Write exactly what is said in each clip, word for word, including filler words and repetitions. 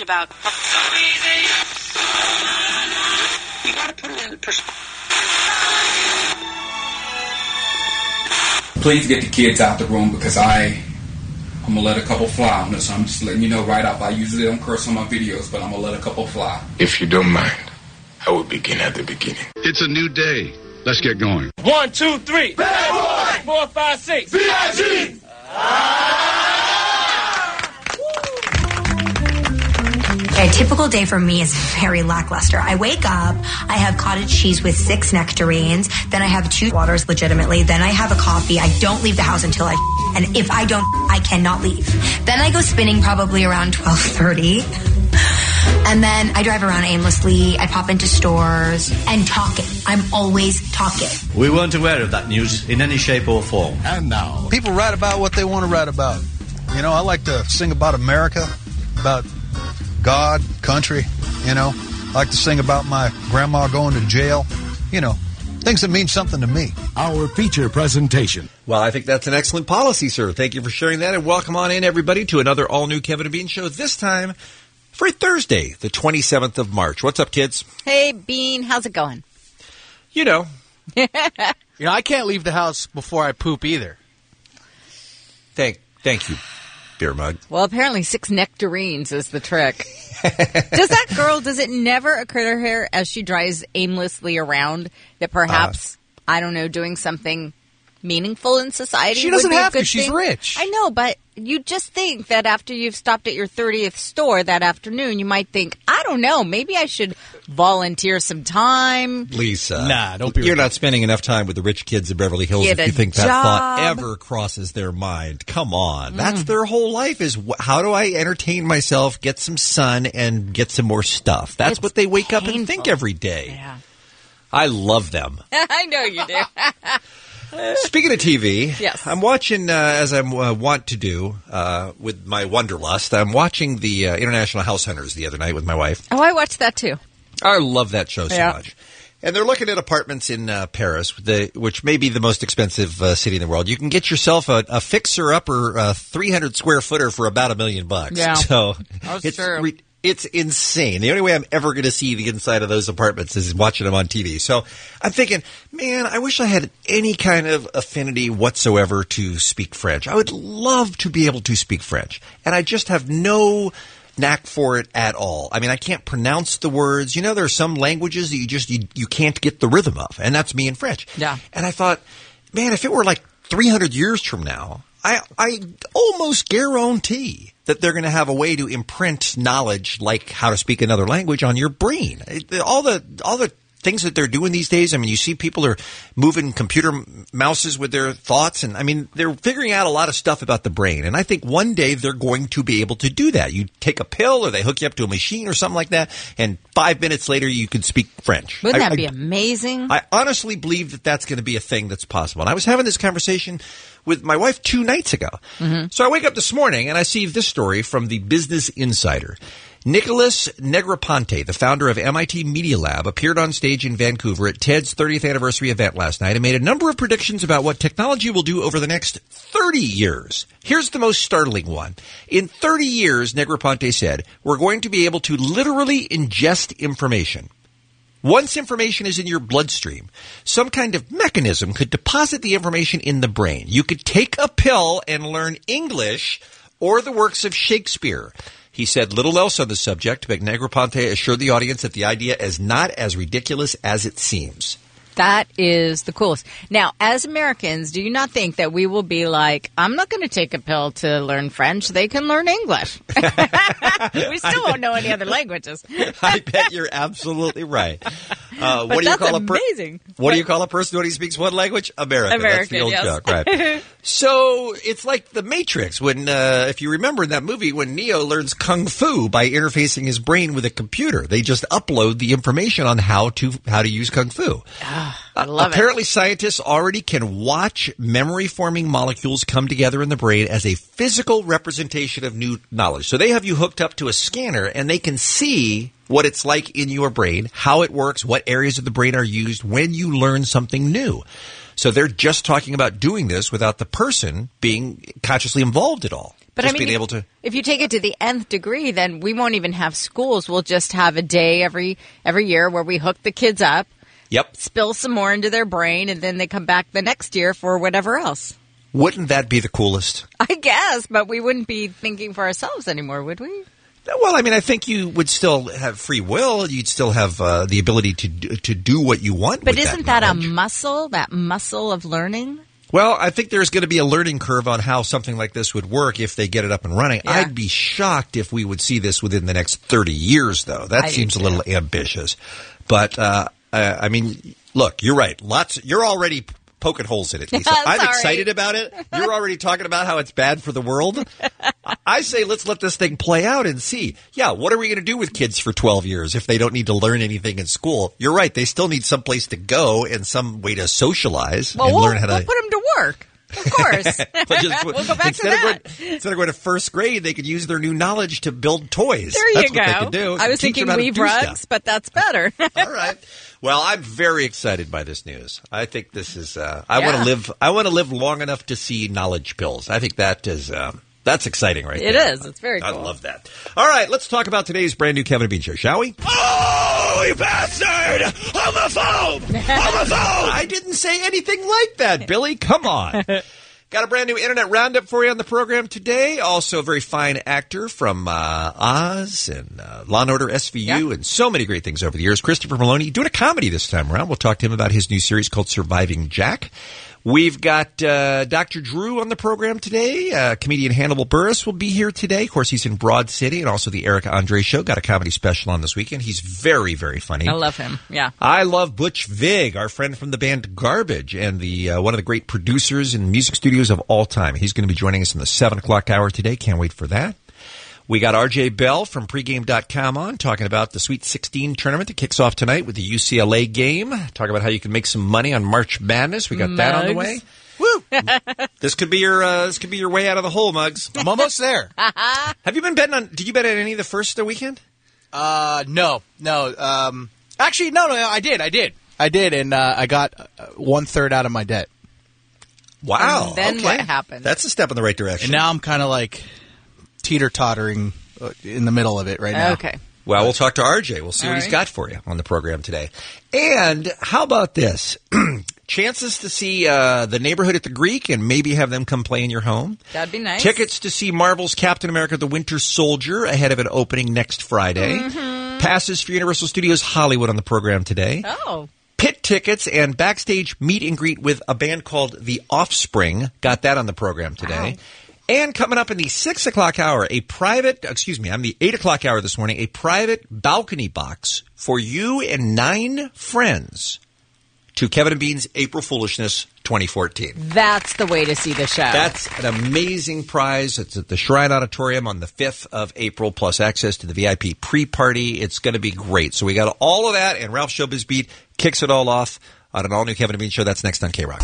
much about. So easy. You got to put it in perspective. Please get the kids out the room because I, I'm going to let a couple fly on this. I'm just letting you know right up. I usually don't curse on my videos, but I'm going to let a couple fly. If you don't mind, I will begin at the beginning. It's a new day. Let's get going. One, two, three. Bad boy. Four, five, six. B I G. A typical day for me is very lackluster. I wake up, I have cottage cheese with six nectarines, then I have two waters legitimately, then I have a coffee. I don't leave the house until I and if I don't, I cannot leave. Then I go spinning probably around twelve thirty. And then I drive around aimlessly. I pop into stores and talking. I'm always talking. We weren't aware of that news in any shape or form. And now, people write about what they want to write about. You know, I like to sing about America, about God, country, you know. I like to sing about my grandma going to jail. You know, things that mean something to me. Our feature presentation. Well, I think that's an excellent policy, sir. Thank you for sharing that, and welcome on in, everybody, to another all-new Kevin and Bean show, this time for Thursday, the twenty-seventh of March. What's up, kids? Hey, Bean. How's it going? You know. You know, I can't leave the house before I poop either. Thank, thank you, beer mug. Well, apparently six nectarines is the trick. Does that girl, does it never occur to her as she drives aimlessly around that perhaps, uh, I don't know, doing something meaningful in society She doesn't would be a have to. good She's thing? rich. I know, but you just think that after you've stopped at your thirtieth store that afternoon, you might think, I don't know, maybe I should volunteer some time. Lisa. Nah, don't be You're ridiculous. not spending enough time with the rich kids of Beverly Hills Get if you a think that job. thought ever crosses their mind. Come on. Mm. That's their whole life is wh- how do I entertain myself, get some sun, and get some more stuff. That's It's what they wake up painful. and think every day. Yeah. I love them. I know you do. Speaking of T V, Yes. I'm watching, uh, as I uh, want to do uh, with my wanderlust, I'm watching the uh, International House Hunters the other night with my wife. Oh, I watched that too. I love that show so Yeah. much. And they're looking at apartments in uh, Paris, the, which may be the most expensive uh, city in the world. You can get yourself a, a fixer-upper uh, three hundred square footer for about a million bucks. Yeah. So That's it's true. re- it's insane. The only way I'm ever going to see the inside of those apartments is watching them on T V. So I'm thinking, man, I wish I had any kind of affinity whatsoever to speak French. I would love to be able to speak French. And I just have no knack for it at all. I mean, I can't pronounce the words. You know, there are some languages that you just, you, you can't get the rhythm of. And that's me in French. Yeah. And I thought, man, if it were like three hundred years from now, I, I almost guarantee that they're going to have a way to imprint knowledge like how to speak another language on your brain. It- All the all the things that they're doing these days, I mean, you see people are moving computer m- mouses with their thoughts, and I mean, they're figuring out a lot of stuff about the brain. And I think one day they're going to be able to do that. You take a pill or they hook you up to a machine or something like that, and five minutes later you can speak French. Wouldn't I- that be I- amazing? I honestly believe that that's going to be a thing that's possible. And I was having this conversation with my wife two nights ago. Mm-hmm. So I wake up this morning and I see this story from the Business Insider. Nicholas Negroponte, the founder of M I T Media Lab, appeared on stage in Vancouver at TED's thirtieth anniversary event last night and made a number of predictions about what technology will do over the next thirty years. Here's the most startling one. In thirty years, Negroponte said, we're going to be able to literally ingest information. Once information is in your bloodstream, some kind of mechanism could deposit the information in the brain. You could take a pill and learn English or the works of Shakespeare. He said little else on the subject, but Negroponte assured the audience that the idea is not as ridiculous as it seems. That is the coolest. Now, as Americans, do you not think that we will be like, I'm not going to take a pill to learn French. They can learn English. We still won't know any other languages. I bet you're absolutely right. Uh, what do you that's call a per- amazing. What do you call a person when he speaks one language? American. That's the American, old yes. joke, right? So it's like the Matrix when, uh, if you remember in that movie, when Neo learns kung fu by interfacing his brain with a computer. They just upload the information on how to how to use kung fu. I love Apparently, scientists already can watch memory-forming molecules come together in the brain as a physical representation of new knowledge. So they have you hooked up to a scanner, and they can see what it's like in your brain, how it works, what areas of the brain are used when you learn something new. So they're just talking about doing this without the person being consciously involved at all. But just I mean, being able to. If you take it to the nth degree, then we won't even have schools. We'll just have a day every every year where we hook the kids up. Yep. Spill some more into their brain, and then they come back the next year for whatever else. Wouldn't that be the coolest? I guess, but we wouldn't be thinking for ourselves anymore, would we? Well, I mean, I think you would still have free will. You'd still have uh, the ability to do, to do what you want. But with isn't that, that, knowledge. a muscle, that muscle of learning? Well, I think there's going to be a learning curve on how something like this would work if they get it up and running. Yeah. I'd be shocked if we would see this within the next thirty years, though. That I seems a do little ambitious. But, uh, uh, I mean, look, you're right. Lots. You're already poking holes in it, Lisa. I'm Sorry. excited about it. You're already talking about how it's bad for the world. I say let's let this thing play out and see. Yeah, what are we going to do with kids for twelve years if they don't need to learn anything in school? You're right. They still need some place to go and some way to socialize Well, and we'll, learn how to... we'll put them to work. Of course. But just- we'll go back instead to of that. Going, instead of going to first grade, they could use their new knowledge to build toys. There you That's go. what they could do. I was Teach thinking them how to weave do rugs, stuff. but that's better. All right. Well, I'm very excited by this news. I think this is. Uh, I Yeah. want to live. I want to live long enough to see knowledge pills. I think that is. Um, that's exciting, right It there. is. It's very I cool. love that. All right, let's talk about today's brand new Kevin and Bean show, shall we? Oh, you bastard! Homophobe! Homophobe! I didn't say anything like that, Billy. Come on. Got a brand new internet roundup for you on the program today. Also, a very fine actor from uh, Oz and uh, Law and Order S V U Yeah. and so many great things over the years. Christopher Maloney doing a comedy this time around. We'll talk to him about his new series called Surviving Jack. We've got uh, Doctor Drew on the program today. Uh, comedian Hannibal Buress will be here today. Of course, he's in Broad City, and also the Eric Andre Show. Got a comedy special on this weekend. He's very, very funny. I love him. Yeah. I love Butch Vig, our friend from the band Garbage, and the uh, one of the great producers in music studios of all time. He's going to be joining us in the seven o'clock hour today. Can't wait for that. We got R J Bell from pregame dot com on, talking about the Sweet sixteen tournament that kicks off tonight with the U C L A game. Talking about how you can make some money on March Madness. We got that on the way. Woo! This could be your uh, this could be your way out of the hole, Muggs. I'm almost there. Have you been betting on? Did you bet on any of the first uh, weekend? Uh, no, no. Um, actually, no, no. I did. I did. I did, and uh, I got uh, one third out of my debt. Wow. And then okay. what happened? That's a step in the right direction. And now I'm kind of like teeter-tottering uh, in the middle of it right now. Okay. Well, we'll talk to R J. We'll see All what he's right. got for you on the program today. And how about this? Chances to see uh, The Neighborhood at the Greek and maybe have them come play in your home. That'd be nice. Tickets to see Marvel's Captain America the Winter Soldier ahead of it opening next Friday. Mm-hmm. Passes for Universal Studios Hollywood on the program today. Oh. Pit tickets and backstage meet and greet with a band called The Offspring. Got that on the program today. Wow. And coming up in the six o'clock hour, a private, excuse me, I'm the eight o'clock hour this morning, a private balcony box for you and nine friends to Kevin and Bean's April Foolishness twenty fourteen. That's the way to see the show. That's an amazing prize. It's at the Shrine Auditorium on the fifth of April, plus access to the V I P pre-party. It's going to be great. So we got all of that, and Ralph Showbiz Beat kicks it all off on an all-new Kevin and Bean show. That's next on K-Rock.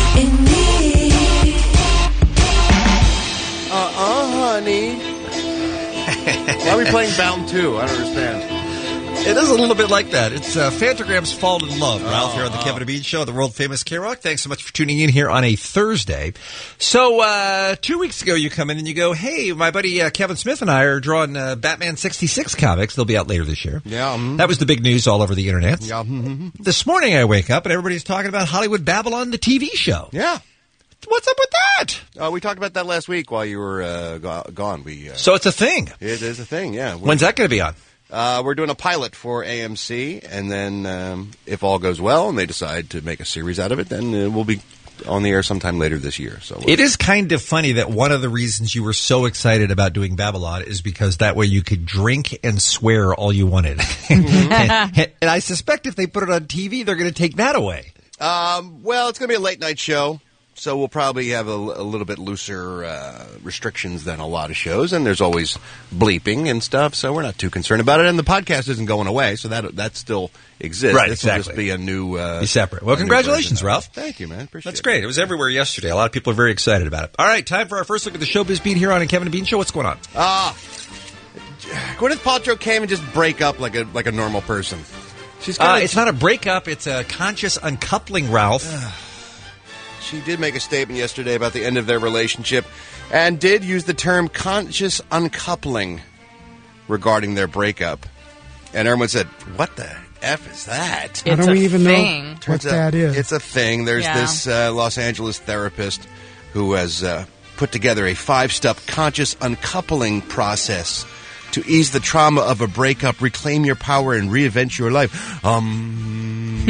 Uh-uh, honey. Why are we playing Bound two? I don't understand. It is a little bit like that. It's uh, Fantagram's Fall in Love, Ralph, Oh, here on the oh. Kevin and Bean Show, the world-famous K-Rock. Thanks so much for tuning in here on a Thursday. So, uh, two weeks ago, you come in and you go, hey, my buddy uh, Kevin Smith and I are drawing uh, Batman sixty-six comics. They'll be out later this year. Yeah. Mm-hmm. That was the big news all over the internet. Yeah. Mm-hmm. This morning, I wake up and everybody's talking about Hollywood Babylon, the T V show. Yeah. What's up with that? Uh, we talked about that last week while you were uh, go- gone. We uh, So it's a thing. It is a thing, yeah. We're, When's that going to be on? Uh, we're doing a pilot for A M C, and then um, if all goes well and they decide to make a series out of it, then uh, we'll be on the air sometime later this year. So it is kind of funny that one of the reasons you were so excited about doing Babylon is because that way you could drink and swear all you wanted. Mm-hmm. and, and I suspect if they put it on T V, they're going to take that away. Um, well, it's going to be a late night show, so we'll probably have a, a little bit looser uh, restrictions than a lot of shows, and there's always bleeping and stuff, so we're not too concerned about it. And the podcast isn't going away, so that that still exists. Right, this will exactly. just be a new, uh, Be separate. Well, a new congratulations, version of it. Ralph. Thank you, man. Appreciate That's it. great. It was everywhere yesterday. A lot of people are very excited about it. All right, time for our first look at the Showbiz Beat here on a Kevin and Bean Show. What's going on? Ah, Gwyneth Paltrow came and just break up like a like a normal person. She's Uh, kinda, it's not a breakup. It's a conscious uncoupling, Ralph. She did make a statement yesterday about the end of their relationship, and did use the term conscious uncoupling regarding their breakup. And everyone said, what the F is that? How do we even know what Turns out that is? It's a thing. There's Yeah. this uh, Los Angeles therapist who has uh, put together a five-step conscious uncoupling process to ease the trauma of a breakup, reclaim your power, and reinvent your life. Um,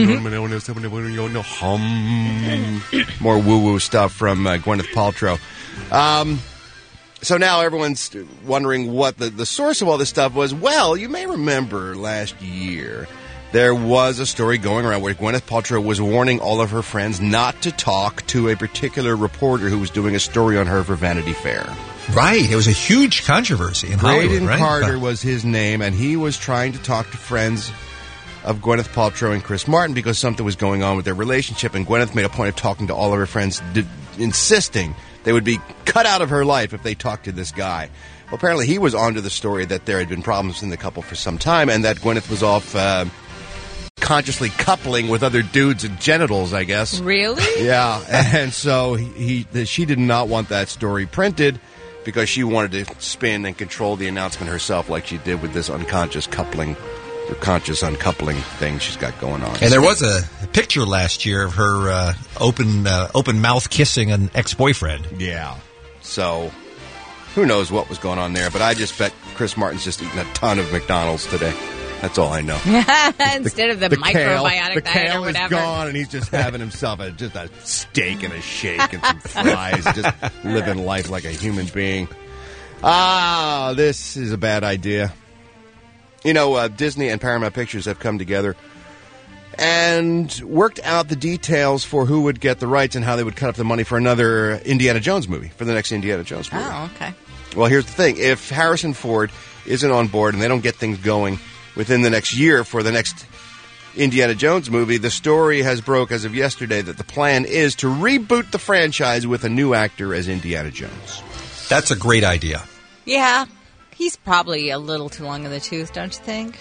hum. More woo-woo stuff from uh, Gwyneth Paltrow. Um, so now everyone's wondering what the, the source of all this stuff was. Well, you may remember last year there was a story going around where Gwyneth Paltrow was warning all of her friends not to talk to a particular reporter who was doing a story on her for Vanity Fair. Right. It was a huge controversy in Hollywood, Braden right? Carter was his name, and he was trying to talk to friends of Gwyneth Paltrow and Chris Martin because something was going on with their relationship, and Gwyneth made a point of talking to all of her friends, d- insisting they would be cut out of her life if they talked to this guy. Well, apparently he was onto the story that there had been problems in the couple for some time, and that Gwyneth was off uh, consciously coupling with other dudes and genitals, I guess. Really? Yeah, and so he, he she did not want that story printed because she wanted to spin and control the announcement herself like she did with this unconscious coupling or conscious uncoupling thing she's got going on. And there was a, a picture last year of her uh, open uh, open mouth kissing an ex-boyfriend. Yeah. So who knows what was going on there, but I just bet Chris Martin's just eating a ton of McDonald's today. That's all I know. Instead of the, the microbiotic kale, the diet kale or whatever. is gone, and he's just having himself a, just a steak and a shake and some fries, just living life like a human being. Ah, this is a bad idea. You know, uh, Disney and Paramount Pictures have come together and worked out the details for who would get the rights and how they would cut up the money for another Indiana Jones movie, for the next Indiana Jones movie. Oh, okay. Well, here's the thing. If Harrison Ford isn't on board and they don't get things going within the next year for the next Indiana Jones movie, the story has broke as of yesterday that the plan is to reboot the franchise with a new actor as Indiana Jones. That's a great idea. Yeah. He's probably a little too long in the tooth, don't you think?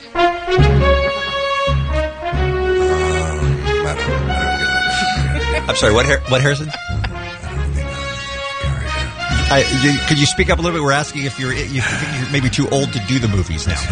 I'm sorry, what, Har- what Harrison? I, you, could you speak up a little bit? We're asking if you're, you think you're maybe too old to do the movies now.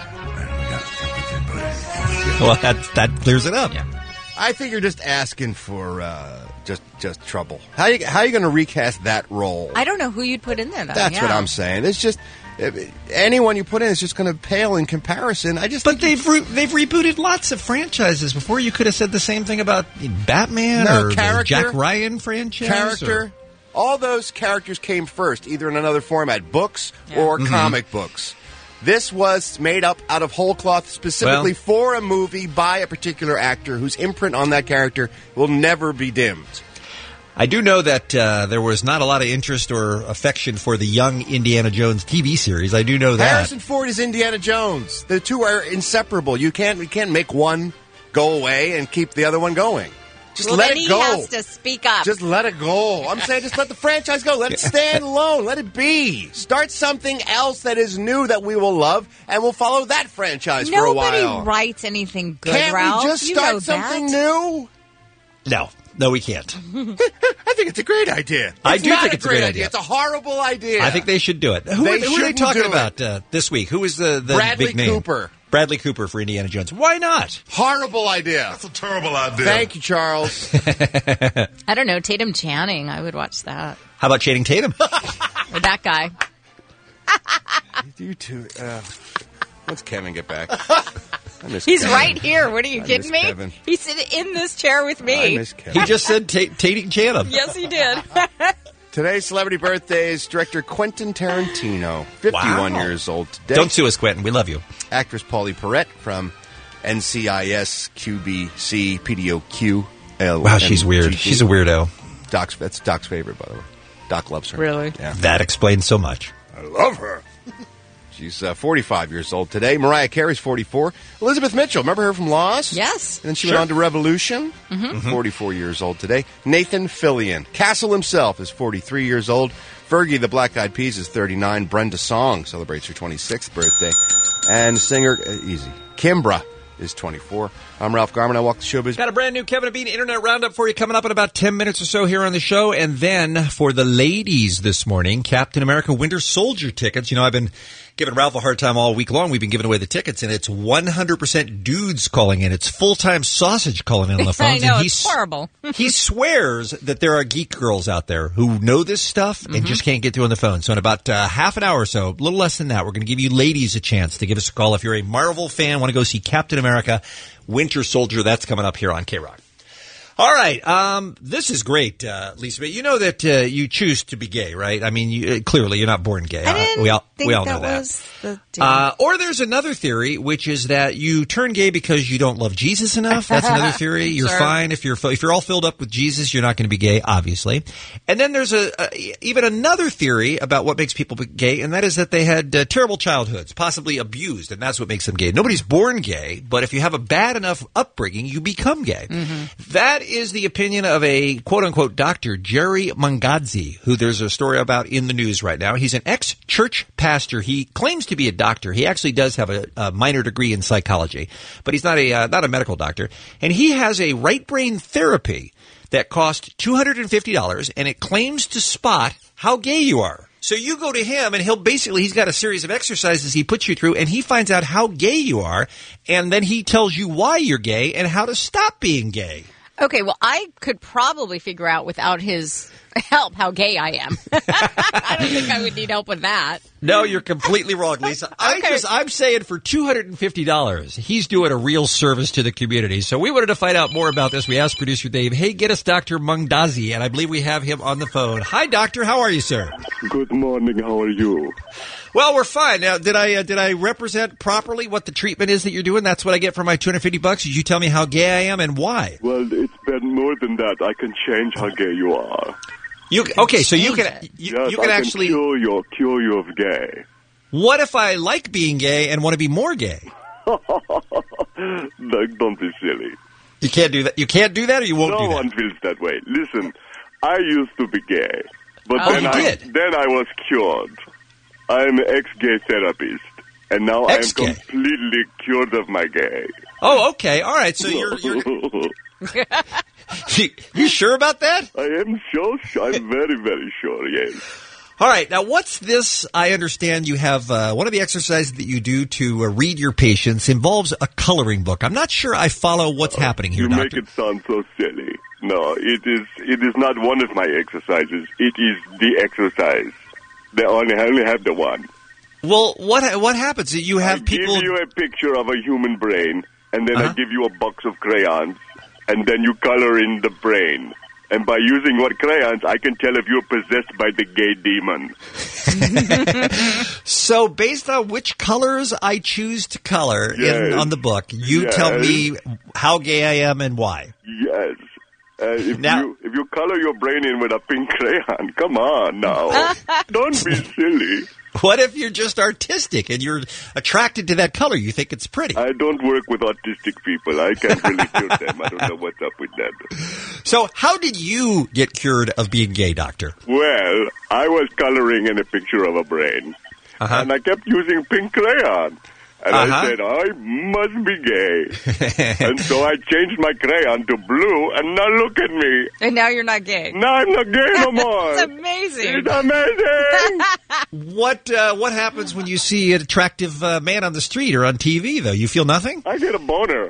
Well, that that clears it up. Yeah. I think you're just asking for uh, just just trouble. How you how you going to recast that role? I don't know who you'd put in there, though. That's yeah. what I'm saying. It's just anyone you put in is just going to pale in comparison. I just but they've re- they've rebooted lots of franchises before. You could have said the same thing about Batman no, or character, the Jack Ryan franchise. Character. Or... All those characters came first, either in another format, books yeah. or mm-hmm. comic books. This was made up out of whole cloth specifically well, for a movie by a particular actor whose imprint on that character will never be dimmed. I do know that uh, there was not a lot of interest or affection for the young Indiana Jones T V series. I do know that. Harrison Ford is Indiana Jones. The two are inseparable. You can't you can't make one go away and keep the other one going. Just well, let then it he go. has to speak up. Just let it go. I'm saying just let the franchise go. Let it stand alone. Let it be. Start something else that is new that we will love, and we'll follow that franchise Nobody for a while. Nobody writes anything good, Can't Ralph? we just You start know something that. new? No. No, we can't. I think it's a great idea. It's I do not think a it's a great idea. idea. It's a horrible idea. I think they should do it. Who, They are, who are they shouldn't talking do about uh, this week? Who is the, the Bradley big name? Cooper. Bradley Cooper for Indiana Jones. Why not? Horrible idea. That's a terrible idea. Thank you, Charles. I don't know. Tatum Channing. I would watch that. How about Channing Tatum? Or that guy. You two. Uh, when's Kevin get back? I miss He's Kevin. right here. What are you I kidding miss me? Kevin. He's sitting in this chair with me. I miss Kevin. He just said ta- Tating Channing. Yes, he did. Today's celebrity birthdays, director Quentin Tarantino, fifty-one Wow. years old today. Don't sue us, Quentin. We love you. Actress Paulie Perrette from N C I S, Q B C, P D O Q. L- Wow, she's weird. G G. She's a weirdo. Doc's, that's Doc's favorite, by the way. Doc loves her. Really? Yeah. That explains so much. I love her. She's uh, forty-five years old today. Mariah Carey's forty-four. Elizabeth Mitchell, remember her from Lost? Yes. And then she Sure. went on to Revolution. Mm-hmm. forty-four years old today. Nathan Fillion. Castle himself is forty-three years old. Fergie, the Black Eyed Peas, is thirty-nine. Brenda Song celebrates her twenty-sixth birthday. And singer, uh, easy, Kimbra is twenty-four. I'm Ralph Garman. I walk the showbiz. Got a brand new Kevin and Bean Internet Roundup for you coming up in about ten minutes or so here on the show. And then for the ladies this morning, Captain America Winter Soldier tickets. You know, I've been giving Ralph a hard time all week long. We've been giving away the tickets, and it's one hundred percent dudes calling in. It's full-time sausage calling in on the phones. I know, and it's horrible. He swears that there are geek girls out there who know this stuff and Mm-hmm. just can't get through on the phone. So in about uh, half an hour or so, a little less than that, we're going to give you ladies a chance to give us a call. If you're a Marvel fan, want to go see Captain America Winter Soldier, that's coming up here on K-Rock. All right. Um, this is great, uh, Lisa. But you know that uh, you choose to be gay, right? I mean, you, uh, clearly you're not born gay. I didn't uh, we all, think we all that know that. was the deal. Uh, or there's another theory, which is that you turn gay because you don't love Jesus enough. That's another theory. You're Sure. fine if you're if you're all filled up with Jesus. You're not going to be gay, obviously. And then there's a, a even another theory about what makes people gay, and that is that they had uh, terrible childhoods, possibly abused, and that's what makes them gay. Nobody's born gay, but if you have a bad enough upbringing, you become gay. Mm-hmm. That is the opinion of a quote-unquote doctor, Jerry Mangazzi, who there's a story about in the news right now. He's an ex-church pastor. He claims to be a doctor. He actually does have a, a minor degree in psychology, but he's not a uh, not a medical doctor. And he has a right brain therapy that costs two hundred fifty dollars, and it claims to spot how gay you are. So you go to him, and he'll basically, he's got a series of exercises he puts you through, and he finds out how gay you are, and then he tells you why you're gay and how to stop being gay. Okay, well, I could probably figure out without his help how gay I am. I don't think I would need help with that. No, you're completely wrong, Lisa. I Okay. just, I'm saying for two hundred fifty dollars, he's doing a real service to the community. So we wanted to find out more about this. We asked producer Dave, hey, get us Doctor Mangazzi, and I believe we have him on the phone. Hi, doctor. How are you, sir? Good morning. How are you? Well, we're fine. Now, did I uh, did I represent properly what the treatment is that you're doing? That's what I get for my two hundred fifty bucks. Did you tell me how gay I am and why? Well, it's been more than that. I can change how gay you are. You okay? So you can you, yes, you can I actually can cure you, cure you of gay. What if I like being gay and want to be more gay? Like, don't be silly. You can't do that. You can't do that, or you won't no do that. one feels that way. Listen, I used to be gay, but Oh, then you I did? then I was cured. I'm an ex-gay therapist, and now Ex-gay. I'm completely cured of my gay. Oh, okay. All right. So you're, you're you, you sure about that? I am sure. sure. I'm very, very sure. Yes. All right. Now, what's this? I understand you have uh, one of the exercises that you do to uh, read your patients involves a coloring book. I'm not sure I follow what's happening here, You doctor. make it sound so silly. No, it is. It is not one of my exercises. It is the exercise. They only I only have the one. Well, what what happens? You have I people. give you a picture of a human brain, and then Uh-huh. I give you a box of crayons, and then you color in the brain. And by using what crayons, I can tell if you're possessed by the gay demon. So, based on which colors I choose to color in, Yes. on the book, you Yes. tell me how gay I am and why. Yes. Uh, if Now- you if you color your brain in with a pink crayon, come on now, don't be silly. What if you're just artistic and you're attracted to that color? You think it's pretty. I don't work with autistic people. I can't really cure them. I don't know what's up with that. So, how did you get cured of being gay, doctor? Well, I was coloring in a picture of a brain, Uh-huh. and I kept using pink crayon. And Uh-huh. I said, I must be gay. And so I changed my crayon to blue, and now look at me. And now you're not gay. Now I'm not gay no more. It's amazing. It's amazing. What uh, what happens when you see an attractive uh, man on the street or on T V, though? You feel nothing? I get a boner.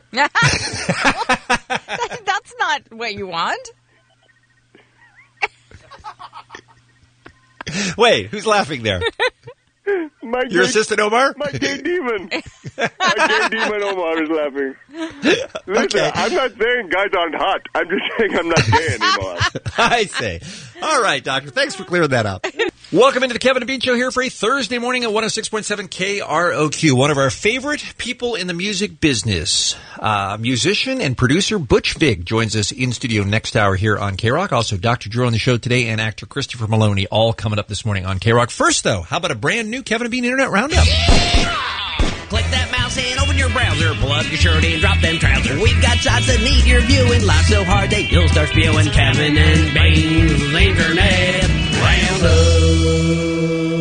That's not what you want. Wait, who's laughing there? My Your gay, assistant Omar? My gay demon. My gay demon Omar is laughing. Listen, Okay. I'm not saying guys aren't hot. I'm just saying I'm not gay anymore. I say. All right, doctor. Thanks for clearing that up. Welcome into the Kevin and Bean Show here for a Thursday morning at one oh six point seven K R O Q. One of our favorite people in the music business. Uh, musician and producer Butch Vig joins us in studio next hour here on K-Rock. Also, Doctor Drew on the show today and actor Christopher Maloney all coming up this morning on K-Rock. First, though, how about a brand new Kevin and Bean Internet Roundup? Click that mouse and open your browser. Pull up your shirt and drop them trousers. We've got shots that need your viewing. Live so hard that you'll start spewing. Kevin and Bean's Internet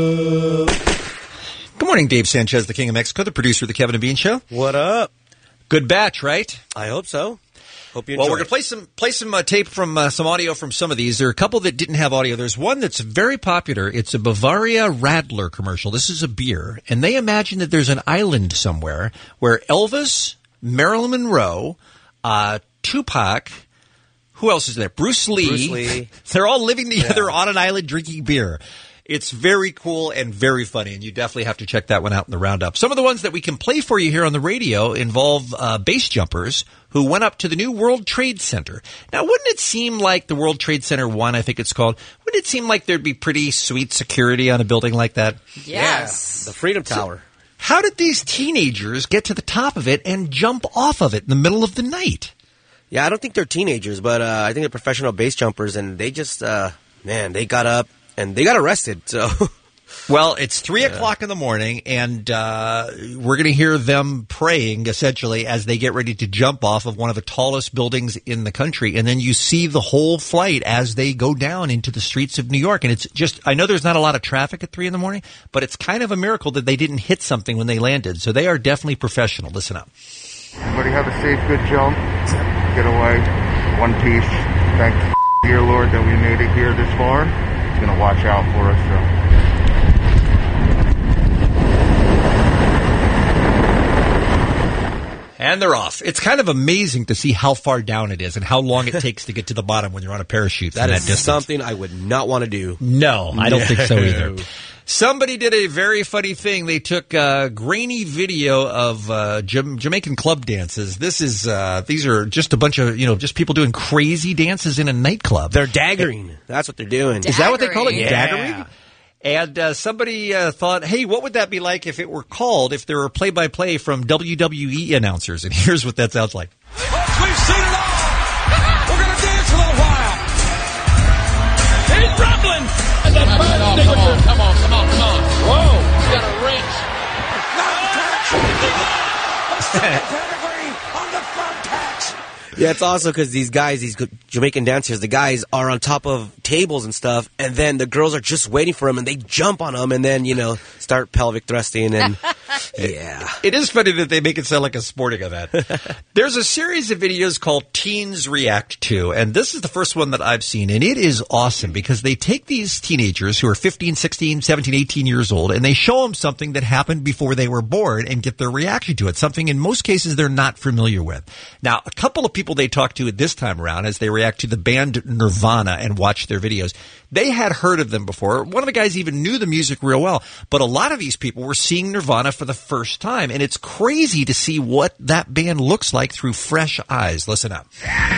Roundup. Good morning, Dave Sanchez, the King of Mexico, the producer of the Kevin and Bean Show. What up? Good batch, right? I hope so. Hope you enjoy Well, we're it. going to play some play some uh, tape from uh, some audio from some of these. There are a couple that didn't have audio. There's one that's very popular. It's a Bavaria Radler commercial. This is a beer, and they imagine that there's an island somewhere where Elvis, Marilyn Monroe, uh, Tupac, who else is there? Bruce Lee. Bruce Lee. They're all living together Yeah. on an island drinking beer. It's very cool and very funny, and you definitely have to check that one out in the roundup. Some of the ones that we can play for you here on the radio involve uh, base jumpers who went up to the new World Trade Center. Now, wouldn't it seem like the World Trade Center one, I think it's called, wouldn't it seem like there'd be pretty sweet security on a building like that? Yes. Yeah, the Freedom Tower. So, how did these teenagers get to the top of it and jump off of it in the middle of the night? Yeah, I don't think they're teenagers, but uh, I think they're professional base jumpers, and they just, uh, man, they got up. And they got arrested, so... Well, it's three o'clock in the morning, and uh, we're going to hear them praying, essentially, as they get ready to jump off of one of the tallest buildings in the country. And then you see the whole flight as they go down into the streets of New York. And it's just, I know there's not a lot of traffic at three in the morning, but it's kind of a miracle that they didn't hit something when they landed. So they are definitely professional. Listen up. Everybody have a safe, good jump. Get away. One piece. Thanks, dear Lord, that we made it here this far. He's going to watch out for us, so... And they're off. It's kind of amazing to see how far down it is and how long it takes to get to the bottom when you're on a parachute. That from is that distance. something I would not want to do. No, I don't No. think so either. Somebody did a very funny thing. They took a grainy video of uh, Jam- Jamaican club dances. This is uh, these are just a bunch of you know just people doing crazy dances in a nightclub. They're daggering. That's what they're doing. Is that what they call it? Yeah. Daggering? And uh, somebody uh, thought, hey, what would that be like if it were called, if there were play-by-play from W W E announcers? And here's what that sounds like. Folks, we've seen it all. We're going to dance a little while. He's rumbling. And that bird come, signature. on, come on, come on, come on. Whoa, you got a wrench. Pedigree on the thumbtacks. Yeah, it's also because these guys, these Jamaican dancers, the guys are on top of tables and stuff, and then the girls are just waiting for them, and they jump on them, and then, you know, start pelvic thrusting, and yeah. It is funny that they make it sound like a sporting event. There's a series of videos called Teens React To, and this is the first one that I've seen, and it is awesome because they take these teenagers who are fifteen, sixteen, seventeen, eighteen years old, and they show them something that happened before they were born and get their reaction to it, something in most cases they're not familiar with. Now, a couple of people they talked to at this time around as they react to the band Nirvana and watch their videos, they had heard of them before. One of the guys even knew the music real well, but a lot of these people were seeing Nirvana for the first time, and it's crazy to see what that band looks like through fresh eyes. Listen up.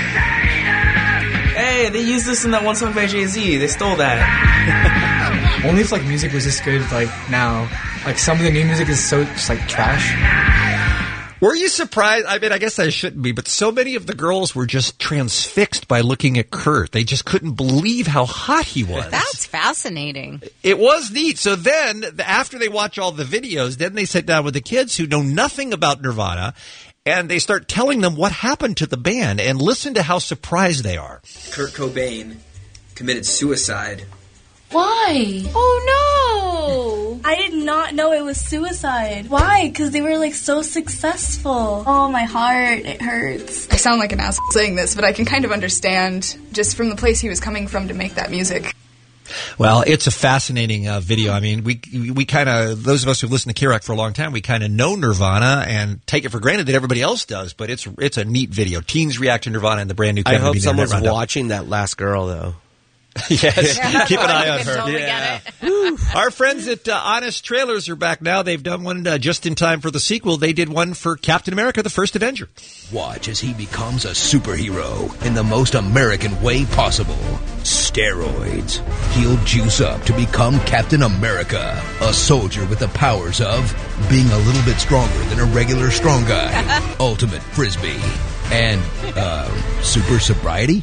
Hey, they used this in that one song by Jay-Z. They stole that. Only if like music was this good like now. Like some of the new music is so just like trash. Were you surprised? I mean, I guess I shouldn't be, but so many of the girls were just transfixed by looking at Kurt. They just couldn't believe how hot he was. That's fascinating. It was neat. So then, after they watch all the videos, then they sit down with the kids who know nothing about Nirvana, and they start telling them what happened to the band, and listen to how surprised they are. Kurt Cobain committed suicide. Why? Oh no! I did not know it was suicide. Why? Because they were like so successful. Oh, my heart, it hurts. I sound like an ass saying this, but I can kind of understand just from the place he was coming from to make that music. Well, it's a fascinating uh, video. I mean, we we kind of, those of us who've listened to K R O C for a long time, we kind of know Nirvana and take it for granted that everybody else does, but it's it's a neat video. Teens react to Nirvana and the brand new I Kevin hope Bean someone's Internet Roundup. watching that last girl, though. Yes, Yeah. keep an eye on You her. can totally Yeah. Our friends at uh, Honest Trailers are back now. They've done one uh, just in time for the sequel. They did one for Captain America, the First Avenger. Watch as he becomes a superhero in the most American way possible. Steroids. He'll juice up to become Captain America, a soldier with the powers of being a little bit stronger than a regular strong guy, ultimate frisbee, and uh, super sobriety.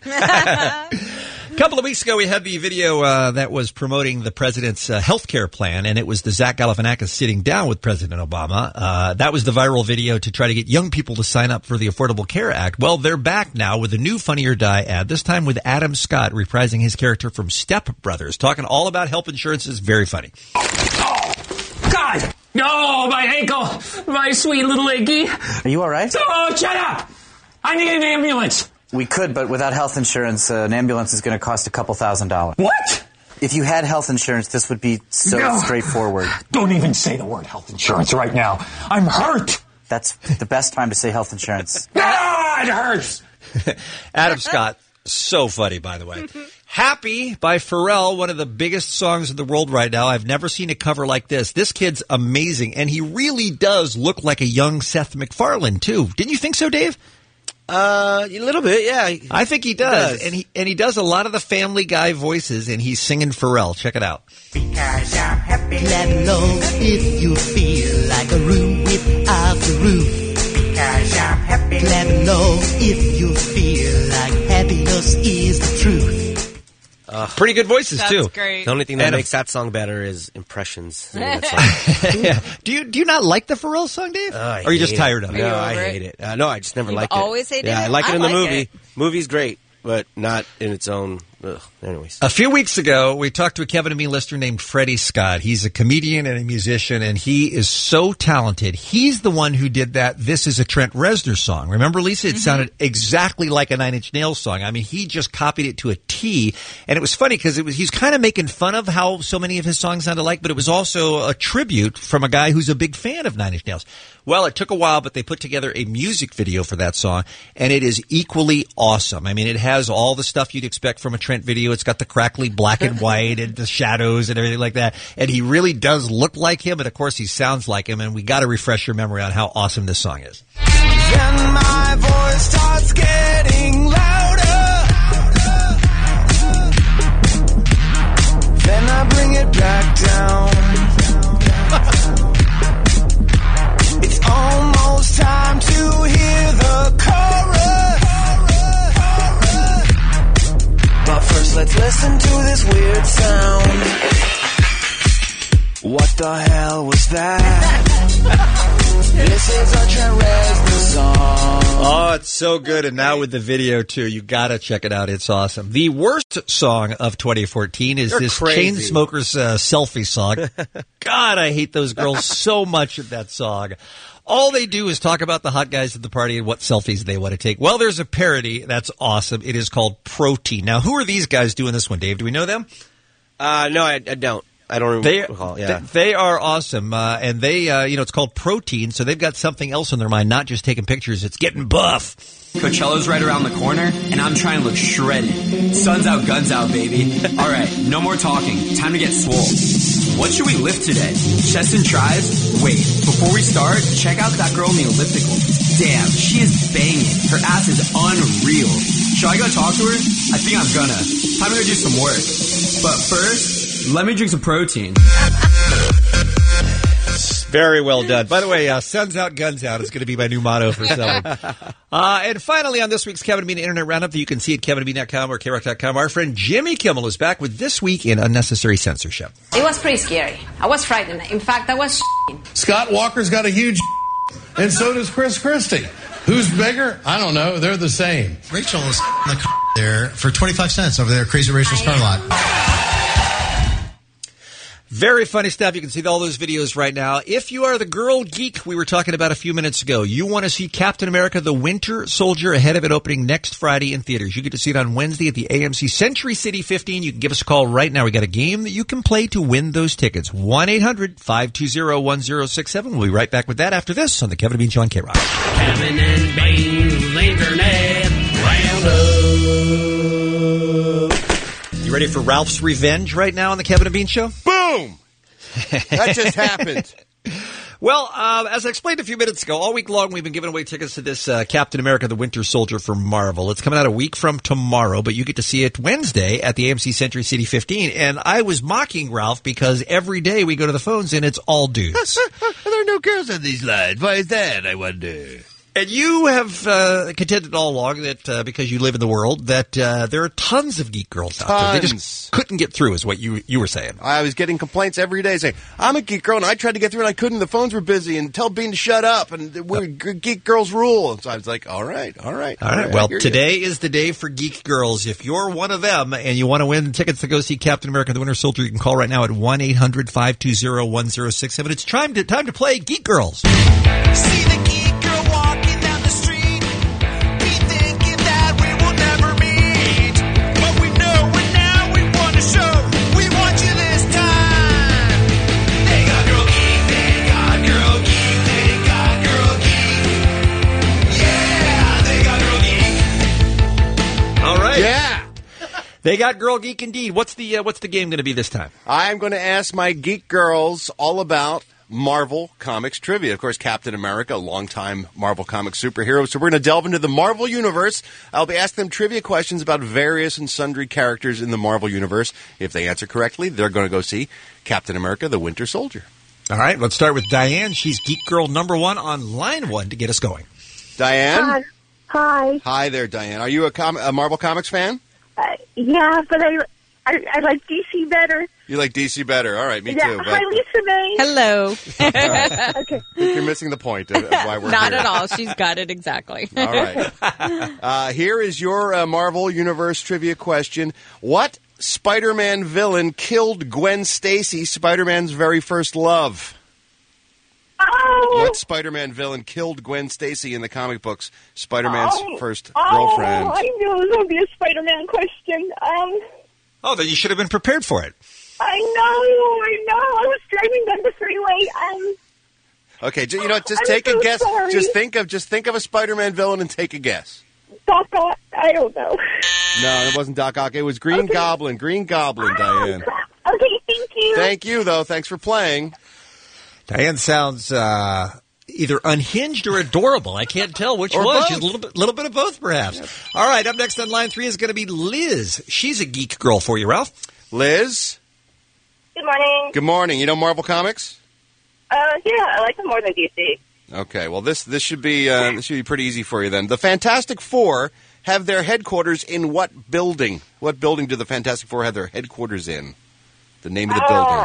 A couple of weeks ago, we had the video uh, that was promoting the president's uh, health care plan, and it was the Zach Galifianakis sitting down with President Obama. Uh, that was the viral video to try to get young people to sign up for the Affordable Care Act. Well, they're back now with a new Funny or Die ad, this time with Adam Scott reprising his character from Step Brothers, talking all about health insurance. Is very funny. God! Oh, my ankle. My sweet little Iggy. Are you all right? Oh, shut up. I need an ambulance. We could, but without health insurance, uh, an ambulance is going to cost a couple thousand dollars. What? If you had health insurance, this would be so No. straightforward. Don't even say the word health insurance right now. I'm hurt. That's the best time to say health insurance. Ah, it hurts. Adam Scott, so funny, by the way. Happy by Pharrell, one of the biggest songs in the world right now. I've never seen a cover like this. This kid's amazing, and he really does look like a young Seth MacFarlane, too. Didn't you think so, Dave? Uh, a little bit, yeah. I think he does. He does. And he and he does a lot of the Family Guy voices, and he's singing Pharrell. Check it out. Because I'm happy. Let me know if you feel like a room without the roof. Because I'm happy. Let me know if you feel like happiness is the truth. Uh, Pretty good voices, That's too. great. The only thing that Adam- makes that song better is impressions. That song. yeah. Do you do you not like the Pharrell song, Dave? Oh, I or are you just hate tired it. of it? No, you I over hate it? it. Uh, no, I just never You've liked it. always hated yeah, it? I like it I in the like movie. it. Movie's great, but not in its own. Ugh. Anyways. A few weeks ago, we talked to a Kevin and Me listener named Freddie Scott. He's a comedian and a musician, and he is so talented. He's the one who did that This Is a Trent Reznor song. Remember, Lisa? It Mm-hmm. sounded exactly like a Nine Inch Nails song. I mean, he just copied it to a T, and it was funny because it was he's kind of making fun of how so many of his songs sounded like, but it was also a tribute from a guy who's a big fan of Nine Inch Nails. Well, it took a while, but they put together a music video for that song, and it is equally awesome. I mean, it has all the stuff you'd expect from a Trent video. It's got the crackly black and white and the shadows and everything like that. And he really does look like him, and of course he sounds like him, and we got to refresh your memory on how awesome this song is. Then my voice starts getting louder. Then I bring it back down. It's almost time to hear the chorus. But first let's listen to this weird sound. What the hell was that? This is a Trent Reznor song. Oh, it's so good. And now with the video, too, you got to check it out. It's awesome. The worst song of twenty fourteen is You're this crazy. Chainsmokers uh, selfie song. God, I hate those girls so much at that song. All they do is talk about the hot guys at the party and what selfies they want to take. Well, there's a parody that's awesome. It is called Protein. Now, who are these guys doing this one, Dave? Do we know them? Uh, no, I, I don't. I don't They, recall. Yeah. they, they are awesome. Uh, and they, uh, you know, it's called Protein, so they've got something else in their mind, not just taking pictures. It's getting buff. Coachella's right around the corner, and I'm trying to look shredded. Sun's out, guns out, baby. All right, no more talking. Time to get swole. What should we lift today? Chest and tries? Wait, before we start, check out that girl in the elliptical. Damn, she is banging. Her ass is unreal. Shall I go talk to her? I think I'm gonna. Time to go do some work. But first, let me drink some protein. Very well done. By the way, uh, Sun's Out, Guns Out is going to be my new motto for summer. uh, and finally, on this week's Kevin and Bean Internet Roundup that you can see at kevin and bean dot com or k rock dot com, our friend Jimmy Kimmel is back with This Week in Unnecessary Censorship. It was pretty scary. I was frightened. In fact, I was Scott Walker's got a huge and so does Chris Christie. Who's bigger? I don't know. They're the same. Rachel is in the there for twenty-five cents over there, Crazy Rachel's car lot. Very funny stuff. You can see all those videos right now. If you are the girl geek we were talking about a few minutes ago, you want to see Captain America the Winter Soldier ahead of it opening next Friday in theaters. You get to see it on Wednesday at the A M C Century City fifteen. You can give us a call right now. We got a game that you can play to win those tickets. one eight hundred five two zero one zero six seven. We'll be right back with that after this on the Kevin and Bean Show on K Rock. Kevin and Bean's Internet Roundup. You ready for Ralph's Revenge right now on the Kevin and Bean Show? Boom! That just happened. Well, uh, as I explained a few minutes ago, all week long we've been giving away tickets to this uh, Captain America the Winter Soldier from Marvel. It's coming out a week from tomorrow, but you get to see it Wednesday at the A M C Century City fifteen. And I was mocking Ralph because every day we go to the phones and it's all dudes. There are no girls on these lines. Why is that, I wonder? And you have uh, contended all along that uh, because you live in the world that uh, there are tons of geek girls out there. They just couldn't get through, is what you you were saying. I was getting complaints every day saying, I'm a geek girl, and I tried to get through, and I couldn't. The phones were busy, and tell Bean to shut up, and we're yep. geek girls rule. And so I was like, all right, all right. All right, well, today you. is the day for geek girls. If you're one of them and you want to win tickets to go see Captain America the Winter Soldier, you can call right now at one eight hundred five two zero one zero six seven. It's time to, time to play Geek Girls. See the geek girl walking down the street. We thinking that we will never meet. But we know it now, we want to show. We want you this time. They got girl geek, they got girl geek, they got girl geek. Yeah, they got girl geek. All right. Yeah. They got Girl Geek indeed. What's the uh, what's the game going to be this time? I'm going to ask my geek girls all about Marvel Comics trivia. Of course, Captain America, a longtime Marvel Comics superhero. So we're going to delve into the Marvel Universe. I'll be asking them trivia questions about various and sundry characters in the Marvel Universe. If they answer correctly, they're going to go see Captain America, the Winter Soldier. All right, let's start with Diane. She's Geek Girl number one on line one to get us going. Diane? Hi. Hi. Hi there, Diane. Are you a, com- a Marvel Comics fan? Uh, yeah, but I, I I like D C better. You like D C better. All right, me yeah. too. But Hi, Lisa May. Hello. right. Okay. You're missing the point of, of why we're Not here. at all. She's got it exactly. All right. Uh, here is your uh, Marvel Universe trivia question. What Spider-Man villain killed Gwen Stacy, Spider-Man's very first love? Oh. What Spider-Man villain killed Gwen Stacy in the comic books, Spider-Man's oh. first oh, girlfriend? I knew it was going to be a Spider-Man question. Um, Oh, then you should have been prepared for it. I know, I know. I was driving down the freeway. Um, Okay, ju- you know, just I'm take so a guess. sorry. Just think of just think of a Spider-Man villain and take a guess. Doc Ock, I don't know. No, it wasn't Doc Ock. It was Green Okay. Goblin. Green Goblin, Diane. Okay, thank you. Thank you, though. Thanks for playing. Diane sounds uh, either unhinged or adorable. I can't tell which Or one. both. She's a little bit, little bit of both, perhaps. All right, up next on line three is going to be Liz. She's a geek girl for you, Ralph. Liz, Good morning. good morning. You know Marvel Comics? Uh, yeah, I like them more than D C. Okay, well this this should be uh, this should be pretty easy for you then. The Fantastic Four have their headquarters in what building? What building do the Fantastic Four have their headquarters in? The name of the building.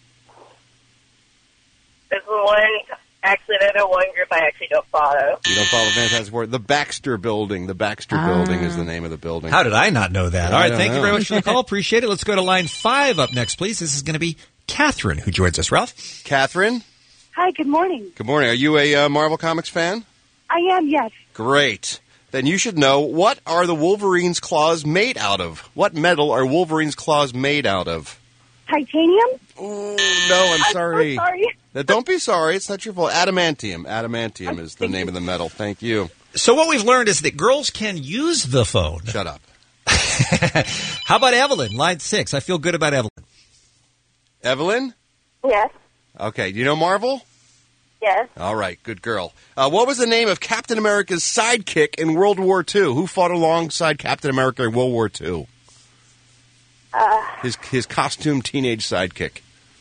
There's one, actually, there's one group I actually don't follow. You don't follow Fantastic Four. The Baxter Building. The Baxter Building is the name of the building. How did I not know that? I All right, don't thank know. you very much for the call. Appreciate it. Let's go to line five up next, please. This is going to be Catherine who joins us. Ralph? Catherine, Hi, good morning. good morning. Are you a uh, Marvel Comics fan? I am, yes. Great. Then you should know, what are the Wolverine's claws made out of? What metal are Wolverine's claws made out of? Titanium? Oh, no, I'm I'm sorry. so sorry. Uh, Don't be sorry. It's not your fault. Adamantium. Adamantium is the name of the metal. Thank you. So what we've learned is that girls can use the phone. Shut up. How about Evelyn, line six? I feel good about Evelyn. Evelyn? Yes, Okay. Do you know Marvel? yes. All right. Good girl. Uh, what was the name of Captain America's sidekick in World War Two? Who fought alongside Captain America in World War Two? Uh, His his costume teenage sidekick.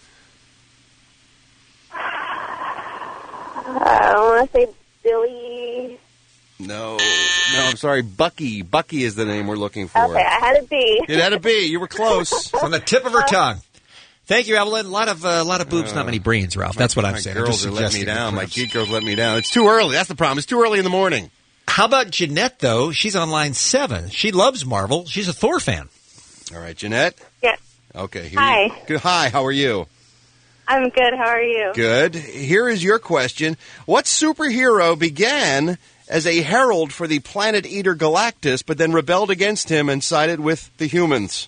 I want to say Billy. No. No, I'm sorry. Bucky. Bucky is the name we're looking for. Okay, I had a B. It had a B. You were close. It's on the tip of her tongue. Thank you, Evelyn. A lot of uh, lot of boobs, not many brains, Ralph. That's what I'm My saying. I'm girls just are letting me suggesting down. that My perhaps- geek girls let me down. It's too early. That's the problem. It's too early in the morning. How about Jeanette, though? She's on line seven. She loves Marvel. She's a Thor fan. All right, Jeanette. Yes. Okay. Here Hi. You, good. Hi. How are you? I'm good. How are you? Good. Here is your question. What superhero began as a herald for the planet eater Galactus, but then rebelled against him and sided with the humans?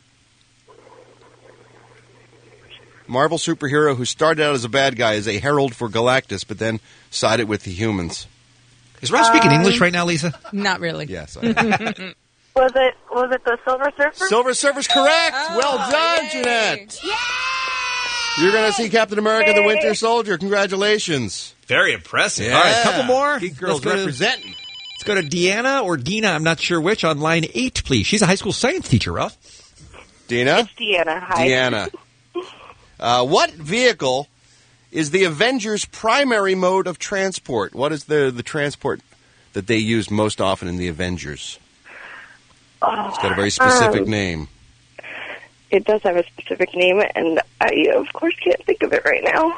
Marvel superhero who started out as a bad guy as a herald for Galactus, but then sided with the humans. Is Ralph speaking Um, English right now, Lisa? Not really. Yes. I am. Was it was it the Silver Surfer? Silver Surfer's correct. well done, yay. Jeanette. You're going to see Captain America the Winter Soldier. Congratulations. Very impressive. Yeah. All right, a couple more. Geek Girls Let's go to- representing. Let's go to Deanna or Dina. I'm not sure which. On line eight, please. She's a high school science teacher, Ralph. Dina? Deanna. Hi. Deanna. Uh, what vehicle is the Avengers' primary mode of transport? What is the, the transport that they use most often in the Avengers? Oh, It's got a very specific um, name. It does have a specific name, and I, of course, can't think of it right now.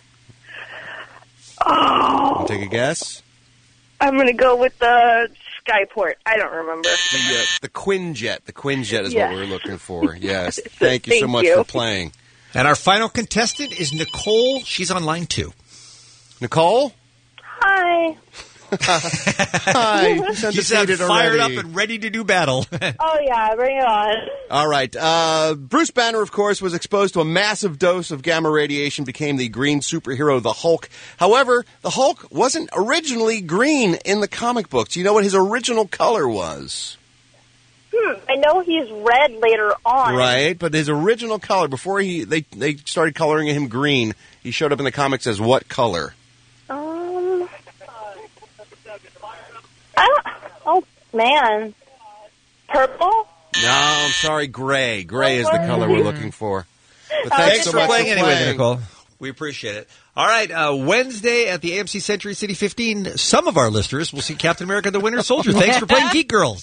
Oh, Wanna take a guess? I'm going to go with the Skyport. I don't remember. The, uh, the Quinjet. The Quinjet is Yes. what we're looking for. Yes. Thank you so Thank much you. for playing. And our final contestant is Nicole. She's on line two. Nicole? Hi. Hi. You sound You sound defeated fired already. up and ready to do battle. Oh, yeah, bring it on. All right. Uh, Bruce Banner, of course, was exposed to a massive dose of gamma radiation, became the green superhero, the Hulk. However, the Hulk wasn't originally green in the comic books. You know what his original color was? Hmm, I know he's red later on. Right, but his original color, before he they, they started coloring him green, he showed up in the comics as what color? Um, I don't, oh, man. Purple? No, I'm sorry, gray. Gray is the color we're looking for. But Oh, thanks Thanks so for much playing for anyway, playing. Nicole. We appreciate it. All right, uh, Wednesday at the A M C Century City fifteen, some of our listeners will see Captain America the Winter Soldier. Thanks for playing Geek Girls.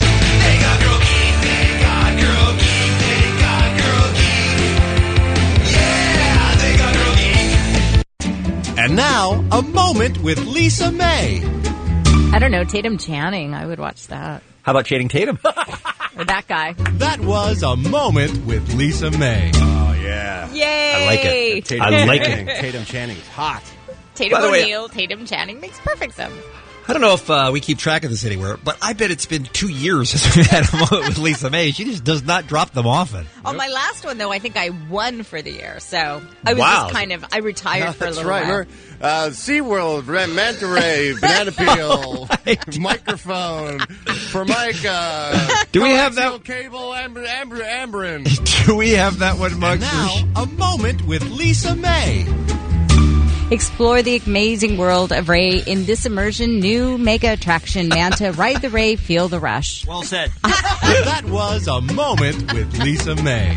And now, a moment with Lisa May. I don't know, Tatum Channing. I would watch that. How about Channing Tatum? Or that guy. That was a moment with Lisa May. Oh, yeah. Yay! I like it. Tatum I like Channing. it. Tatum Channing is hot. Tatum By the way- O'Neal, Tatum Channing makes perfect sense. I don't know if uh, we keep track of this anywhere, but I bet it's been two years since we had a moment with Lisa May. She just does not drop them often. On my last one, though, I think I won for the year. So I was Wow. just kind of, I retired for a That's little right. while. We're, uh, SeaWorld, Ra- Manta Ray, Banana Peel, microphone, Formica. Do we have that? coaxial cable, amber, amber, amberin. Do we have that one, Muggs? Now, a moment with Lisa May. Explore the amazing world of Ray in this immersion new mega attraction, Manta. Ride the Ray, feel the rush. Well said. That was a moment with Lisa May.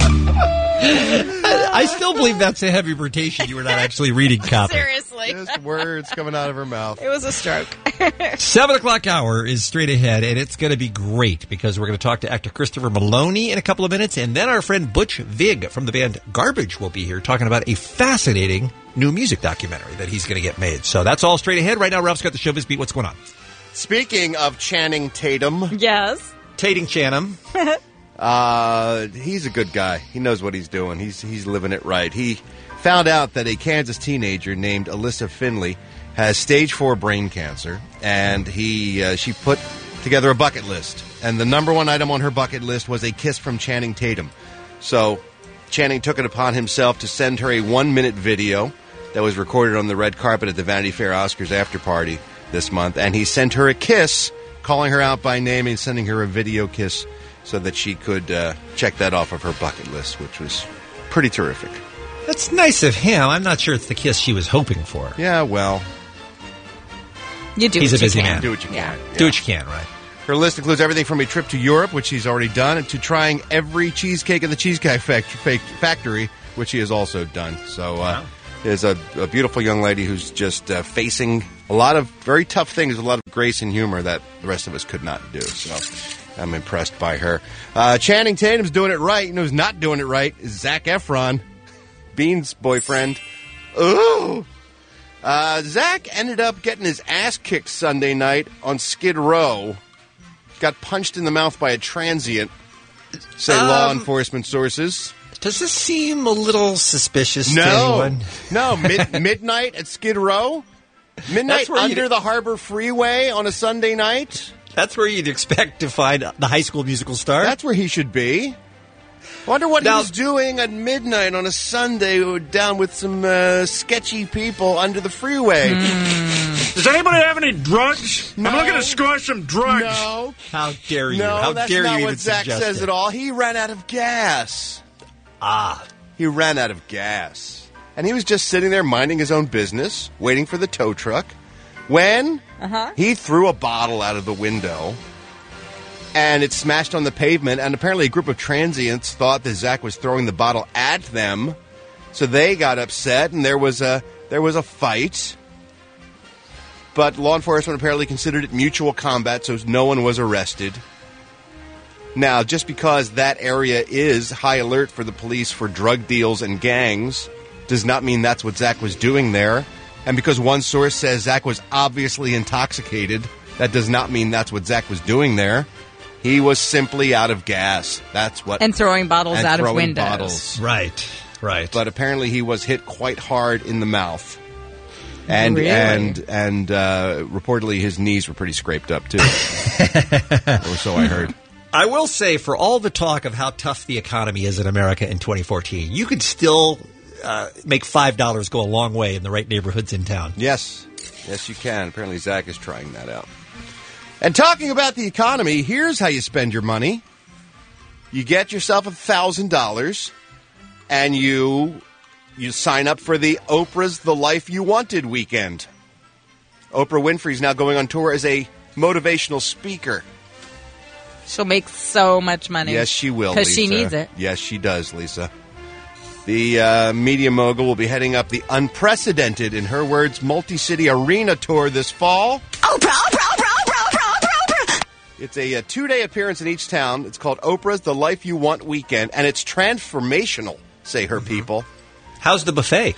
I still believe that's a heavy rotation. You were not actually reading copy. Seriously. Just words coming out of her mouth. It was a stroke. Seven o'clock hour is straight ahead, and it's going to be great because we're going to talk to actor Christopher Maloney in a couple of minutes, and then our friend Butch Vig from the band Garbage will be here talking about a fascinating new music documentary that he's going to get made. So that's all straight ahead. Right now, Ralph's got the showbiz beat. What's going on? Speaking of Channing Tatum, Yes. Tating Chanham. uh, he's a good guy. He knows what he's doing. He's he's living it right. He found out that a Kansas teenager named Alyssa Finley has stage four brain cancer, and he uh, she put together a bucket list, and the number one item on her bucket list was a kiss from Channing Tatum. So Channing took it upon himself to send her a one-minute video that was recorded on the red carpet at the Vanity Fair Oscars after party this month, and he sent her a kiss, calling her out by name and sending her a video kiss so that she could uh, check that off of her bucket list, which was pretty terrific. That's nice of him. I'm not sure it's the kiss she was hoping for. Yeah, well, You do He's what a busy you can. man. do what you can. Yeah. Yeah. Do what you can, right? Her list includes everything from a trip to Europe, which he's already done, and to trying every cheesecake at the Cheesecake Fact- Fac- Factory, which he has also done. So uh, there's a, a beautiful young lady who's just uh, facing a lot of very tough things, with a lot of grace and humor that the rest of us could not do. So I'm impressed by her. Uh, Channing Tatum's doing it right. You know who's not doing it right is Zac Efron, Bean's boyfriend. Ooh! Uh, Zach ended up getting his ass kicked Sunday night on Skid Row. Got punched in the mouth by a transient, say law Um, enforcement sources. Does this seem a little suspicious to No, anyone? no, mid- midnight at Skid Row? Midnight That's where under you'd- the Harbor Freeway on a Sunday night? That's where you'd expect to find the High School Musical star. That's where he should be. I wonder what Now- he was doing at midnight on a Sunday down with some uh, sketchy people under the freeway. Does anybody have any drugs? No. I'm looking to score some drugs. No. How dare you? No, How that's dare not you what even Zach suggest says it? at all. He ran out of gas. Ah. He ran out of gas. And he was just sitting there minding his own business, waiting for the tow truck, when Uh-huh. he threw a bottle out of the window, and it smashed on the pavement, and apparently a group of transients thought that Zach was throwing the bottle at them, so they got upset, and there was a, There was a fight, but law enforcement apparently considered it mutual combat, so no one was arrested. Now, just because that area is high alert for the police for drug deals and gangs does not mean that's what Zach was doing there. And because one source says Zach was obviously intoxicated, that does not mean that's what Zach was doing there. He was simply out of gas. That's what. And throwing bottles and out throwing of windows. Bottles. Right, right. But apparently he was hit quite hard in the mouth. And Really? and and uh, reportedly his knees were pretty scraped up, too. Or so I heard. I will say, for all the talk of how tough the economy is in America in twenty fourteen, you could still uh, make five dollars go a long way in the right neighborhoods in town. Yes. Yes, you can. Apparently Zach is trying that out. And talking about the economy, here's how you spend your money. You get yourself one thousand dollars, and you you sign up for the Oprah's The Life You Wanted weekend. Oprah Winfrey's now going on tour as a motivational speaker. She'll make so much money. Yes, she will, because she Lisa. needs it. Yes, she does, Lisa. The uh, media mogul will be heading up the unprecedented, in her words, multi-city arena tour this fall. Oprah, Oprah, Oprah, Oprah, Oprah, Oprah, Oprah. It's a, a two-day appearance in each town. It's called Oprah's The Life You Want Weekend, and it's transformational, say her people. How's the buffet?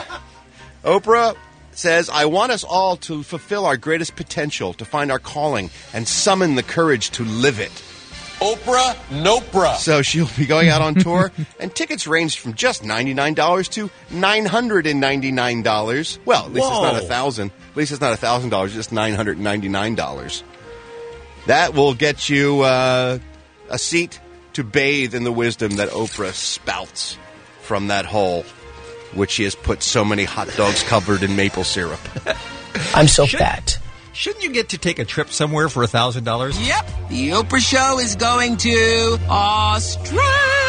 Oprah says, I want us all to fulfill our greatest potential, to find our calling, and summon the courage to live it. Oprah, Nopra. So she'll be going out on tour, and tickets range from just ninety-nine dollars to nine hundred ninety-nine dollars. Well, at least Whoa. it's not one thousand dollars. At least it's not one thousand dollars, just nine hundred ninety-nine dollars. That will get you uh, a seat to bathe in the wisdom that Oprah spouts from that hole, which she has put so many hot dogs covered in maple syrup. I'm so Should- fat. Shouldn't you get to take a trip somewhere for one thousand dollars? Yep. The Oprah Show is going to Australia.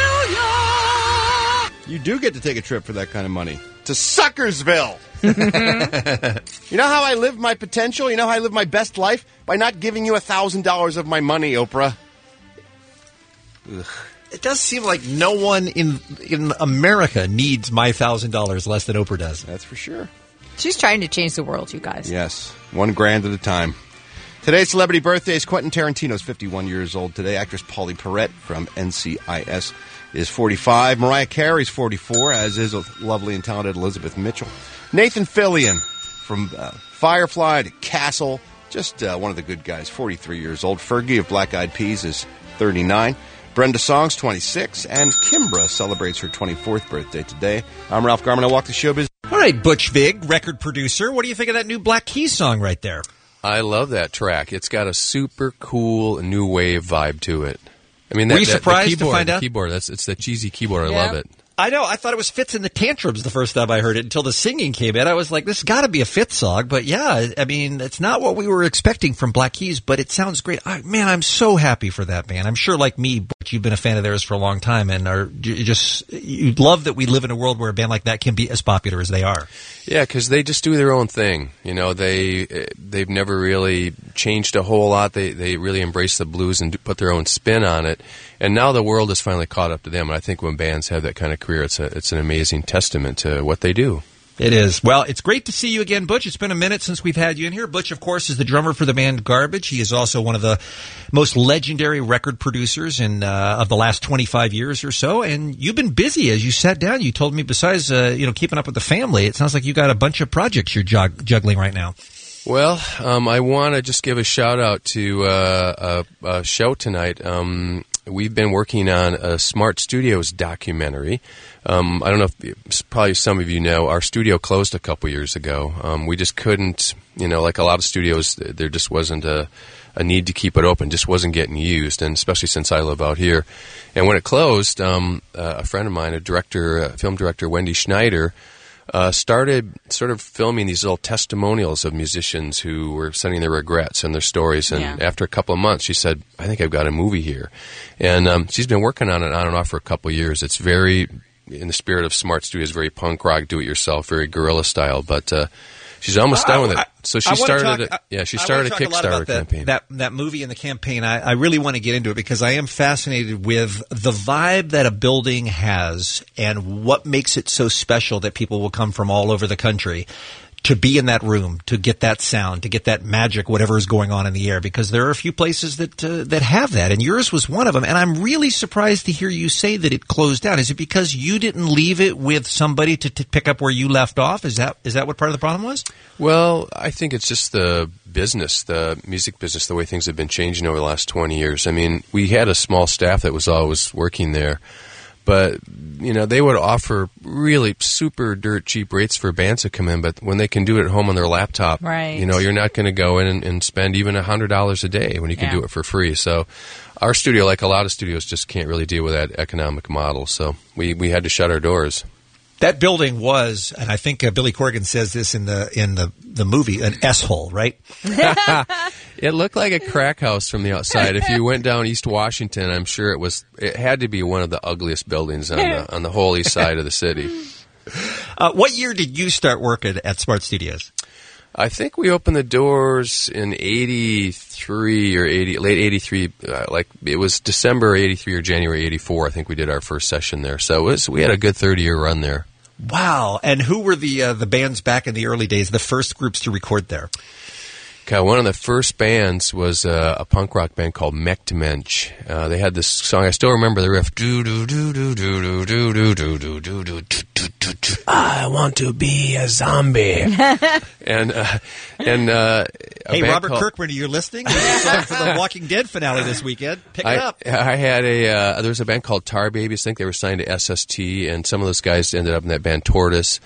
You do get to take a trip for that kind of money. To Suckersville. You know how I live my potential? You know how I live my best life? By not giving you one thousand dollars of my money, Oprah. Ugh. It does seem like no one in in America needs my one thousand dollars less than Oprah does. That's for sure. She's trying to change the world, you guys. Yes, one grand at a time. Today's celebrity birthdays. Quentin Tarantino's fifty-one years old today. Actress Pauly Perrette from N C I S is forty-five. Mariah Carey's forty-four, as is a lovely and talented Elizabeth Mitchell. Nathan Fillion from uh, Firefly to Castle, just uh, one of the good guys, forty-three years old. Fergie of Black Eyed Peas is thirty-nine. Brenda Song's twenty-six, and Kimbra celebrates her twenty-fourth birthday today. I'm Ralph Garman. I walk the showbiz. All right, Butch Vig, record producer. What do you think of that new Black Keys song right there? I love that track. It's got a super cool new wave vibe to it. I mean, that, Were you that- the surprised to keyboard, find the out? Keyboard. That's it's that cheesy keyboard. I Yeah. love it. I know. I thought it was Fitz and the Tantrums the first time I heard it until the singing came in. I was like, this has got to be a Fitz song. But yeah, I mean, it's not what we were expecting from Black Keys, but it sounds great. I, man, I'm so happy for that band. I'm sure, like me, Butch, you've been a fan of theirs for a long time and are you just, you love that we live in a world where a band like that can be as popular as they are. Yeah, because they just do their own thing. You know, they eh, they've never really changed a whole lot. They they really embrace the blues and do, put their own spin on it. And now the world has finally caught up to them. And I think when bands have that kind of career, it's a it's an amazing testament to what they do. It is. Well, it's great to see you again, Butch. It's been a minute since we've had you in here. Butch, of course, is the drummer for the band Garbage. He is also one of the most legendary record producers in uh, of the last twenty-five years or so. And you've been busy as you sat down. You told me besides, uh, you know, keeping up with the family, it sounds like you got a bunch of projects you're jug- juggling right now. Well, um, I want to just give a shout out to uh, a, a show tonight. Um, we've been working on a Smart Studios documentary. Um, I don't know if probably some of you know, our studio closed a couple years ago. Um, we just couldn't, you know, like a lot of studios, there just wasn't a, a need to keep it open, just wasn't getting used, and especially since I live out here. And when it closed, um, uh, a friend of mine, a director, a film director, Wendy Schneider, Uh, started sort of filming these little testimonials of musicians who were sending their regrets and their stories. And Yeah. after a couple of months, she said, I think I've got a movie here. And um, she's been working on it on and off for a couple of years. It's very, in the spirit of Smart Studios, very punk rock, do-it-yourself, very guerrilla style. But uh, she's almost I- done with it. I- So she I wanna started. talk- a, yeah, she I started a wanna talk lot Kickstarter about that, campaign. That that movie and the campaign. I, I really want to get into it because I am fascinated with the vibe that a building has and what makes it so special that people will come from all over the country to be in that room, to get that sound, to get that magic, whatever is going on in the air. Because there are a few places that uh, that have that, and yours was one of them. And I'm really surprised to hear you say that it closed down. Is it because you didn't leave it with somebody to, to pick up where you left off? Is that is that what part of the problem was? Well, I think it's just the business, the music business, the way things have been changing over the last twenty years. I mean, we had a small staff that was always working there, but, you know, they would offer really super dirt cheap rates for bands to come in, but when they can do it at home on their laptop, Right. you know, you're not going to go in and, and spend even one hundred dollars a day when you can Yeah. do it for free. So our studio, like a lot of studios, just can't really deal with that economic model. So we, we had to shut our doors. That building was, and I think uh, Billy Corgan says this in the in the, the movie, an S-hole, right? It looked like a crack house from the outside. If you went down East Washington, I'm sure it was. It had to be one of the ugliest buildings on the on the whole east side of the city. Uh, what year did you start working at Smart Studios? I think we opened the doors in eighty-three or eighty, late eighty-three. Uh, like it was December eighty-three or January eighty-four. I think we did our first session there. So it was, we had a good thirty year run there. Wow! And who were the uh, the bands back in the early days? The first groups to record there? God, one of the first bands was uh, a punk rock band called Mechdemensch. Uh, they had this song. I still remember the riff. Do do do do do do do do do do do do do. I want to be a zombie. and uh, and uh, a Hey, band Robert called- Kirkman, are you listening? We have a song for the Walking Dead finale this weekend. Pick I, it up. I had a uh, there was a band called Tar Babies. I think they were signed to S S T, and some of those guys ended up in that band Tortoise.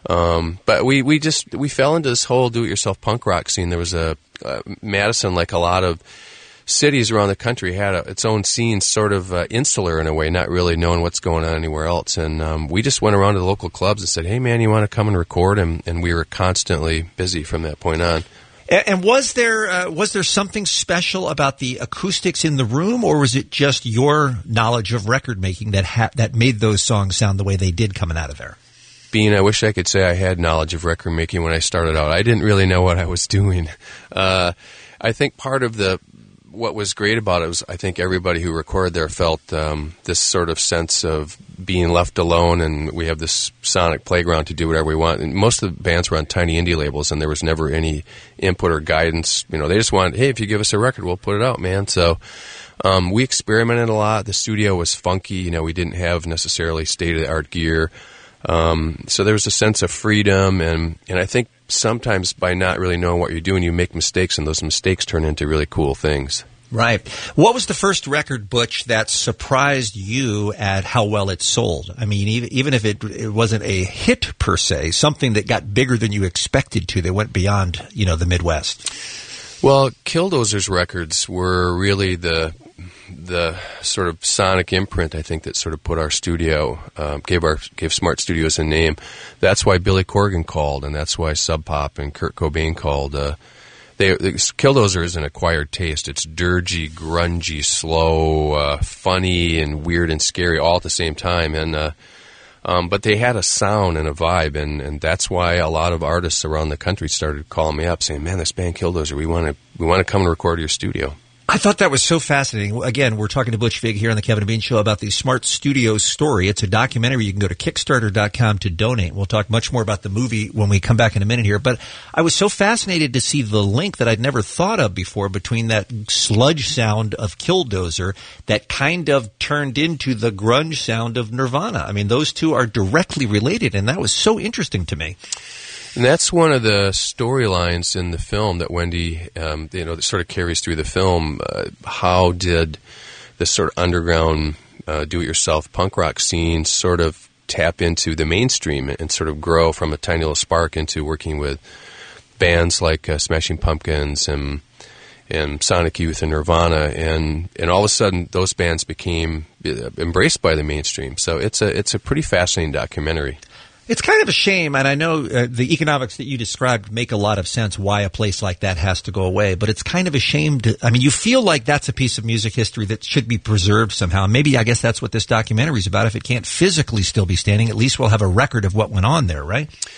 Um, but we, we just we fell into this whole do-it-yourself punk rock scene. There was a uh, Madison, like a lot of cities around the country, had a, its own scene, sort of uh, insular in a way, not really knowing what's going on anywhere else. And um, we just went around to the local clubs and said, "Hey, man, you want to come and record?" And, and we were constantly busy from that point on. And, and was there uh, was there something special about the acoustics in the room, or was it just your knowledge of record making that ha- that made those songs sound the way they did coming out of there? Bean, I wish I could say I had knowledge of record making when I started out. I didn't really know what I was doing. Uh, I think part of the what was great about it was I think everybody who recorded there felt um, this sort of sense of being left alone, and we have this sonic playground to do whatever we want. And most of the bands were on tiny indie labels, and there was never any input or guidance. You know, they just wanted, hey, if you give us a record, we'll put it out, man. So um, we experimented a lot. The studio was funky. You know, we didn't have necessarily state-of-the-art gear. Um, so there was a sense of freedom, and, and I think sometimes by not really knowing what you're doing, you make mistakes, and those mistakes turn into really cool things. Right. What was the first record, Butch, that surprised you at how well it sold? I mean, even, even if it, it wasn't a hit per se, something that got bigger than you expected to, that went beyond, you know, the Midwest. Well, Killdozer's records were really the the sort of sonic imprint, I think, that sort of put our studio, um, gave our gave Smart Studios a name. That's why Billy Corgan called, and that's why Sub Pop and Kurt Cobain called. Uh, they, they Killdozer is an acquired taste. It's dirgy, grungy, slow, uh, funny, and weird and scary all at the same time. And uh, um, but they had a sound and a vibe, and, and that's why a lot of artists around the country started calling me up, saying, "Man, this band Killdozer, we want to we want to come and record your studio." I thought that was so fascinating. Again, we're talking to Butch Vig here on the Kevin and Bean Show about the Smart Studios story. It's a documentary. You can go to Kickstarter dot com to donate. We'll talk much more about the movie when we come back in a minute here. But I was so fascinated to see the link that I'd never thought of before between that sludge sound of Killdozer that kind of turned into the grunge sound of Nirvana. I mean, those two are directly related, and that was so interesting to me. And that's one of the storylines in the film that Wendy, um, you know, that sort of carries through the film. Uh, how did this sort of underground uh, do-it-yourself punk rock scene sort of tap into the mainstream and sort of grow from a tiny little spark into working with bands like uh, Smashing Pumpkins and and Sonic Youth and Nirvana, and and all of a sudden those bands became embraced by the mainstream. So it's a it's a pretty fascinating documentary. It's kind of a shame, and I know uh, the economics that you described make a lot of sense why a place like that has to go away, but it's kind of a shame to, I mean, you feel like that's a piece of music history that should be preserved somehow. Maybe, I guess that's what this documentary is about. If it can't physically still be standing, at least we'll have a record of what went on there, right?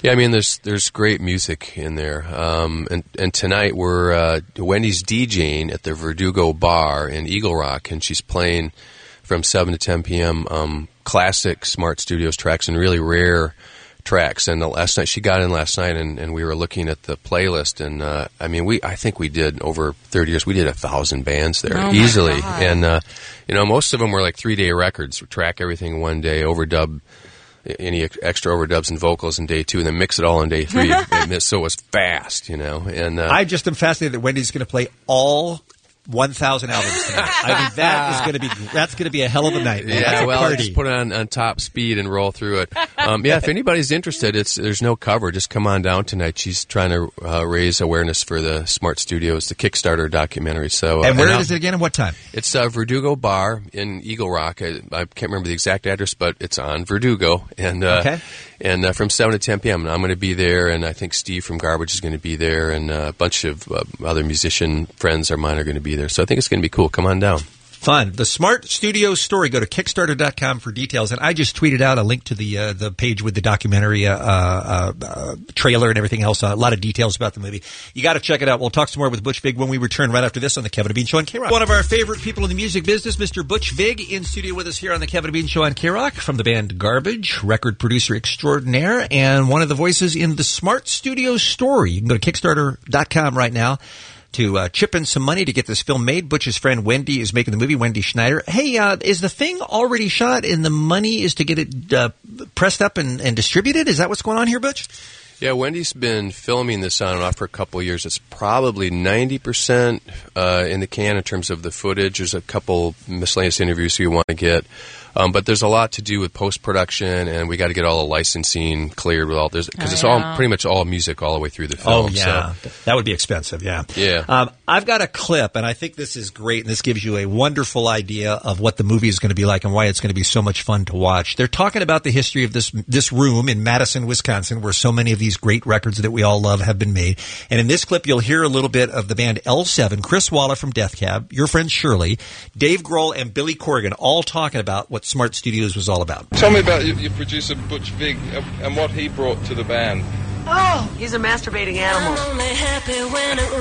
Yeah, I mean, there's there's great music in there, um, and and tonight we're uh, Wendy's DJing at the Verdugo Bar in Eagle Rock, and she's playing from seven to ten p.m. Um, classic Smart Studios tracks and really rare tracks. And the last night she got in last night, and, and we were looking at the playlist, and uh, I mean, we I think we did over thirty years. We did a thousand bands there Oh, my easily, God. and uh, you know, most of them were like three day records. We track everything one day, overdub any ex- extra overdubs and vocals in day two, and then mix it all in day three. And so it was fast, you know. And uh, I just am fascinated that Wendy's going to play all one thousand albums tonight. I mean, that is going to be that's going to be a hell of a night. Man. That's yeah, a well, I party. just put it on, on top speed and roll through it. Um, yeah, if anybody's interested, it's there's no cover. Just come on down tonight. She's trying to uh, raise awareness for the Smart Studios, the Kickstarter documentary. So, uh, and where and is it again and what time? It's uh, Verdugo Bar in Eagle Rock. I, I can't remember the exact address, but it's on Verdugo. And uh, Okay. and uh, from seven to ten p.m. And I'm going to be there, and I think Steve from Garbage is going to be there, and uh, a bunch of uh, other musician friends of mine are going to be there. So I think it's going to be cool. Come on down. Fun. The Smart Studios story. Go to Kickstarter dot com for details. And I just tweeted out a link to the uh, the page with the documentary uh, uh, uh, trailer and everything else. Uh, a lot of details about the movie. You got to check it out. We'll talk some more with Butch Vig when we return right after this on the Kevin and Bean Show on K-Rock. One of our favorite people in the music business, Mister Butch Vig, in studio with us here on the Kevin and Bean Show on K-Rock from the band Garbage, record producer extraordinaire, and one of the voices in the Smart Studios story. You can go to Kickstarter dot com right now to uh, chip in some money to get this film made. Butch's friend Wendy is making the movie, Wendy Schneider. Hey, uh, is the thing already shot and the money is to get it uh, pressed up and, and distributed? Is that what's going on here, Butch? Yeah, Wendy's been filming this on and off for a couple of years. It's probably ninety percent uh, in the can in terms of the footage. There's a couple miscellaneous interviews you want to get. Um, but there's a lot to do with post-production, and we got to get all the licensing cleared with all this because Oh, it's yeah. all pretty much all music all the way through the film. Oh, yeah. So. That would be expensive, yeah. Yeah. Um, I've got a clip, and I think this is great, and this gives you a wonderful idea of what the movie is going to be like and why it's going to be so much fun to watch. They're talking about the history of this this room in Madison, Wisconsin, where so many of these great records that we all love have been made. And in this clip, you'll hear a little bit of the band L seven, Chris Waller from Death Cab, your friend Shirley, Dave Grohl, and Billy Corgan, all talking about what Smart Studios was all about. Tell me about your, your producer Butch Vig uh, and what he brought to the band. Oh, he's a masturbating animal. I'm only happy when it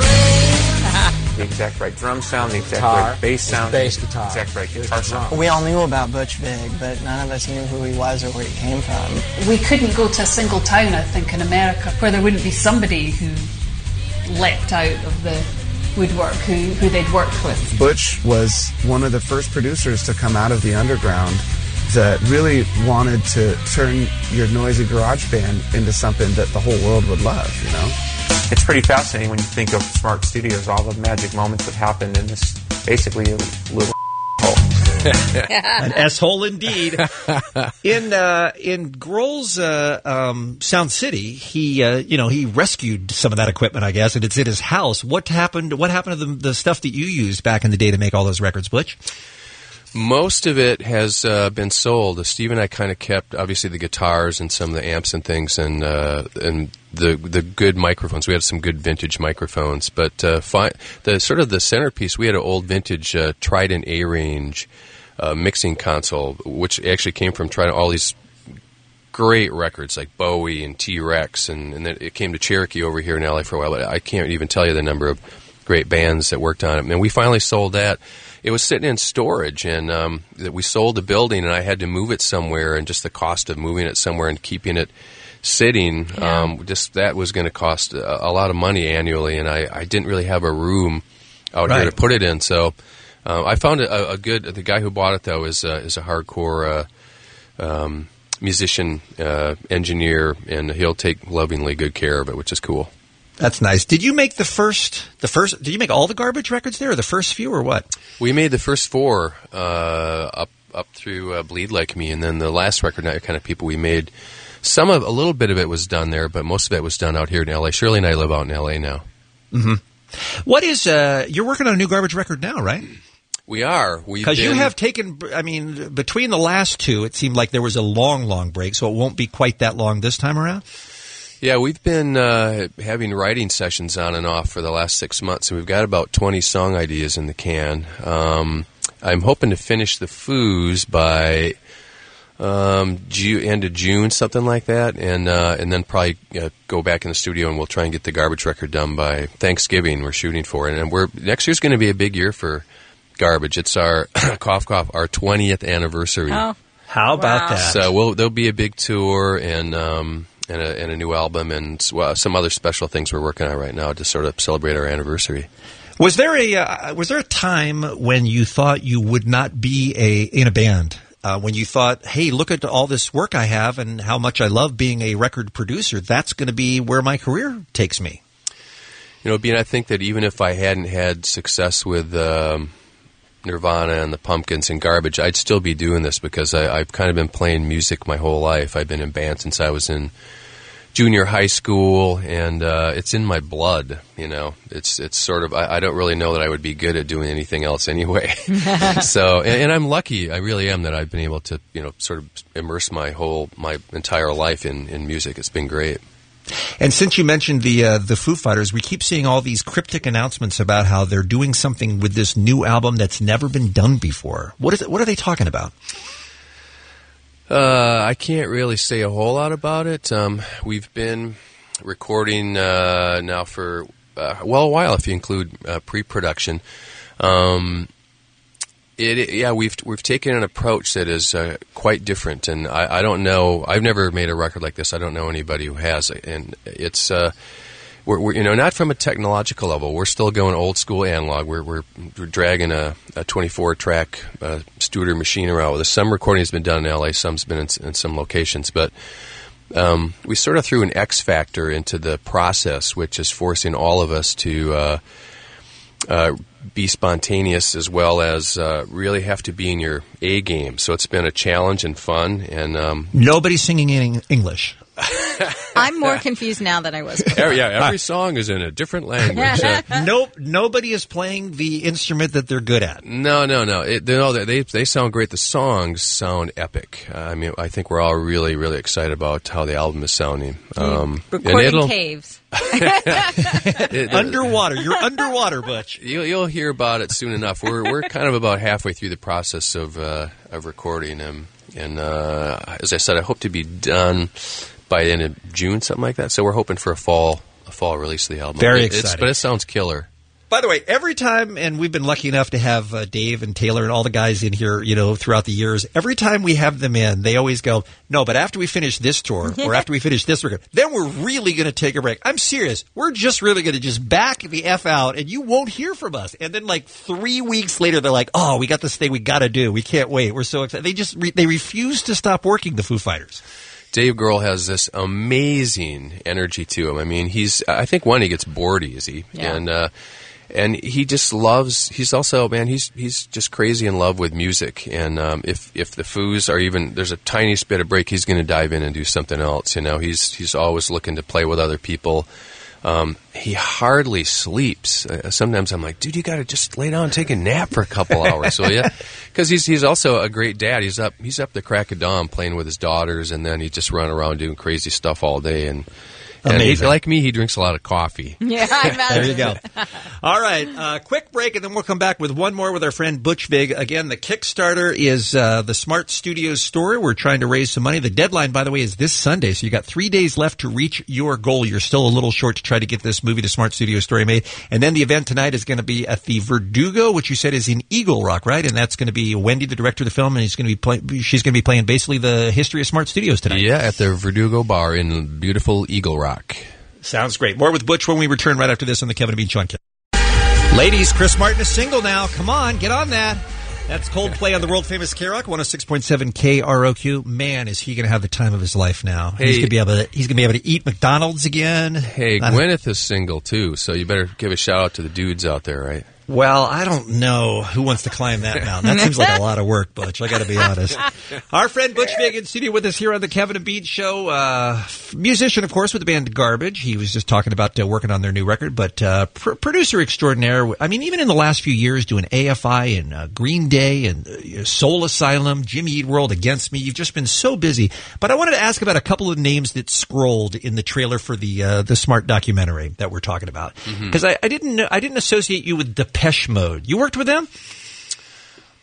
rains. The exact right drum sound, the exact Guitar. right bass sound, Bass guitar. exact right guitar sound. We all knew about Butch Vig, but none of us knew who he was or where he came from. We couldn't go to a single town, I think, in America where there wouldn't be somebody who leapt out of the woodwork who, who they'd worked with. Butch was one of the first producers to come out of the underground that really wanted to turn your noisy garage band into something that the whole world would love, you know? It's pretty fascinating when you think of Smart Studios, all the magic moments that happened in this basically a little hole. An S-hole indeed. In uh, in Grohl's uh, um, Sound City, he uh, you know he rescued some of that equipment, I guess, and it's in his house. What happened? What happened to the, the stuff that you used back in the day to make all those records, Butch? Most of it has uh, been sold. Steve and I kind of kept, obviously, the guitars and some of the amps and things, and uh, and the the good microphones. We had some good vintage microphones, but uh, fi- the sort of the centerpiece, we had an old vintage uh, Trident A-Range uh, mixing console, which actually came from Trident. All these great records like Bowie and T-Rex, and, and then it came to Cherokee over here in L A for a while. But I can't even tell you the number of great bands that worked on it. And we finally sold that. It was sitting in storage, and um, that we sold the building, and I had to move it somewhere, and just the cost of moving it somewhere and keeping it sitting, Yeah. um, just that was going to cost a, a lot of money annually, and I, I didn't really have a room out Right. here to put it in. So uh, I found a, a good. The guy who bought it though is uh, is a hardcore uh, um, musician, uh, engineer, and he'll take lovingly good care of it, which is cool. That's nice. Did you make the first the first? Did you make all the Garbage records there, or the first few, or what? We made the first four uh, up up through uh, Bleed Like Me, and then the last record, Not Your Kind of People, we made some of a little bit of it was done there, but most of it was done out here in L A. Shirley and I live out in L A now. Mm-hmm. What is uh? You're working on a new Garbage record now, right? We are. Because you have taken, I mean, between the last two, it seemed like there was a long, long break, so it won't be quite that long this time around? Yeah, we've been uh, having writing sessions on and off for the last six months, and we've got about twenty song ideas in the can. Um, I'm hoping to finish the Foos by um, Ju- end of June, something like that, and uh, and then probably uh, go back in the studio and we'll try and get the Garbage record done by Thanksgiving. We're shooting for it, and we're next year's going to be a big year for Garbage. It's our cough cough our twentieth anniversary. Oh, how about wow. that? So we'll there'll be a big tour and um and a, and a new album and well, some other special things we're working on right now to sort of celebrate our anniversary. Was there a uh, was there a time when you thought you would not be a in a band? Uh, when you thought, hey, look at all this work I have and how much I love being a record producer. That's going to be where my career takes me. You know, Bean, I think that even if I hadn't had success with um, Nirvana and the Pumpkins and Garbage, I'd still be doing this because I, I've kind of been playing music my whole life. I've been in band since I was in junior high school, and uh, it's in my blood. You know, it's it's sort of I, I don't really know that I would be good at doing anything else anyway. so, and, and I'm lucky. I really am that I've been able to you know sort of immerse my whole my entire life in, in music. It's been great. And since you mentioned the uh, the Foo Fighters, we keep seeing all these cryptic announcements about how they're doing something with this new album that's never been done before. What is it? What are they talking about? Uh, I can't really say a whole lot about it. Um, we've been recording uh, now for uh, well a while, if you include uh, pre-production. Um, it, it yeah, we've we've taken an approach that is uh, quite different, and I, I don't know. I've never made a record like this. I don't know anybody who has, and it's. Uh, We're, we're, you know, not from a technological level. We're still going old school analog. We're we're, we're dragging a, a twenty-four track uh, Studer machine around with us. Some recording has been done in L A. Some's been in, in some locations, but um, we sort of threw an X factor into the process, which is forcing all of us to uh, uh, be spontaneous as well as uh, really have to be in your A game. So it's been a challenge and fun. And um, nobody's singing in English. I'm more confused now than I was before. Yeah, every song is in a different language. Uh, nope, nobody is playing the instrument that they're good at. No, no, no. It, no, they they sound great. The songs sound epic. Uh, I mean, I think we're all really, really excited about how the album is sounding. Um, Recording caves. it, underwater. You're underwater, Butch. You'll, you'll hear about it soon enough. We're we're kind of about halfway through the process of uh, of recording them, and uh, as I said, I hope to be done by the end of June, something like that. So we're hoping for a fall a fall release of the album. Very it, exciting. It's, but it sounds killer. By the way, every time, and we've been lucky enough to have uh, Dave and Taylor and all the guys in here, you know, throughout the years, every time we have them in, they always go, no, but after we finish this tour, or after we finish this record, then we're really going to take a break. I'm serious. We're just really going to just back the F out, and you won't hear from us. And then like three weeks later, they're like, oh, we got this thing we got to do. We can't wait. We're so excited. They just, re- they refuse to stop working, the Foo Fighters. Dave Grohl has this amazing energy to him. I mean, he's, I think, one, he gets bored easy. Yeah. And, uh, and he just loves, he's also, man, he's he's just crazy in love with music. And um, if, if the Foos are even, there's a tiniest bit of break, he's going to dive in and do something else. You know, he's he's always looking to play with other people. Um, he hardly sleeps. Uh, sometimes I'm like, dude, you got to just lay down and take a nap for a couple hours, will ya? Because he's he's also a great dad. He's up he's up the crack of dawn playing with his daughters, and then he just run around doing crazy stuff all day. And, and he, like me, he drinks a lot of coffee. Yeah, I imagine. There you go. All right, uh, quick break, and then we'll come back with one more with our friend Butch Vig. Again, the Kickstarter is uh, the Smart Studios story. We're trying to raise some money. The deadline, by the way, is this Sunday, so you got three days left to reach your goal. You're still a little short to try to get this movie, the Smart Studios story, made. And then the event tonight is going to be at the Verdugo, which you said is in Eagle Rock, right? And that's going to be Wendy, the director of the film, and he's going to be play- she's going to be playing basically the history of Smart Studios tonight. Yeah, at the Verdugo Bar in beautiful Eagle Rock. Sounds great. More with Butch when we return right after this on the Kevin and Bean Show on K. Ladies, Chris Martin is single now. Come on, get on that. That's Coldplay on the world-famous K-Rock, one oh six point seven K R O Q. Man, is he going to have the time of his life now. Hey. He's going to be able to, he's going to be able to eat McDonald's again. Hey, Not Gwyneth is single, too, so you better give a shout-out to the dudes out there, right? Well, I don't know who wants to climb that mountain. That seems like a lot of work, Butch. I got to be honest. Our friend Butch Vig in studio with us here on the Kevin and Bean Show. Uh, musician, of course, with the band Garbage. He was just talking about uh, working on their new record, but uh, pr- producer extraordinaire. I mean, even in the last few years, doing A F I and uh, Green Day and uh, Soul Asylum, Jimmy Eat World, Against Me. You've just been so busy. But I wanted to ask about a couple of names that scrolled in the trailer for the uh, the Smart documentary that we're talking about. Because mm-hmm. I, I didn't know, I didn't associate you with Depeche Mode. You worked with them?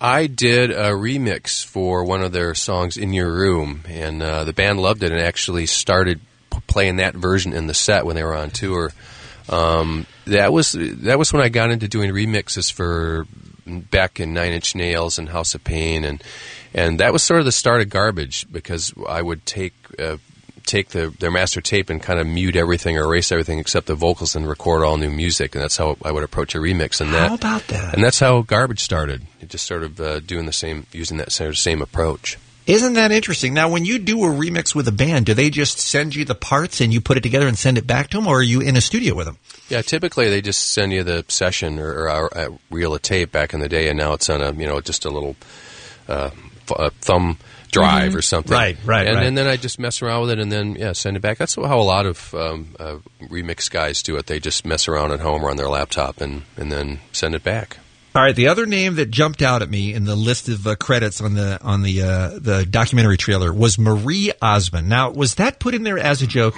I did a remix for one of their songs, In Your Room, and uh, the band loved it and actually started p- playing that version in the set when they were on tour. Um, that was that was when I got into doing remixes for Beck and Nine Inch Nails and House of Pain, and and that was sort of the start of Garbage, because I would take uh, take the their master tape and kind of mute everything or erase everything except the vocals and record all new music, and that's how I would approach a remix. And that, How about that? And that's how Garbage started. It just sort of uh, doing the same, using that sort of same approach. Isn't that interesting? Now, when you do a remix with a band, do they just send you the parts and you put it together and send it back to them, or are you in a studio with them? Yeah, typically they just send you the session or, or a, a reel of tape back in the day, and now it's on a, you know, just a little uh, f- a thumb drive Mm-hmm. or something. Right, right, and, right. and then I just mess around with it and then, yeah, send it back. That's how a lot of um, uh, remix guys do it. They just mess around at home or on their laptop and, and then send it back. All right, the other name that jumped out at me in the list of uh, credits on the on the uh, the documentary trailer was Marie Osmond. Now, was that put in there as a joke?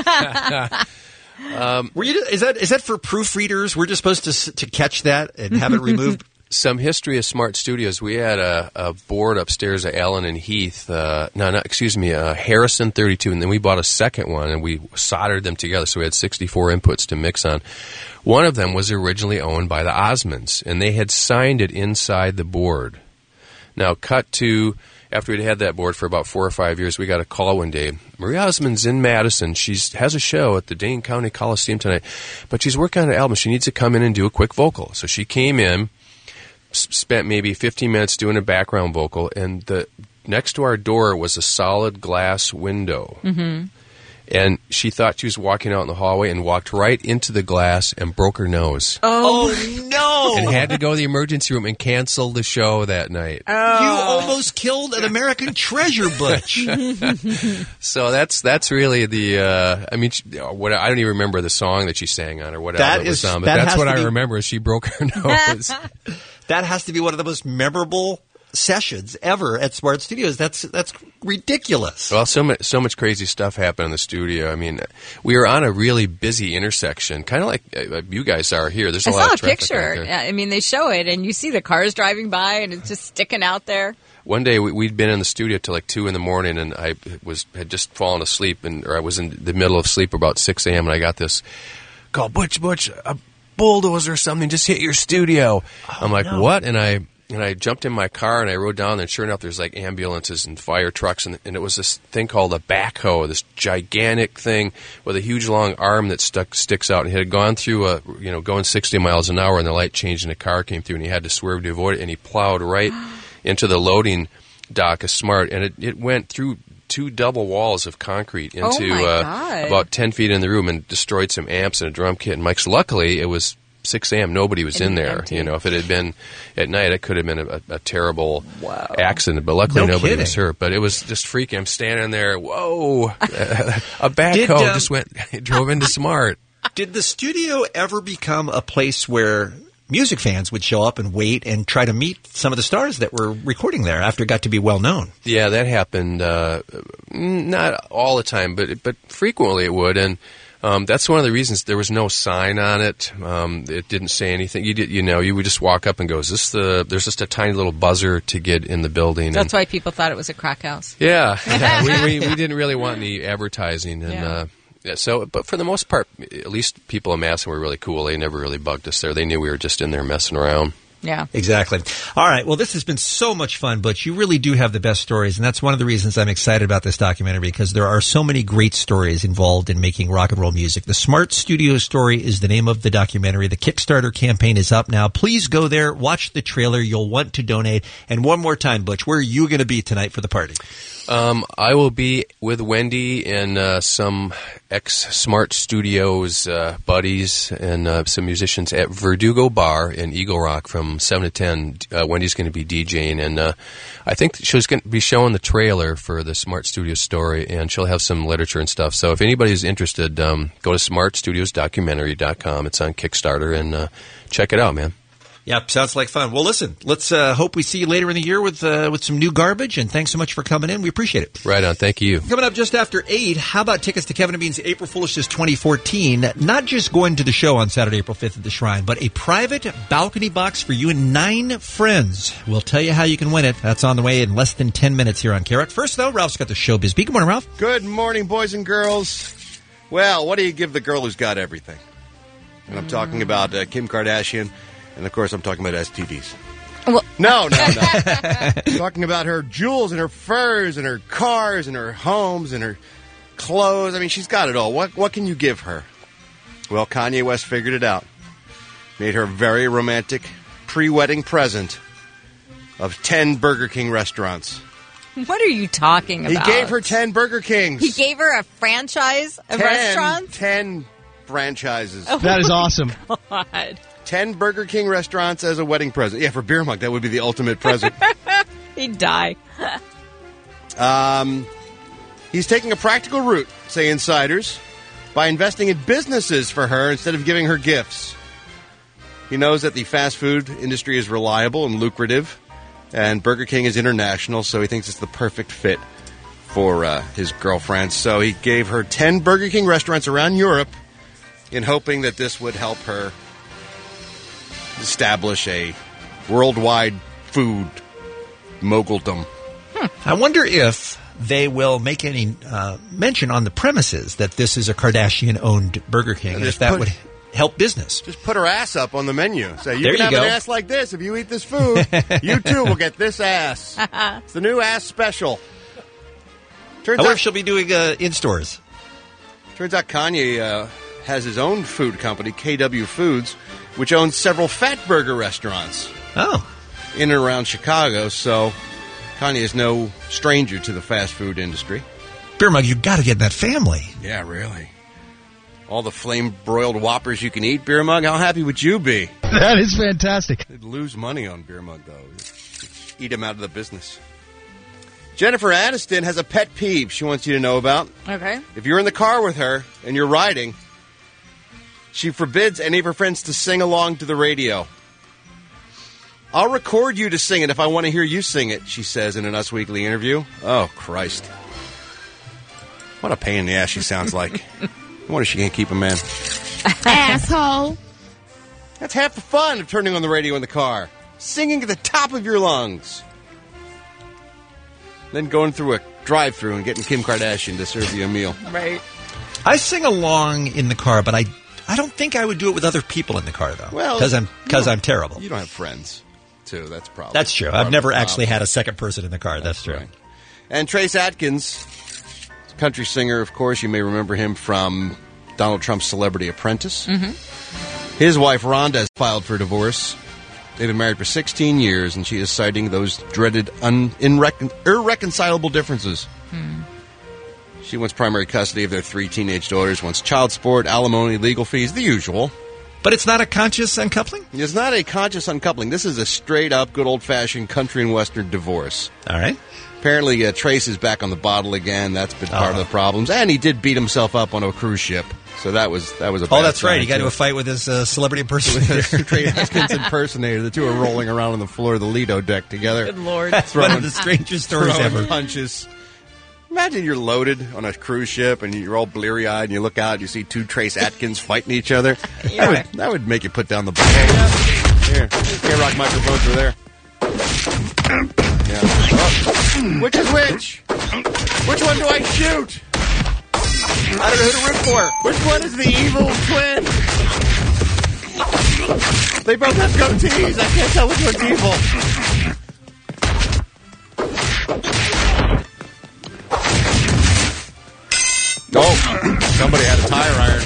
um, Were you? Is that is that for proofreaders? We're just supposed to s- to catch that and have it removed. Some history of Smart Studios. We had a, a board upstairs at Allen and Heath. Uh, no, not excuse me, uh, Harrison thirty-two, and then we bought a second one and we soldered them together. So we had sixty-four inputs to mix on. One of them was originally owned by the Osmonds, and they had signed it inside the board. Now, cut to after we'd had that board for about four or five years, we got a call one day. Marie Osmond's in Madison. She has a show at the Dane County Coliseum tonight, but she's working on an album. She needs to come in and do a quick vocal. So she came in, s- spent maybe fifteen minutes doing a background vocal, and the next to our door was a solid glass window. Mm-hmm. And she thought she was walking out in the hallway and walked right into the glass and broke her nose. Oh, no! And had to go to the emergency room and cancel the show that night. You almost killed an American treasure, Butch. So that's that's really the. Uh, I mean, she, what I don't even remember the song that she sang on or whatever That it was is- on, but that that's has what to I be- remember. Is she broke her nose. That has to be one of the most memorable sessions ever at Smart Studios. That's that's ridiculous. Well, so much so much crazy stuff happened in the studio. I mean, we were on a really busy intersection, kind of like uh, you guys are here. There's a I lot saw of a traffic picture. out there. Yeah, I mean, they show it, and you see the cars driving by, and it's just sticking out there. One day we, we'd been in the studio till like two in the morning, and I was had just fallen asleep, and or I was in the middle of sleep about six a.m. and I got this call, Butch, Butch, a bulldozer or something just hit your studio. I'm like, no. what? And I and I jumped in my car and I rode down there, and sure enough, there's like ambulances and fire trucks, and, and it was this thing called a backhoe, this gigantic thing with a huge long arm that stuck sticks out, and it had gone through a you know going sixty miles an hour, and the light changed, and a car came through, and he had to swerve to avoid it, and he plowed right into the loading dock of Smart, and it, it went through two double walls of concrete into Oh, my uh, God. about ten feet in the room and destroyed some amps and a drum kit and mics. Luckily, it was six a.m. Nobody was And in there. empty. You know, if it had been at night, it could have been a, a terrible accident. But luckily, No nobody kidding. was hurt. But it was just freaking. I'm standing there. Whoa! a backhoe Did, um, just went drove into Smart. Did the studio ever become a place where music fans would show up and wait and try to meet some of the stars that were recording there after it got to be well known? Yeah, that happened. Uh, not all the time, but but frequently it would, and um, that's one of the reasons there was no sign on it. Um, it didn't say anything. You did, you know, you would just walk up and go, "Is this the?" There's just a tiny little buzzer to get in the building. That's and, why people thought it was a crack house. Yeah, yeah we, we we didn't really want any advertising, and Yeah. uh, yeah, so. But for the most part, at least people in Madison were really cool. They never really bugged us there. They knew we were just in there messing around. Yeah. Exactly. All right. Well, this has been so much fun, Butch. You really do have the best stories, and that's one of the reasons I'm excited about this documentary, because there are so many great stories involved in making rock and roll music. The Smart Studio Story is the name of the documentary. The Kickstarter campaign is up now. Please go there, watch the trailer. You'll want to donate. And one more time, Butch, where are you going to be tonight for the party? Um, I will be with Wendy and uh, some ex-Smart Studios uh, buddies and uh, some musicians at Verdugo Bar in Eagle Rock from seven to ten. Uh, Wendy's going to be DJing, and uh, I think she's going to be showing the trailer for the Smart Studios story, and she'll have some literature and stuff. So if anybody's interested, um, go to smart studios documentary dot com. It's on Kickstarter, and uh, check it out, man. Yep, sounds like fun. Well, listen, let's uh, hope we see you later in the year with uh, with some new garbage, and thanks so much for coming in. We appreciate it. Right on. Thank you. Coming up just after eight, how about tickets to Kevin and Bean's April Foolishness twenty fourteen? Not just going to the show on Saturday, April fifth at the Shrine, but a private balcony box for you and nine friends. We'll tell you how you can win it. That's on the way in less than ten minutes here on K R O C. First, though, Ralph's got the showbiz beat. Good morning, Ralph. Good morning, boys and girls. Well, what do you give the girl who's got everything? And I'm talking about uh, Kim Kardashian. And, of course, I'm talking about S T Ds. Well, no, no, no. I'm talking about her jewels and her furs and her cars and her homes and her clothes. I mean, she's got it all. What what can you give her? Well, Kanye West figured it out. Made her a very romantic pre-wedding present of ten Burger King restaurants. What are you talking about? He gave her ten Burger Kings. He gave her a franchise of ten, restaurants? ten franchises. Oh, that is awesome. God. Ten Burger King restaurants as a wedding present. Yeah, for Beer Mug, that would be the ultimate present. He'd die. um, he's taking a practical route, say insiders, by investing in businesses for her instead of giving her gifts. He knows that the fast food industry is reliable and lucrative, and Burger King is international, so he thinks it's the perfect fit for uh, his girlfriend. So he gave her ten Burger King restaurants around Europe in hoping that this would help her establish a worldwide food moguldom. Hmm. I wonder if they will make any uh, mention on the premises that this is a Kardashian-owned Burger King, and, and if that put, would help business. Just put her ass up on the menu. Say, you there can you have go. an ass like this if you eat this food. You, too, will get this ass. It's the new ass special. Turns I wonder out, if she'll be doing uh, in-stores. Turns out Kanye uh, has his own food company, K W Foods, which owns several Fat Burger restaurants. Oh. In and around Chicago, so Kanye is no stranger to the fast food industry. Beer Mug, you got to get in that family. Yeah, really. All the flame-broiled Whoppers you can eat, Beer Mug, how happy would you be? That is fantastic. They'd lose money on Beer Mug, though. Eat him out of the business. Jennifer Aniston has a pet peeve she wants you to know about. Okay. If you're in the car with her and you're riding, she forbids any of her friends to sing along to the radio. I'll record you to sing it if I want to hear you sing it, she says in an Us Weekly interview. Oh, Christ. What a pain in the ass she sounds like. I wonder if she can't keep a man. Asshole. That's half the fun of turning on the radio in the car. Singing at the top of your lungs. Then going through a drive-thru and getting Kim Kardashian to serve you a meal. Right. I sing along in the car, but I I don't think I would do it with other people in the car, though. Well, because I'm because I'm terrible. You don't have friends, too. That's probably That's true. I've never actually had a second person in the car. That's, That's true. Right. And Trace Atkins, country singer, of course. You may remember him from Donald Trump's Celebrity Apprentice. Mm-hmm. His wife, Rhonda, has filed for divorce. They've been married for sixteen years, and she is citing those dreaded un- irrecon- irreconcilable differences. Hmm. She wants primary custody of their three teenage daughters, wants child support, alimony, legal fees, the usual. But it's not a conscious uncoupling? It's not a conscious uncoupling. This is a straight-up, good old-fashioned country and western divorce. All right. Apparently, uh, Trace is back on the bottle again. That's been part uh-huh. of the problems. And he did beat himself up on a cruise ship. So that was that was a bad Oh, that's right. He got too. into a fight with his uh, celebrity impersonator. Trace Atkins impersonator. The two are rolling around on the floor of the Lido deck together. Good Lord. That's throwing, one of the strangest stories ever. Punches. Imagine you're loaded on a cruise ship and you're all bleary-eyed and you look out and you see two Trace Atkins fighting each other. Yeah. That, would, that would make you put down the book. Here, K-Rock microphones are there. Yeah. Oh. Which is which? Which one do I shoot? I don't know who to root for. Which one is the evil twin? They both have goatees. I can't tell which one's evil. Oh, somebody had a tire iron.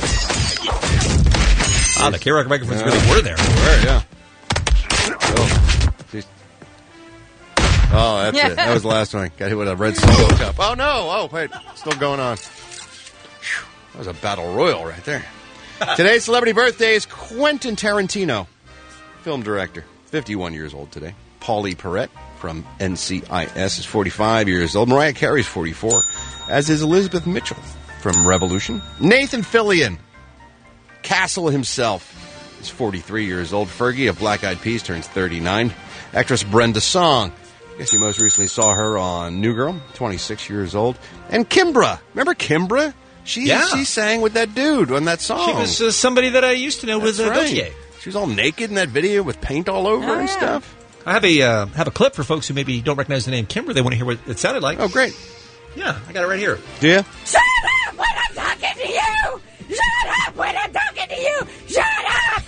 Ah, the K-Rock microphones yeah. really were there. Were, yeah. Oh, geez. Oh, that's Yeah. it. That was the last one. Got hit with a red solo cup. Oh, no. Oh, wait. Still going on. Whew. That was a battle royal right there. Today's celebrity birthday is Quentin Tarantino, film director. fifty-one years old today. Paulie Perrette from N C I S is forty-five years old. Mariah Carey's forty-four, as is Elizabeth Mitchell from Revolution. Nathan Fillion, Castle himself, is forty-three years old. Fergie of Black Eyed Peas turns thirty-nine. Actress Brenda Song. I guess you most recently saw her on New Girl, twenty-six years old. And Kimbra. Remember Kimbra? She, Yeah. she sang with that dude on that song. She was uh, somebody that I used to know That's with uh, right. Gaultier. She was all naked in that video with paint all over Oh, and yeah. stuff. I have a uh, have a clip for folks who maybe don't recognize the name Kimber. They want to hear what it sounded like. Oh, great. Yeah, I got it right here. Do you? Shut up when I'm talking to you! Shut up when I'm talking to you! Shut up!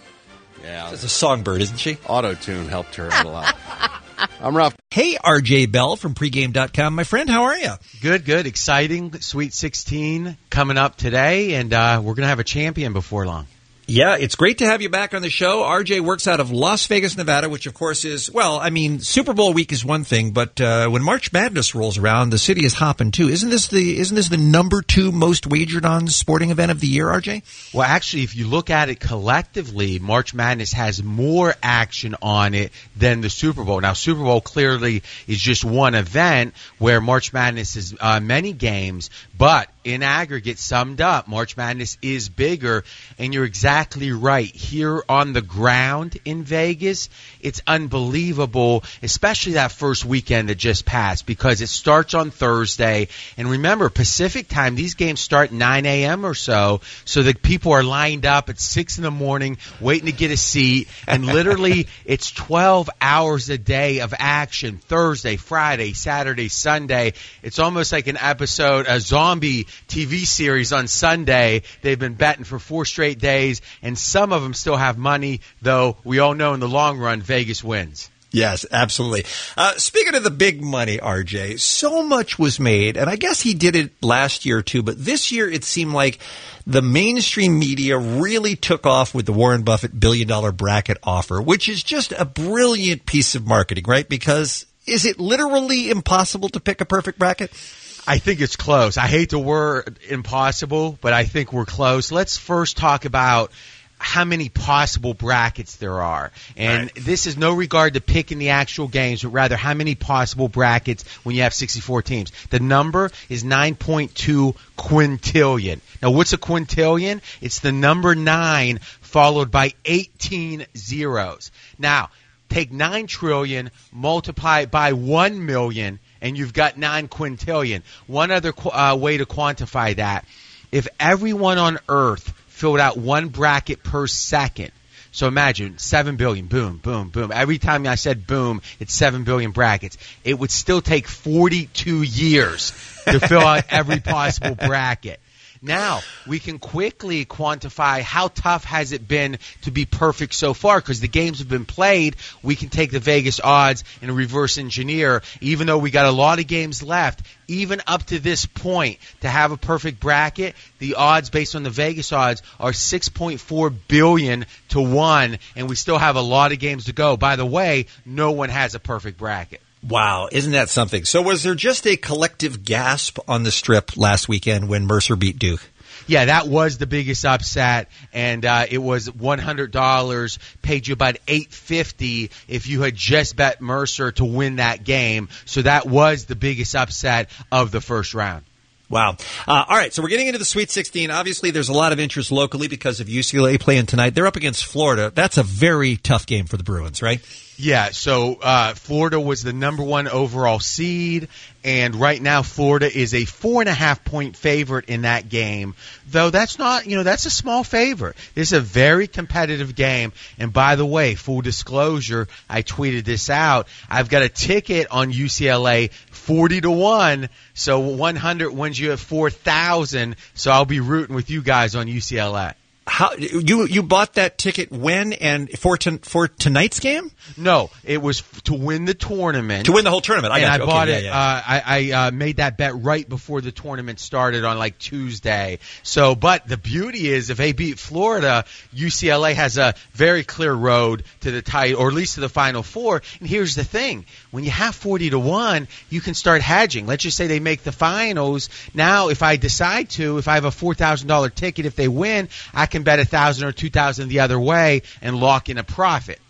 Yeah. She's a songbird, isn't she? Auto-tune helped her out a lot. I'm Ralph. Hey, R J Bell from pregame dot com. My friend, how are you? Good, good. Exciting. Sweet sixteen coming up today, and uh, we're going to have a champion before long. Yeah, it's great to have you back on the show. R J works out of Las Vegas, Nevada, which, of course, is, well, I mean, Super Bowl week is one thing, but uh, when March Madness rolls around, the city is hopping, too. Isn't this the isn't this the number two most wagered on sporting event of the year, R J? Well, actually, if you look at it collectively, March Madness has more action on it than the Super Bowl. Now, Super Bowl clearly is just one event where March Madness is uh, many games, but in aggregate, summed up, March Madness is bigger, and you're exactly right. Here on the ground in Vegas, it's unbelievable, especially that first weekend that just passed, because it starts on Thursday. And remember, Pacific time, these games start nine a.m. or so, so that people are lined up at six in the morning waiting to get a seat, and literally it's twelve hours a day of action, Thursday, Friday, Saturday, Sunday. It's almost like an episode, a zombie T V series on Sunday. They've been betting for four straight days, and some of them still have money, though we all know in the long run, Vegas wins. Yes, absolutely. Uh, speaking of the big money, R J, so much was made, and I guess he did it last year too, but this year it seemed like the mainstream media really took off with the Warren Buffett billion dollar bracket offer, which is just a brilliant piece of marketing, right? Because is it literally impossible to pick a perfect bracket? I think it's close. I hate the word impossible, but I think we're close. Let's first talk about how many possible brackets there are. And right. This is no regard to picking the actual games, but rather how many possible brackets when you have sixty-four teams. The number is nine point two quintillion. Now, what's a quintillion? It's the number nine followed by eighteen zeros. Now, take nine trillion, multiply it by one million, and you've got nine quintillion. One other uh, way to quantify that, if everyone on Earth filled out one bracket per second, so imagine seven billion, boom, boom, boom. Every time I said boom, it's seven billion brackets. It would still take forty-two years to fill out every possible bracket. Now, we can quickly quantify how tough has it been to be perfect so far, because the games have been played. We can take the Vegas odds and reverse engineer, even though we got a lot of games left. Even up to this point, to have a perfect bracket, the odds based on the Vegas odds are six point four billion to one, and we still have a lot of games to go. By the way, no one has a perfect bracket. Wow, isn't that something? So was there just a collective gasp on the Strip last weekend when Mercer beat Duke? Yeah, that was the biggest upset, and uh, it was one hundred dollars, paid you about eight hundred fifty dollars if you had just bet Mercer to win that game. So that was the biggest upset of the first round. Wow. Uh, all right, so we're getting into the Sweet sixteen. Obviously, there's a lot of interest locally because of U C L A playing tonight. They're up against Florida. That's a very tough game for the Bruins, right? Yeah, so uh, Florida was the number one overall seed, and right now Florida is a four and a half point favorite in that game. Though that's not, you know, that's a small favorite. This is a very competitive game. And by the way, full disclosure, I tweeted this out. I've got a ticket on U C L A forty to one, so one hundred wins you at four thousand. So I'll be rooting with you guys on U C L A. How you you bought that ticket when and for to, for tonight's game? No, it was f- to win the tournament. To win the whole tournament. I and got I you. bought okay, it. Yeah, yeah. Uh, I, I uh, made that bet right before the tournament started on like Tuesday. So, but the beauty is, if they beat Florida, U C L A has a very clear road to the title, or at least to the Final Four. And here's the thing: when you have forty to one, you can start hedging. Let's just say they make the finals. Now, if I decide to, if I have a four thousand dollar ticket, if they win, I can bet a thousand or two thousand the other way and lock in a profit.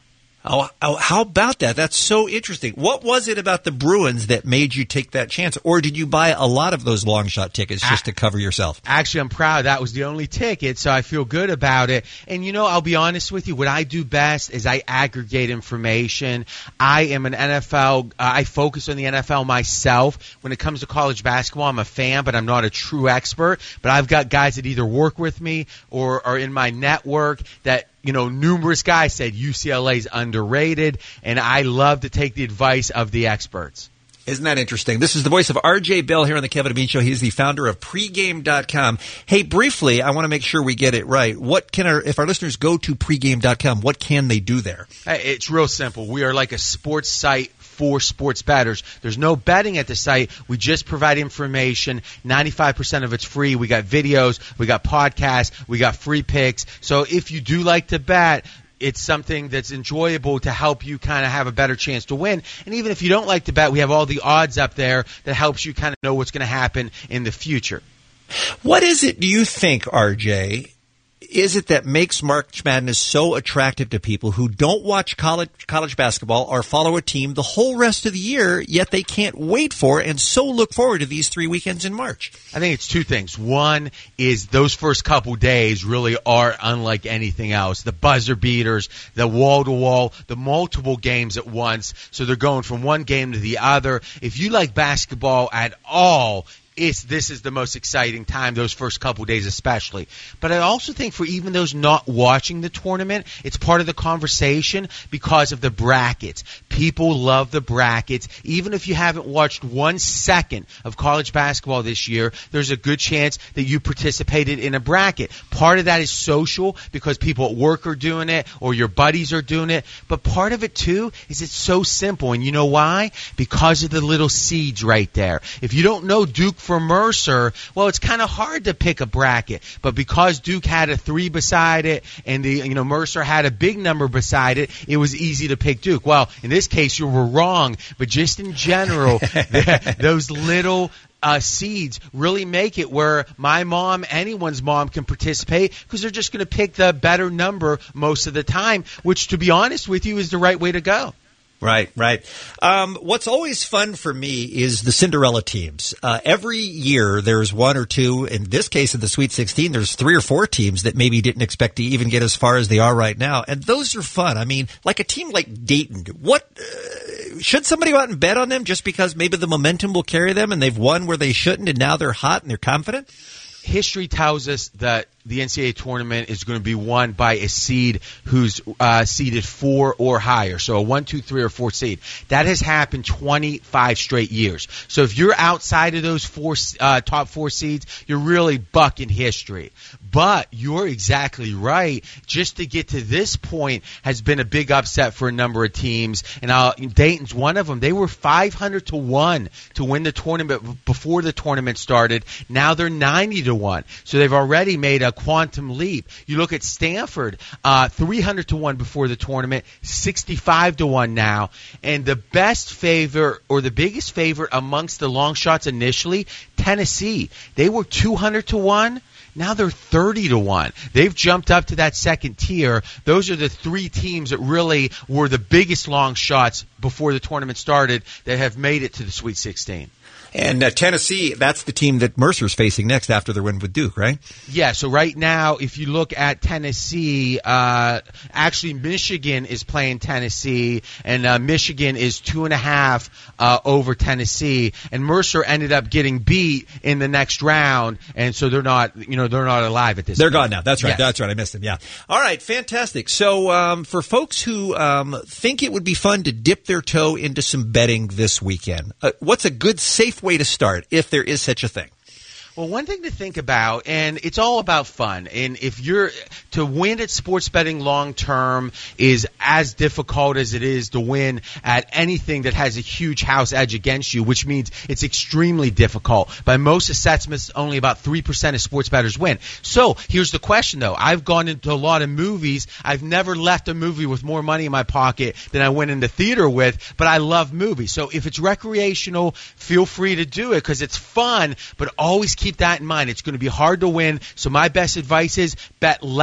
Oh, oh, how about that? That's so interesting. What was it about the Bruins that made you take that chance? Or did you buy a lot of those long shot tickets just to cover yourself? Actually, I'm proud. That was the only ticket, so I feel good about it. And, you know, I'll be honest with you. What I do best is I aggregate information. I am an N F L. Uh, I focus on the N F L myself. When it comes to college basketball, I'm a fan, but I'm not a true expert. But I've got guys that either work with me or are in my network that, you know, numerous guys said U C L A is underrated, and I love to take the advice of the experts. Isn't that interesting? This is the voice of R J Bell here on the Kevin and Bean Show. He's the founder of pregame dot com. Hey, briefly, I want to make sure we get it right. What can our, if our listeners go to pregame dot com, what can they do there? It's real simple. We are like a sports site for sports bettors. There's no betting at the site. We just provide information. ninety-five percent of it's free. We got videos. We got podcasts. We got free picks. So if you do like to bet, it's something that's enjoyable to help you kind of have a better chance to win. And even if you don't like to bet, we have all the odds up there that helps you kind of know what's going to happen in the future. What is it, do you think, R J, is it that makes March Madness so attractive to people who don't watch college college basketball or follow a team the whole rest of the year, yet they can't wait for and so look forward to these three weekends in March? I think it's two things. One is those first couple days really are unlike anything else. The buzzer beaters, the wall-to-wall, the multiple games at once. So they're going from one game to the other. If you like basketball at all, It's, this is the most exciting time, those first couple days especially. But I also think for even those not watching the tournament, it's part of the conversation because of the brackets. People love the brackets. Even if you haven't watched one second of college basketball this year, there's a good chance that you participated in a bracket. Part of that is social because people at work are doing it or your buddies are doing it. But part of it, too, is it's so simple. And you know why? Because of the little seeds right there. If you don't know Duke for Mercer, well, it's kind of hard to pick a bracket. But because Duke had a three beside it and the you know Mercer had a big number beside it, it was easy to pick Duke. Well, in this case, you were wrong. But just in general, the, those little uh, seeds really make it where my mom, anyone's mom, can participate because they're just going to pick the better number most of the time, which, to be honest with you, is the right way to go. Right, right. Um, what's always fun for me is the Cinderella teams. Uh, every year there's one or two. In this case, in the Sweet sixteen, there's three or four teams that maybe didn't expect to even get as far as they are right now. And those are fun. I mean, like a team like Dayton, what uh, should somebody go out and bet on them just because maybe the momentum will carry them and they've won where they shouldn't and now they're hot and they're confident? History tells us that the N C double A tournament is going to be won by a seed who's uh, seeded four or higher, so a one, two, three, or four seed. That has happened twenty-five straight years. So if you're outside of those four uh, top four seeds, you're really bucking history. But you're exactly right. Just to get to this point has been a big upset for a number of teams, and uh, Dayton's one of them. They were five hundred to one to win the tournament before the tournament started. Now they're ninety to one. So they've already made a quantum leap. You look at Stanford, uh, three hundred to one before the tournament, sixty-five to one now. And the best favorite or the biggest favorite amongst the long shots initially, Tennessee. They were two hundred to one. Now they're thirty to one. They've jumped up to that second tier. Those are the three teams that really were the biggest long shots before the tournament started that have made it to the Sweet sixteen. And uh, Tennessee, that's the team that Mercer's facing next after their win with Duke, right? Yeah, so right now, if you look at Tennessee, uh, actually Michigan is playing Tennessee, and uh, Michigan is two and a half uh, over Tennessee, and Mercer ended up getting beat in the next round, and so they're not, you know, they're not alive at this They're point. gone now. That's right. Yes. That's right. I missed them. Yeah. All right. Fantastic. So um, for folks who um, think it would be fun to dip their toe into some betting this weekend, uh, what's a good, safe way to start, if there is such a thing? Well, one thing to think about, and it's all about fun, and if you're to win at sports betting long term is as difficult as it is to win at anything that has a huge house edge against you, which means it's extremely difficult. By most assessments, only about three percent of sports bettors win. So here's the question, though. I've gone into a lot of movies. I've never left a movie with more money in my pocket than I went in the theater with, but I love movies. So if it's recreational, feel free to do it because it's fun, but always keep that in mind. It's going to be hard to win. So my best advice is bet less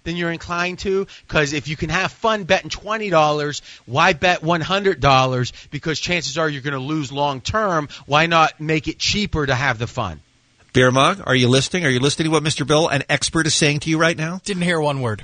than you're inclined to. Because if you can have fun betting twenty dollars, why bet one hundred dollars? Because chances are you're going to lose long term. Why not make it cheaper to have the fun? Beer Mug, are you listening? Are you listening to what Mister Bill, an expert, is saying to you right now? Didn't hear one word.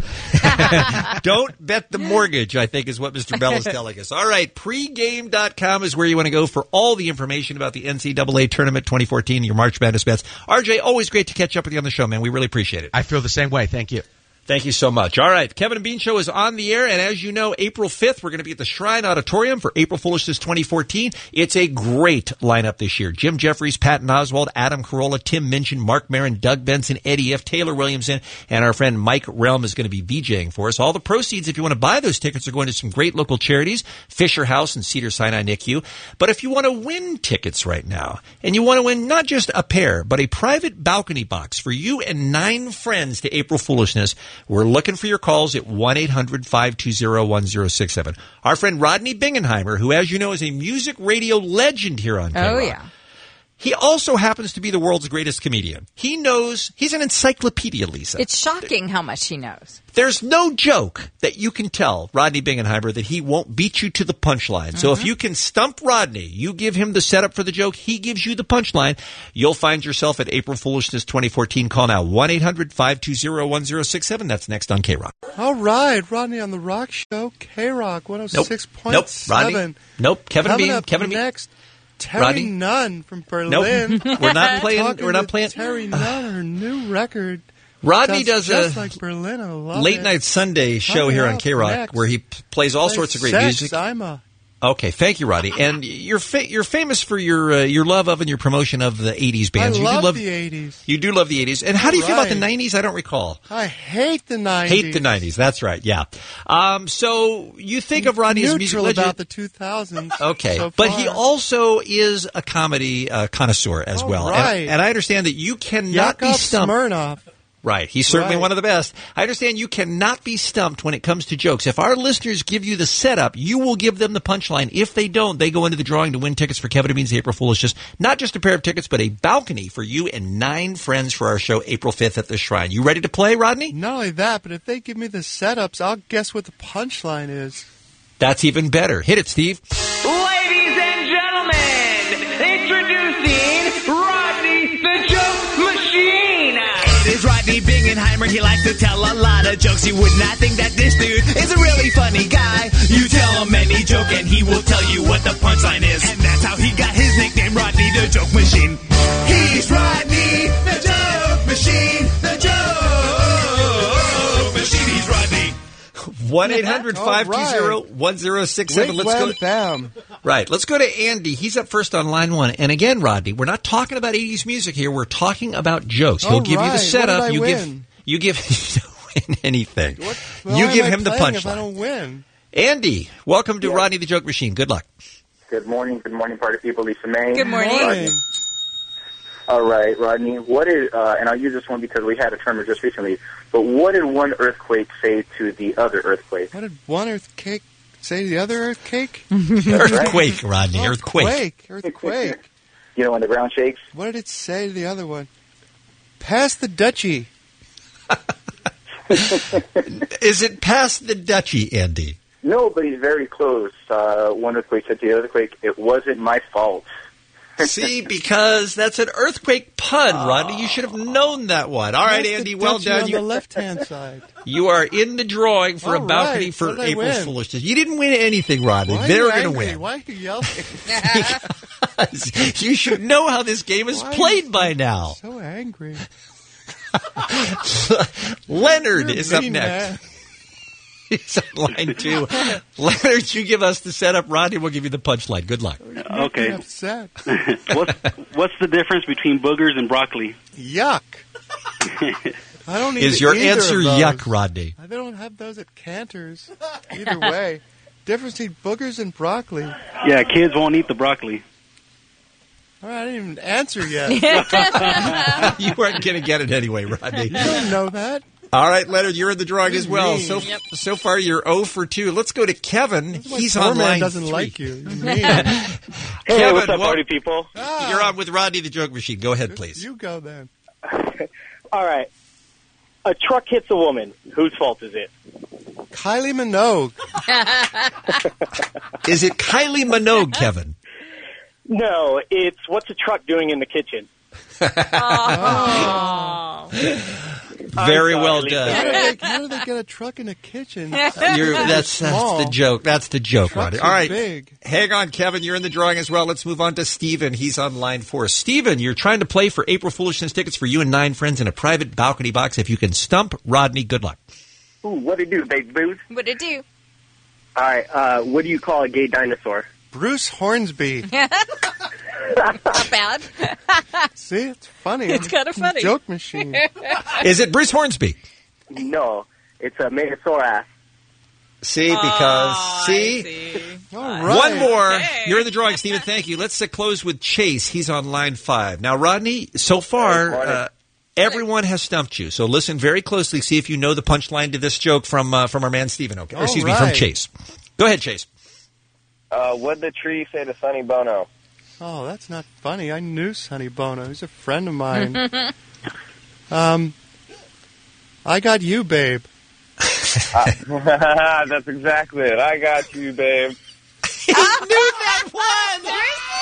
Don't bet the mortgage, I think, is what Mister Bell is telling us. All right, pregame dot com is where you want to go for all the information about the N C double A Tournament twenty fourteen, your March Madness bets. R J, always great to catch up with you on the show, man. We really appreciate it. I feel the same way. Thank you. Thank you so much. All right, Kevin and Bean Show is on the air, and as you know, April fifth, we're going to be at the Shrine Auditorium for April Foolishness twenty fourteen. It's a great lineup this year. Jim Jeffries, Patton Oswalt, Adam Carolla, Tim Minchin, Mark Maron, Doug Benson, Eddie F., Taylor Williamson, and our friend Mike Relm is going to be VJing for us. All the proceeds, if you want to buy those tickets, are going to some great local charities, Fisher House and Cedar Sinai N I C U. But if you want to win tickets right now, and you want to win not just a pair, but a private balcony box for you and nine friends to April Foolishness, we're looking for your calls at one eight hundred five two zero one zero six seven. Our friend Rodney Bingenheimer, who, as you know, is a music radio legend here on K-Rock. Oh, yeah. He also happens to be the world's greatest comedian. He knows, he's an encyclopedia, Lisa. It's shocking how much he knows. There's no joke that you can tell Rodney Bingenheimer that he won't beat you to the punchline. Mm-hmm. So if you can stump Rodney, you give him the setup for the joke, he gives you the punchline, you'll find yourself at April Foolishness twenty fourteen. Call now, one eight hundred five two zero one zero six seven. That's next on K-Rock. All right, Rodney on the Rock Show, K-Rock one oh six point Nope, seven. nope, Rodney. Nope, Kevin Coming Bean. up Kevin Bean. next. Terry Rodney? Nunn from Berlin. Nope. We're not playing. Talking We're not to playing. Terry Nunn, her new record. Rodney Sounds does just a like Berlin. I love late it. night Sunday show Coming here on up K-Rock next. where he p- plays all Plays sorts of great sex, music. I'm a Okay, thank you, Rodney. And you're fa- you're famous for your uh, your love of and your promotion of the eighties bands. I you love do love the eighties. You do love the eighties. And how do you feel about the Right. nineties? I don't recall. I hate the nineties. Hate the nineties. That's right. Yeah. Um, so you think of Rodney as a music Neutral legend. about the two thousands. Okay, so but far. he also is a comedy uh, connoisseur as All well. right. And, and I understand that you cannot Yakov be stumped. Smirnoff. Right. He's certainly Right. one of the best. I understand you cannot be stumped when it comes to jokes. If our listeners give you the setup, you will give them the punchline. If they don't, they go into the drawing to win tickets for Kevin and Bean's April Foolishness. Not just a pair of tickets, but a balcony for you and nine friends for our show April fifth at the Shrine. You ready to play, Rodney? Not only that, but if they give me the setups, I'll guess what the punchline is. That's even better. Hit it, Steve. Ladies and gentlemen, introducing Rodney the Joke Machine. It is Rodney Bingenheimer. He likes to tell a lot of jokes. You would not think that this dude is a really funny guy. You tell him any joke and he will tell you what the punchline is. And that's how he got his nickname, Rodney the Joke Machine. He's Rodney the Joke Machine. The Joke Machine. He's Rodney. one eight hundred five two zero one zero six seven. Let's go. Bam. Right. Let's go to Andy. He's up first on line one. And again, Rodney, we're not talking about eighties music here. We're talking about jokes. He'll All give you the right. setup. What did I you win? give you give you don't win anything. What, you why give am I him the playing if I punchline. don't win. Andy, welcome to Yeah. Rodney the Joke Machine. Good luck. Good morning, good morning, party people. Lisa May. Good morning. Rodney. All right, Rodney. What is? Uh, and I'll use this one because we had a tremor just recently. But what did one earthquake say to the other earthquake? What did one earthquake say to the other earthquake? Earthquake, Rodney. Oh, Earthquake. Quake. Earthquake. You know when the ground shakes. What did it say to the other one? Pass the duchy. Is it past the duchy, Andy? No, but he's very close. Uh, one earthquake said to the other earthquake, "It wasn't my fault." See, because that's an earthquake pun, Rodney. You should have known that one. All right, Pass the Andy, well duchy done. on You, the left-hand side. you are in the drawing for All a balcony right. for What did I April's win? Foolishness. You didn't win anything, Rodney. Why are They're you going to angry? win. Why are you yelling? You should know how this game is Why are played you by now. So angry. Leonard You're is up mean, next. man. He's on line two. Leonard, you give us the setup. Rodney will give you the punchline. Good luck. Okay. Upset. what's, what's the difference between boogers and broccoli? Yuck. I don't need Is your either answer of those. yuck, Rodney? I don't have those at Cantor's. Either way. Difference between boogers and broccoli. All Yeah, kids won't eat the broccoli. right, I didn't even answer yet. You weren't going to get it anyway, Rodney. You didn't know that. All right, Leonard, you're in the drawing as well. mean. So so far, you're zero for two. Let's go to Kevin. He's Poor on man line doesn't three. like you. You're mean. Hey, Kevin, what's up, well- party people? You're on with Rodney the Joke Machine. Go ahead, please. You go then. All right. a truck hits a woman. Whose fault is it? Kylie Minogue. Is it Kylie Minogue, Kevin? No, it's what's a truck doing in the kitchen? Oh. Very well done. How do, they, how do they get a truck in a kitchen? You're, that's, that's the joke. That's the joke, Trucks Rodney. are All right. big. Hang on, Kevin. You're in the drawing as well. Let's move on to Steven. He's on line four. Steven, you're trying to play for April Foolishness tickets for you and nine friends in a private balcony box. If you can stump Rodney, good luck. Ooh, what'd it do, big booze? What'd it do? All right, uh, what do you call a gay dinosaur? Bruce Hornsby. Not bad. See, it's funny. It's kind of funny. Joke machine. Is it Bruce Hornsby? No, it's a Megasaurus. See, because, Oh, see? see. All right. One more. Okay. You're in the drawing, Steven. Thank you. Let's uh, close with Chase. He's on line five. Now, Rodney, so far, uh, everyone has stumped you. So listen very closely. See if you know the punchline to this joke from uh, from our man Steven. Okay, or All excuse me, from right. Chase. Go ahead, Chase. Uh, what'd the tree say to Sonny Bono? Oh, that's not funny. I knew Sonny Bono. He's a friend of mine. um, I got you, babe. Uh, that's exactly it. I got you, babe. He knew that one!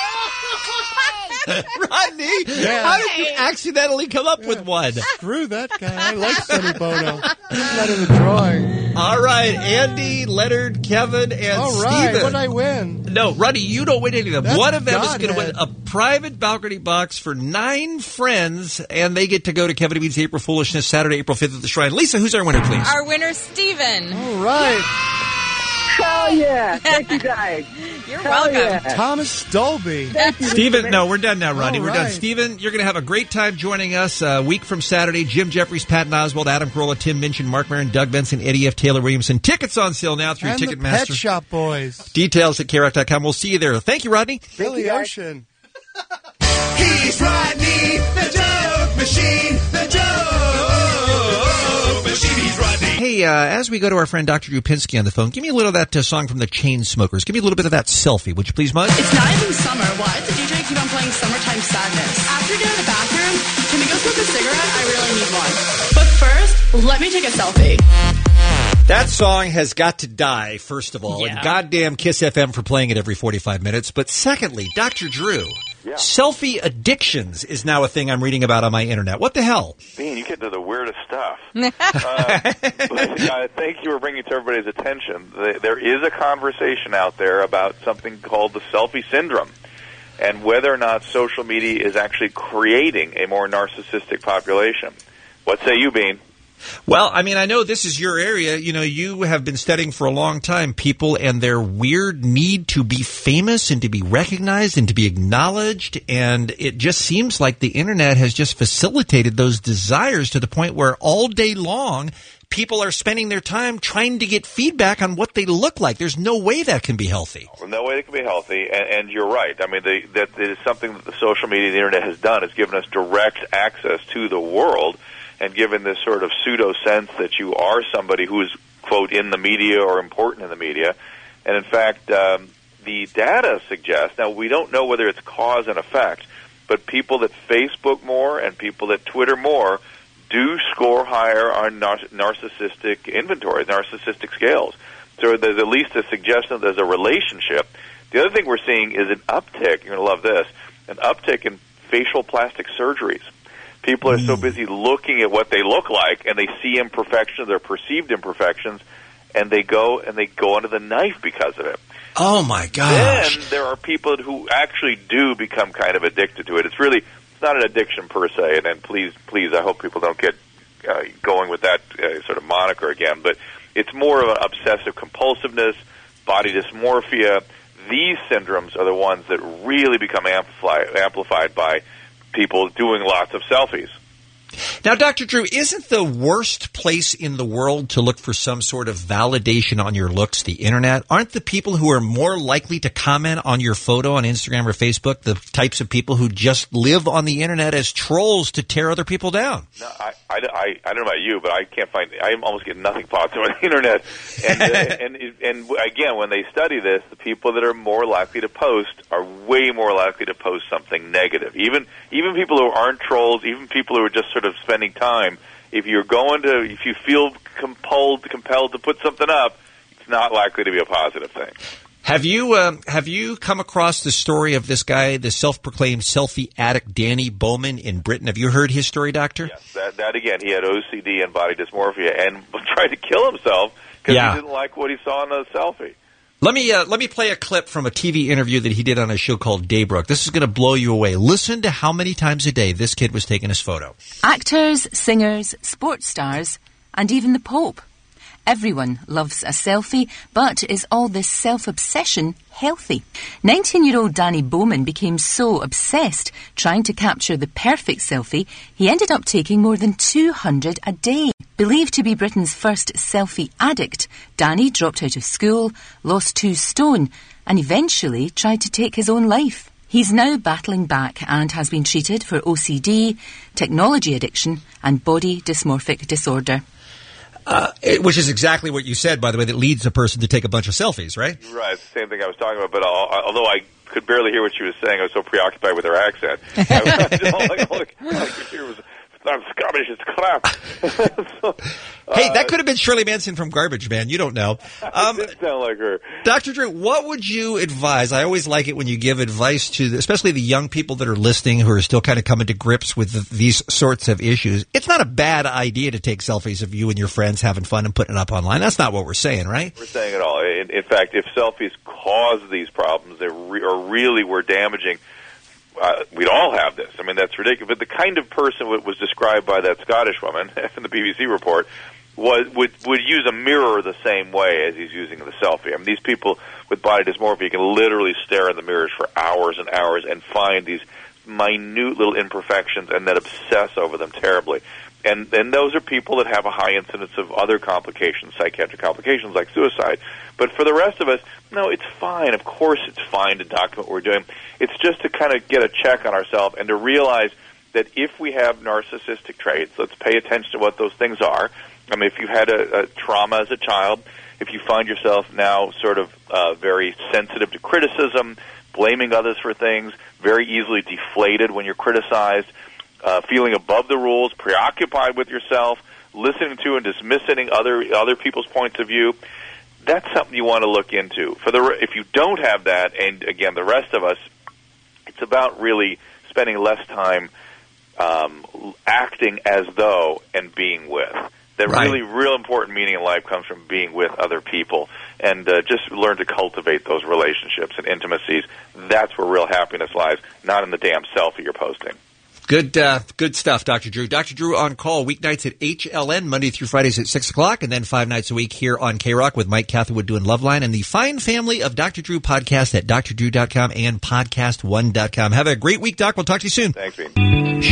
Rodney, Yeah. how did you accidentally come up with one? Screw that guy. I like Sonny Bono. He's not in the drawing. All right, Andy, Leonard, Kevin, and All right. Steven. What did I win? No, Rodney, you don't win any of them. That's One of them is going to win Godhead. a private balcony box for nine friends, and they get to go to Kevin and Bean's April Foolishness Saturday, April fifth at the Shrine. Lisa, who's our winner, please? Our winner, Steven. All right. Hell yeah! Thank you, guys. You're Hell welcome. yeah. Thomas Dolby. Steven, no, we're done now, Rodney. All We're done. right. Steven, you're going to have a great time joining us a week from Saturday. Jim Jeffries, Patton Oswald, Adam Carolla, Tim Minchin, Mark Maron, Doug Benson, Eddie F. Taylor Williamson. Tickets on sale now through And the Ticketmaster. Pet Shop Boys. Details at K rock dot com. We'll see you there. Thank you, Rodney. Billy Ocean. He's Rodney, the joke machine, the joke machine. He's Rodney. Hey, uh, as we go to our friend Doctor Drew Pinsky on the phone, give me a little of that uh, song from the Chainsmokers. Give me a little bit of that selfie, would you please, Mud? It's not even summer. Why does the D J keep on playing Summertime Sadness? After you're done in the bathroom, can we go smoke a cigarette? I really need one. But first, let me take a selfie. That song has got to die, first of all, Yeah. and goddamn Kiss F M for playing it every forty-five minutes. But secondly, Doctor Drew, Yeah. selfie addictions is now a thing I'm reading about on my internet. What the hell? Bean, you get to the weirdest stuff. uh, but, uh, thank you for bringing it to everybody's attention. The- There is a conversation out there about something called the selfie syndrome, and whether or not social media is actually creating a more narcissistic population. What say you, Bean? Well, I mean, I know this is your area. You know, you have been studying for a long time people and their weird need to be famous and to be recognized and to be acknowledged. And it just seems like the internet has just facilitated those desires to the point where all day long people are spending their time trying to get feedback on what they look like. There's no way that can be healthy. Well, no way it can be healthy, and, and you're right. I mean, the, that it is something that the social media and the internet has done. It's given us direct access to the world, and given this sort of pseudo sense that you are somebody who is, quote, in the media or important in the media. And in fact, um, the data suggests, now we don't know whether it's cause and effect, but people that Facebook more and people that Twitter more do score higher on nar- narcissistic inventory, narcissistic scales. So there's at least a suggestion that there's a relationship. The other thing we're seeing is an uptick, you're going to love this, an uptick in facial plastic surgeries. People are so busy looking at what they look like, and they see imperfections or perceived imperfections, and they go and they go under the knife because of it. Oh, my gosh. Then there are people who actually do become kind of addicted to it. It's really it's not an addiction per se, and, and please, please, I hope people don't get uh, going with that uh, sort of moniker again, but it's more of an obsessive compulsiveness, body dysmorphia. These syndromes are the ones that really become amplified, amplified by people doing lots of selfies. Now, Doctor Drew, isn't the worst place in the world to look for some sort of validation on your looks the internet? Aren't the people who are more likely to comment on your photo on Instagram or Facebook the types of people who just live on the internet as trolls to tear other people down? No, I, I, I, I don't know about you, but I can't find. I almost get nothing positive on the internet. And, uh, and and again, when they study this, the people that are more likely to post are way more likely to post something negative. Even even people who aren't trolls, even people who are just sort of spending time if you're going to, if you feel compelled, compelled to put something up, it's not likely to be a positive thing. Have you uh, have you come across the story of this guy, the self-proclaimed selfie addict Danny Bowman in Britain? Have you heard his story, Doctor? Yes, that, that again, he had O C D and body dysmorphia and tried to kill himself because Yeah. he didn't like what he saw in the selfie. Let me uh, let me play a clip from a T V interview that he did on a show called Daybrook. This is going to blow you away. Listen to how many times a day this kid was taking his photo. Actors, singers, sports stars, and even the Pope. Everyone loves a selfie, but is all this self-obsession healthy? nineteen-year-old Danny Bowman became so obsessed trying to capture the perfect selfie, he ended up taking more than two hundred a day. Believed to be Britain's first selfie addict, Danny dropped out of school, lost two stone, and eventually tried to take his own life. He's now battling back and has been treated for O C D, technology addiction, and body dysmorphic disorder. Uh, it- which is exactly what you said, by the way, that leads a person to take a bunch of selfies, right? Right, it's the same thing I was talking about. But al- although I could barely hear what she was saying, I was so preoccupied with her accent. I was, all, I, all, I could hear was, "It's not Scottish, it's crap." so, Hey, uh, that could have been Shirley Manson from Garbage Man. You don't know. Um, it did sound like her. Doctor Drew, what would you advise? I always like it when you give advice to, the, especially the young people that are listening who are still kind of coming to grips with the, these sorts of issues. It's not a bad idea to take selfies of you and your friends having fun and putting it up online. That's not what we're saying, right? We're saying it all. In, in fact, if selfies cause these problems, they re- or really were damaging, uh, we'd all have this. I mean, that's ridiculous. But the kind of person that was described by that Scottish woman in the B B C report was would would use a mirror the same way as he's using the selfie. I mean, these people with body dysmorphia can literally stare in the mirrors for hours and hours and find these minute little imperfections and then obsess over them terribly. And and those are people that have a high incidence of other complications, psychiatric complications like suicide. But for the rest of us, no, it's fine. Of course it's fine to document what we're doing. It's just to kind of get a check on ourselves and to realize that if we have narcissistic traits, let's pay attention to what those things are. I mean, if you had a, a trauma as a child, if you find yourself now sort of uh, very sensitive to criticism, blaming others for things, very easily deflated when you're criticized, uh, feeling above the rules, preoccupied with yourself, listening to and dismissing other other people's points of view, that's something you want to look into. For the if you don't have that, and again, the rest of us, it's about really spending less time um, acting as though and being with. That Right. really, real important meaning in life comes from being with other people, and uh, just learn to cultivate those relationships and intimacies. That's where real happiness lies, not in the damn selfie you're posting. Good, uh, good stuff, Doctor Drew. Doctor Drew on call weeknights at H L N, Monday through Fridays at six o'clock, and then five nights a week here on K-Rock with Mike Catherwood doing Loveline, and the fine family of Doctor Drew podcast at d r drew dot com and podcast one dot com. Have a great week, Doc. We'll talk to you soon. Thanks, Bean.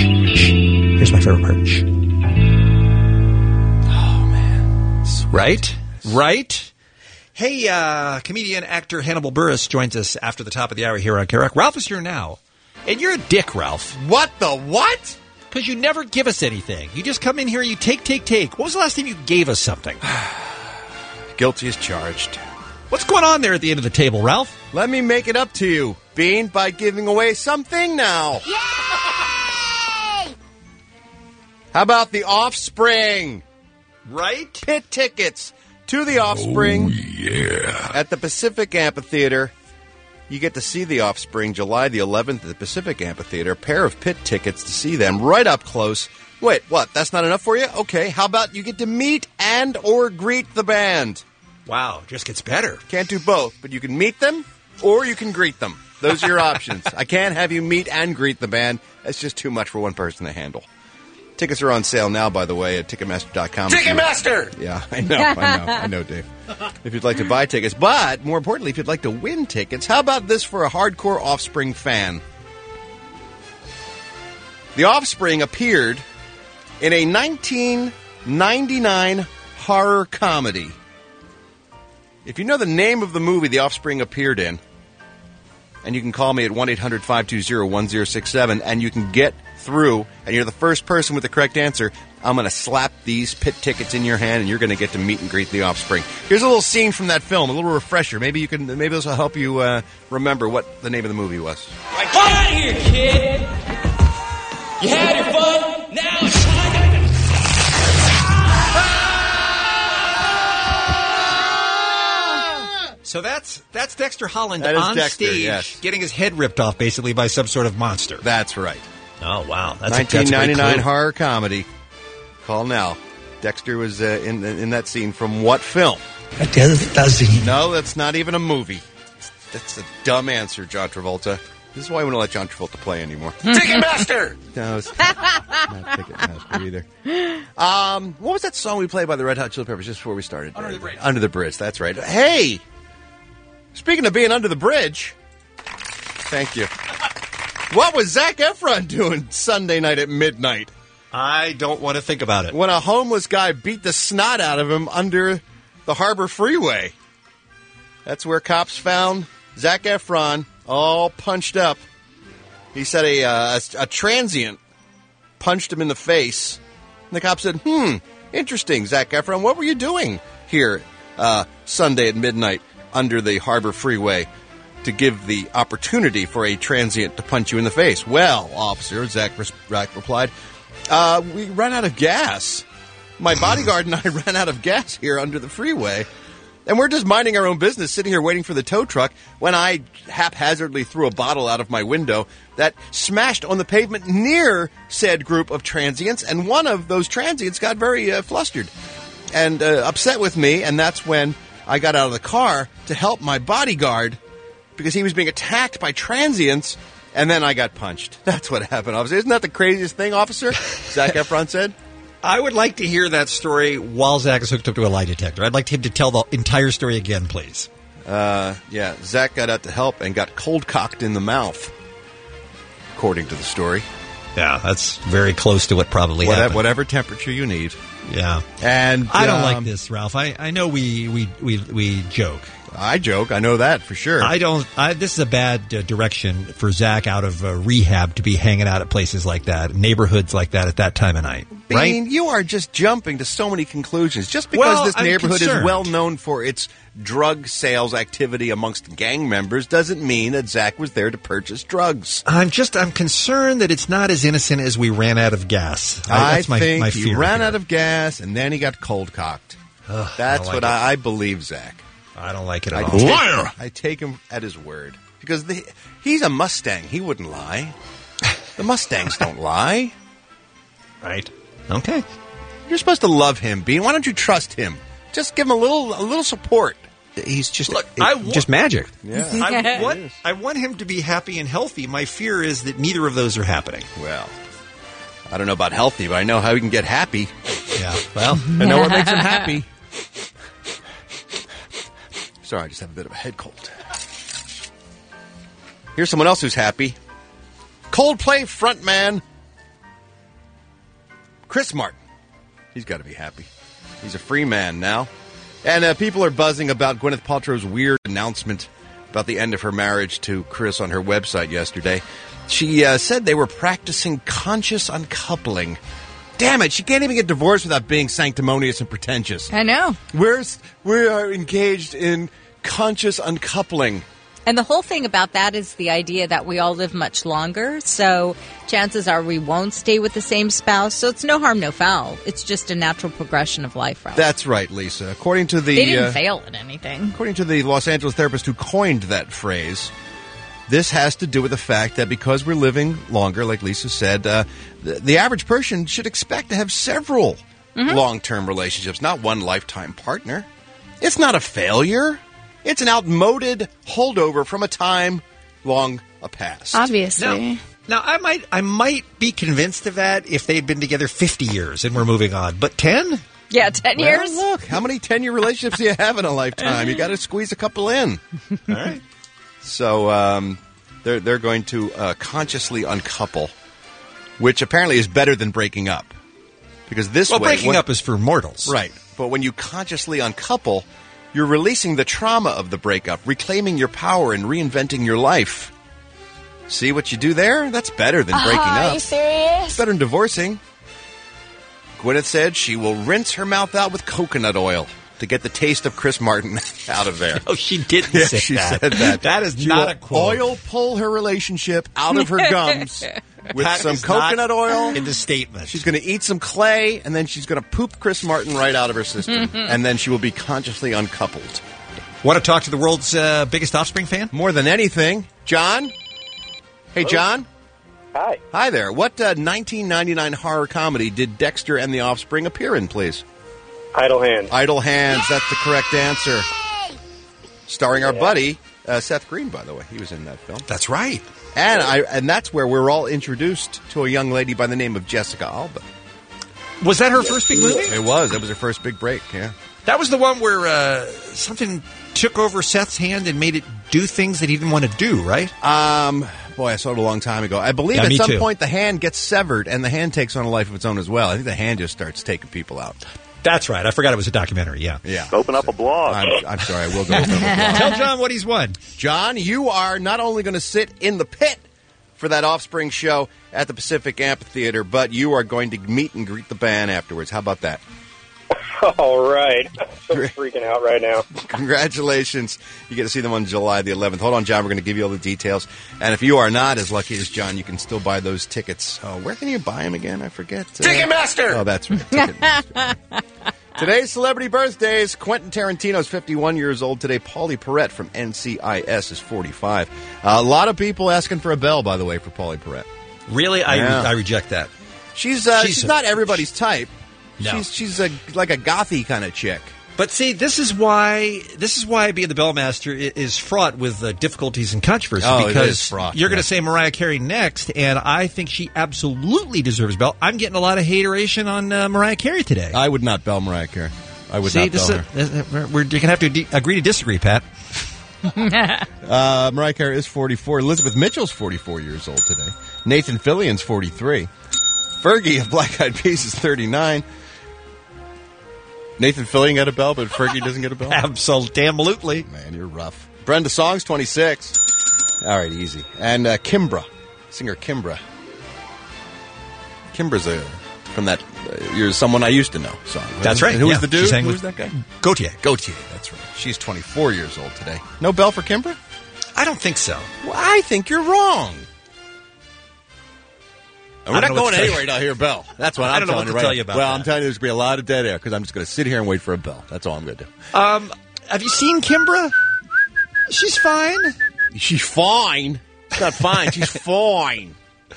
Here's my favorite part. Shh. Oh, man. Right? Right? Hey, uh, comedian, actor Hannibal Buress joins us after the top of the hour here on K-Rock. Ralph is here now. And you're a dick, Ralph. What the what? Because you never give us anything. You just come in here and you take, take, take. When was the last time you gave us something? Guilty as charged. What's going on there at the end of the table, Ralph? Let me make it up to you, Bean, by giving away something now. Yay! How about the Offspring? Right? Pit tickets to the Offspring. Oh, yeah. At the Pacific Amphitheater. You get to see the Offspring July the eleventh at the Pacific Amphitheater. A pair of pit tickets to see them right up close. Wait, what? That's not enough for you? Okay, how about you get to meet and or greet the band? Wow, just gets better. Can't do both, but you can meet them or you can greet them. Those are your options. I can't have you meet and greet the band. That's just too much for one person to handle. Tickets are on sale now, by the way, at Ticketmaster dot com. Ticketmaster! Yeah, I know, I know, I know, Dave. If you'd like to buy tickets, but more importantly, if you'd like to win tickets, how about this for a hardcore Offspring fan? The Offspring appeared in a nineteen ninety-nine horror comedy. If you know the name of the movie The Offspring appeared in, and you can call me at one eight hundred five two zero one zero six seven, and you can get through, and you're the first person with the correct answer, I'm going to slap these pit tickets in your hand, and you're going to get to meet and greet the Offspring. Here's a little scene from that film, a little refresher. Maybe you can. Maybe this will help you uh, remember what the name of the movie was. Get out of here, kid! You had your fun, now it's time to... So that's that's Dexter Holland That is on Dexter, stage yes. getting his head ripped off basically by some sort of monster. That's right. Oh, wow. That's a- nineteen ninety-nine that's a great clue. horror comedy. Call now. Dexter was uh, in in that scene from what film? No, that's not even a movie. That's a dumb answer, John Travolta. This is why we don't let John Travolta play anymore. Ticketmaster! No, it's not Ticketmaster either. Um, what was that song we played by the Red Hot Chili Peppers just before we started? Under the Bridge. Under the Bridge, that's right. Hey! Speaking of being under the bridge, thank you. What was Zac Efron doing Sunday night at midnight? I don't want to think about it. When a homeless guy beat the snot out of him under the Harbor Freeway. That's where cops found Zac Efron all punched up. He said a, uh, a, a transient punched him in the face. And the cop said, hmm, interesting, Zac Efron. What were you doing here uh, Sunday at midnight under the Harbor Freeway to give the opportunity for a transient to punch you in the face? Well, officer, Zac res- replied, uh, we ran out of gas. My bodyguard and I ran out of gas here under the freeway. And we're just minding our own business, sitting here waiting for the tow truck, when I haphazardly threw a bottle out of my window that smashed on the pavement near said group of transients, and one of those transients got very uh, flustered and uh, upset with me, and that's when I got out of the car to help my bodyguard because he was being attacked by transients, and then I got punched. That's what happened, officer. Isn't that the craziest thing, officer? Zac Efron said. I would like to hear that story while Zach is hooked up to a lie detector. I'd like him to tell the entire story again, please. Uh, yeah, Zach got out to help and got cold-cocked in the mouth, according to the story. Yeah, that's very close to what probably Whatever, happened. whatever temperature you need. Yeah. And I don't um, like this, Ralph. I, I know we, we, we, we joke. I joke. I know that for sure. I don't. I, this is a bad uh, direction for Zach out of uh, rehab to be hanging out at places like that, neighborhoods like that at that time of night. Bean, Right? you are just jumping to so many conclusions. Just because Well, this I'm neighborhood concerned. is well known for its drug sales activity amongst gang members doesn't mean that Zach was there to purchase drugs. I'm just. I'm concerned that it's not as innocent as we ran out of gas. I, I that's my, think my he fear ran here. out of gas and then he got cold-cocked. Ugh, That's I don't like what it. I, I believe, Zach. I don't like it at I all. take, Liar! I take him at his word. Because the, he's a Mustang. He wouldn't lie. The Mustangs don't lie. Right. Okay. You're supposed to love him, Bean. Why don't you trust him? Just give him a little a little support. He's just Look, I wa- just magic. Yeah. I want. I want him to be happy and healthy. My fear is that neither of those are happening. Well, I don't know about healthy, but I know how he can get happy. Yeah. Well, I know what makes him happy. Sorry, I just have a bit of a head cold. Here's someone else who's happy. Coldplay frontman Chris Martin. He's got to be happy. He's a free man now. And uh, people are buzzing about Gwyneth Paltrow's weird announcement about the end of her marriage to Chris on her website yesterday. She uh, said they were practicing conscious uncoupling. Damn it, she can't even get divorced without being sanctimonious and pretentious. I know. We're, we are engaged in conscious uncoupling. And the whole thing about that is the idea that we all live much longer, so chances are we won't stay with the same spouse. So it's no harm, no foul. It's just a natural progression of life, Ralph. That's right, Lisa. According to the They didn't uh, fail at anything. According to the Los Angeles therapist who coined that phrase, this has to do with the fact that because we're living longer, like Lisa said, uh, the, the average person should expect to have several Mm-hmm. long-term relationships, not one lifetime partner. It's not a failure. It's an outmoded holdover from a time long past. Obviously. Now, now, I might, I might be convinced of that if they'd been together fifty years and we're moving on. But ten? Yeah, ten Well, years. look, how many ten-year relationships do you have in a lifetime? You got to squeeze a couple in. All right. So um, they're they're going to uh, consciously uncouple, which apparently is better than breaking up, because this Well, way, breaking when- up is for mortals. right. But when you consciously uncouple, you're releasing the trauma of the breakup, reclaiming your power, and reinventing your life. See what you do there? That's better than breaking Are up. you serious? It's better than divorcing. Gwyneth said she will rinse her mouth out with coconut oil to get the taste of Chris Martin out of there. Oh, she didn't Yeah, say she that. said that. That is She not will a quote. Oil pull her relationship out of her gums with That some is not coconut oil. in the statement. She's going to eat some clay, and then she's going to poop Chris Martin right out of her system. And then she will be consciously uncoupled. Want to talk to the world's uh, biggest Offspring fan? More than anything. John? Hey, John? Hi. Hi there. What uh, nineteen ninety-nine horror comedy did Dexter and the Offspring appear in, please? Idle Hands. Idle Hands. That's the correct answer. Starring our Yeah. buddy, uh, Seth Green, by the way. He was in that film. That's right. And I and that's where we were all introduced to a young lady by the name of Jessica Alba. Was that her first big movie? It was. That was her first big break, yeah. That was the one where uh, something took over Seth's hand and made it do things that he didn't want to do, right? Um, boy, I saw it a long time ago. I believe Yeah, at me some too. point the hand gets severed and the hand takes on a life of its own as well. I think the hand just starts taking people out. That's right. I forgot it was a documentary, yeah. Yeah. Open up a blog. I'm, I'm sorry, I will go open up a blog. Tell John what he's won. John, you are not only going to sit in the pit for that Offspring show at the Pacific Amphitheater, but you are going to meet and greet the band afterwards. How about that? All right. I'm freaking out right now. Congratulations. You get to see them on July the eleventh. Hold on, John. We're going to give you all the details. And if you are not as lucky as John, you can still buy those tickets. Oh, where can you buy them again? I forget. Uh, Ticketmaster! Oh, that's right. Ticketmaster. Today's celebrity birthdays. Quentin Tarantino is fifty-one years old today. Paulie Perrette from N C I S is forty-five. Uh, a lot of people asking for a bell, by the way, for Paulie Perrette. Really? I, Yeah. I reject that. She's uh, she's, She's a- not everybody's type. No. She's she's a like a gothy kind of chick. But see, this is why this is why being the Bellmaster i- is fraught with uh, difficulties and controversy. Oh, it because is fraught, you're going yeah. to say Mariah Carey next, and I think she absolutely deserves a bell. I'm getting a lot of hateration on uh, Mariah Carey today. I would not bell Mariah Carey. I would see, not this bell is, her. this- we're, we're going to have to de- agree to disagree, Pat. Uh, Mariah Carey is forty-four. Elizabeth Mitchell's forty-four years old today. Nathan Fillion's forty-three. Fergie of Black Eyed Peas is thirty-nine. Nathan Fillion got a bell, but Fergie doesn't get a bell? Absolutely. Man, you're rough. Brenda Song's twenty-six. All right, easy. And uh, Kimbra, singer Kimbra. Kimbra's a, from that uh, You're Someone I Used to Know song. That's right. And who yeah. was the dude? She sang Who with was that guy? Gautier. Gautier, that's right. She's twenty-four years old today. No bell for Kimbra? I don't think so. Well, I think you're wrong. And we're I don't not know what going to tell anywhere you. to hear bell. That's what I I'm don't know telling what you to right tell now. you about Well, that. I'm telling you there's going to be a lot of dead air because I'm just going to sit here and wait for a bell. That's all I'm going to do. Um, have you seen Kimbra? She's fine. She's fine. She's not fine. She's fine.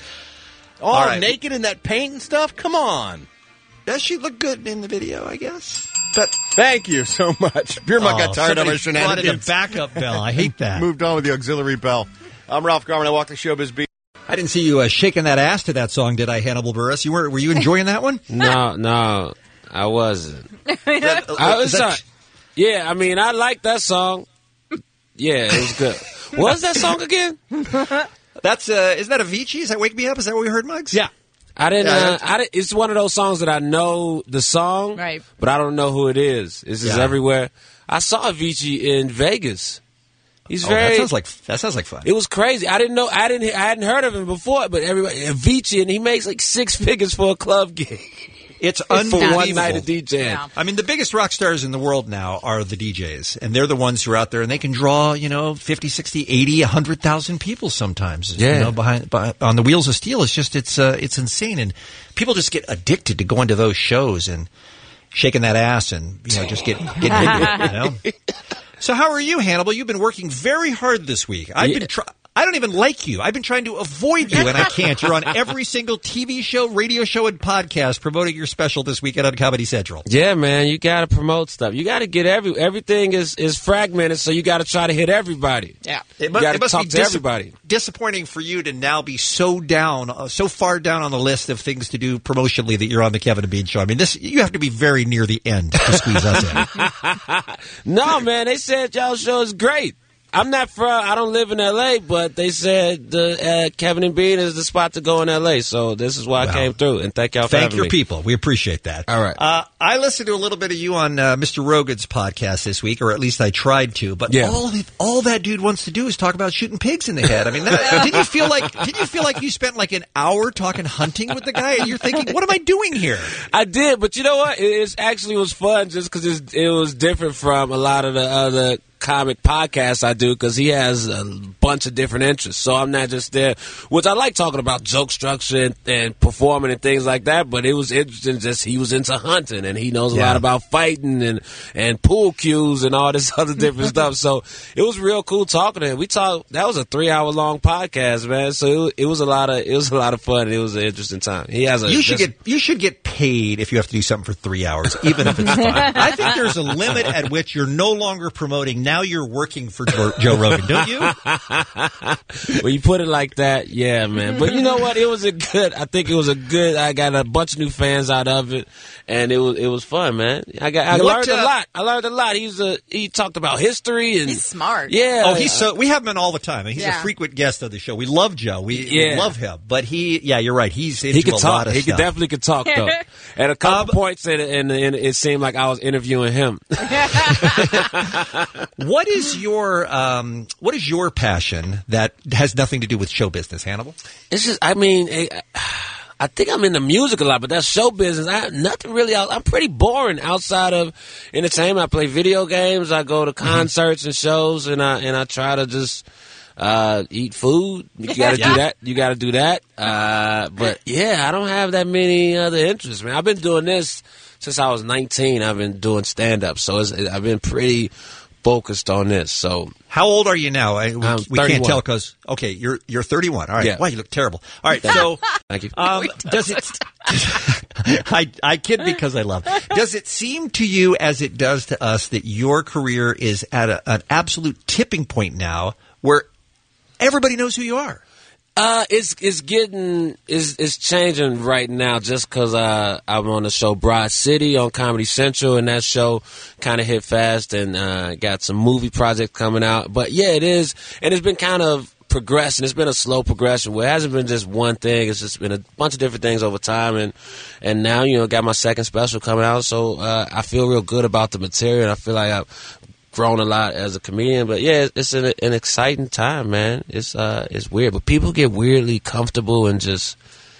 All, All right. naked in that paint and stuff? Come on. Does she look good in the video, I guess? But Thank you so much. Beer Mug Oh, got tired of somebody our shenanigans. brought in a backup bell. I hate that. Moved on with the auxiliary bell. I'm Ralph Garman. I walk the showbiz beat. I didn't see you uh, shaking that ass to that song, did I, Hannibal Buress? You were were you enjoying that one? No, no, I wasn't. That- I was is that- not- yeah, I mean, I like that song. Yeah, it was good. What was that song again? That's uh, isn't that Avicii? Is that Wake Me Up? Is that what we heard, Muggs? Yeah. I didn't. Yeah, Uh, that's- I didn't, it's one of those songs that I know the song, Right. but I don't know who it is. It's just Yeah. everywhere. I saw Avicii in Vegas. He's Oh, very. that sounds like that sounds like fun. It was crazy. I didn't know. I didn't. I hadn't heard of him before, but everybody Avicii, and he makes like six figures for a club gig. It's for unbelievable. one night of DJing. Yeah. I mean, the biggest rock stars in the world now are the D Js, and they're the ones who are out there, and they can draw, you know, fifty, sixty, eighty, one hundred thousand people sometimes. Yeah. You know, behind, behind on the wheels of steel. It's just, it's uh, it's insane, and people just get addicted to going to those shows and shaking that ass, and you know, just get get into it, you know. So, how are you, Hannibal? You've been working very hard this week. I've Yeah. been trying. I don't even like you. I've been trying to avoid you, and I can't. You're on every single T V show, radio show, and podcast promoting your special this weekend on Comedy Central. Yeah, man, you got to promote stuff. You got to get every everything is is fragmented, so you got to try to hit everybody. Yeah. It, You mu- gotta it must talk be to dis- everybody. disappointing for you to now be so down, uh, so far down on the list of things to do promotionally that you're on the Kevin and Bean show. I mean, this you have to be very near the end to squeeze us in. No, man, they said y'all show is great. I'm not from. I don't live in L A, but they said the uh, Kevin and Bean is the spot to go in L A. So this is why Well, I came through, and thank y'all for Thank having your me. people. We appreciate that. All right. Uh, I listened to a little bit of you on uh, Mister Rogan's podcast this week, or at least I tried to. But Yeah. all the, all that dude wants to do is talk about shooting pigs in the head. I mean, that, did you feel like did you feel like you spent like an hour talking hunting with the guy, and you're thinking, what am I doing here? I did, but you know what? It it's actually was fun just because it was different from a lot of the other comic podcast I do because he has a bunch of different interests. So I'm not just there, which I like talking about joke structure and, and performing and things like that. But it was interesting. Just he was into hunting and he knows a Yeah. lot about fighting and and pool cues and all this other different stuff. So it was real cool talking to him. We talked. That was a three hour long podcast, man. So it, it was a lot of it was a lot of fun. It was an interesting time. He has a. You should just- get you should get paid if you have to do something for three hours, even if it's fun. I think there's a limit at which you're no longer promoting. Now you're working for Joe, Joe Rogan, don't you? When you put it like that, yeah, man. But you know what? It was a good. I think it was a good. I got a bunch of new fans out of it, and it was it was fun, man. I got I What, learned a uh, lot. I learned a lot. He's a he talked about history and He's smart. Yeah. Oh, he's so. We have him in all the time. He's Yeah. a frequent guest of the show. We love Joe. We, we Yeah. love him. But he, yeah, you're right. He's into He could a talk. lot of He stuff. could definitely could talk though. At a couple points, in, in, in, it seemed like I was interviewing him. What is your um, what is your passion that has nothing to do with show business, Hannibal? It's just, I mean, I, I think I'm into music a lot, but that's show business. I nothing really. I'm pretty boring outside of entertainment. I play video games. I go to concerts and shows, and I and I try to just uh, eat food. You got to Yeah. do that. You got to do that. Uh, but yeah, I don't have that many other interests, man. I've been doing this since I was nineteen. I've been doing stand up, so it's, I've been pretty focused on this. So How old are you now? I, we I'm we can't thirty-one. tell because okay, you're you're thirty-one. All right. Yeah. Wow, you look terrible. All right. So thank you. um, does it? I I kid because I love. Does it seem to you as it does to us that your career is at a, an absolute tipping point now, where everybody knows who you are? Uh, it's it's getting it's it's changing right now just because uh, I'm on the show Broad City on Comedy Central, and that show kind of hit fast and uh, got some movie projects coming out. But yeah, it is, and it's been kind of progressing. It's been a slow progression where it hasn't been just one thing. It's just been a bunch of different things over time, and and now you know got my second special coming out, so uh, I feel real good about the material. And I feel like I've grown a lot as a comedian, but yeah, it's an, an exciting time, man. It's uh, it's weird, but people get weirdly comfortable and just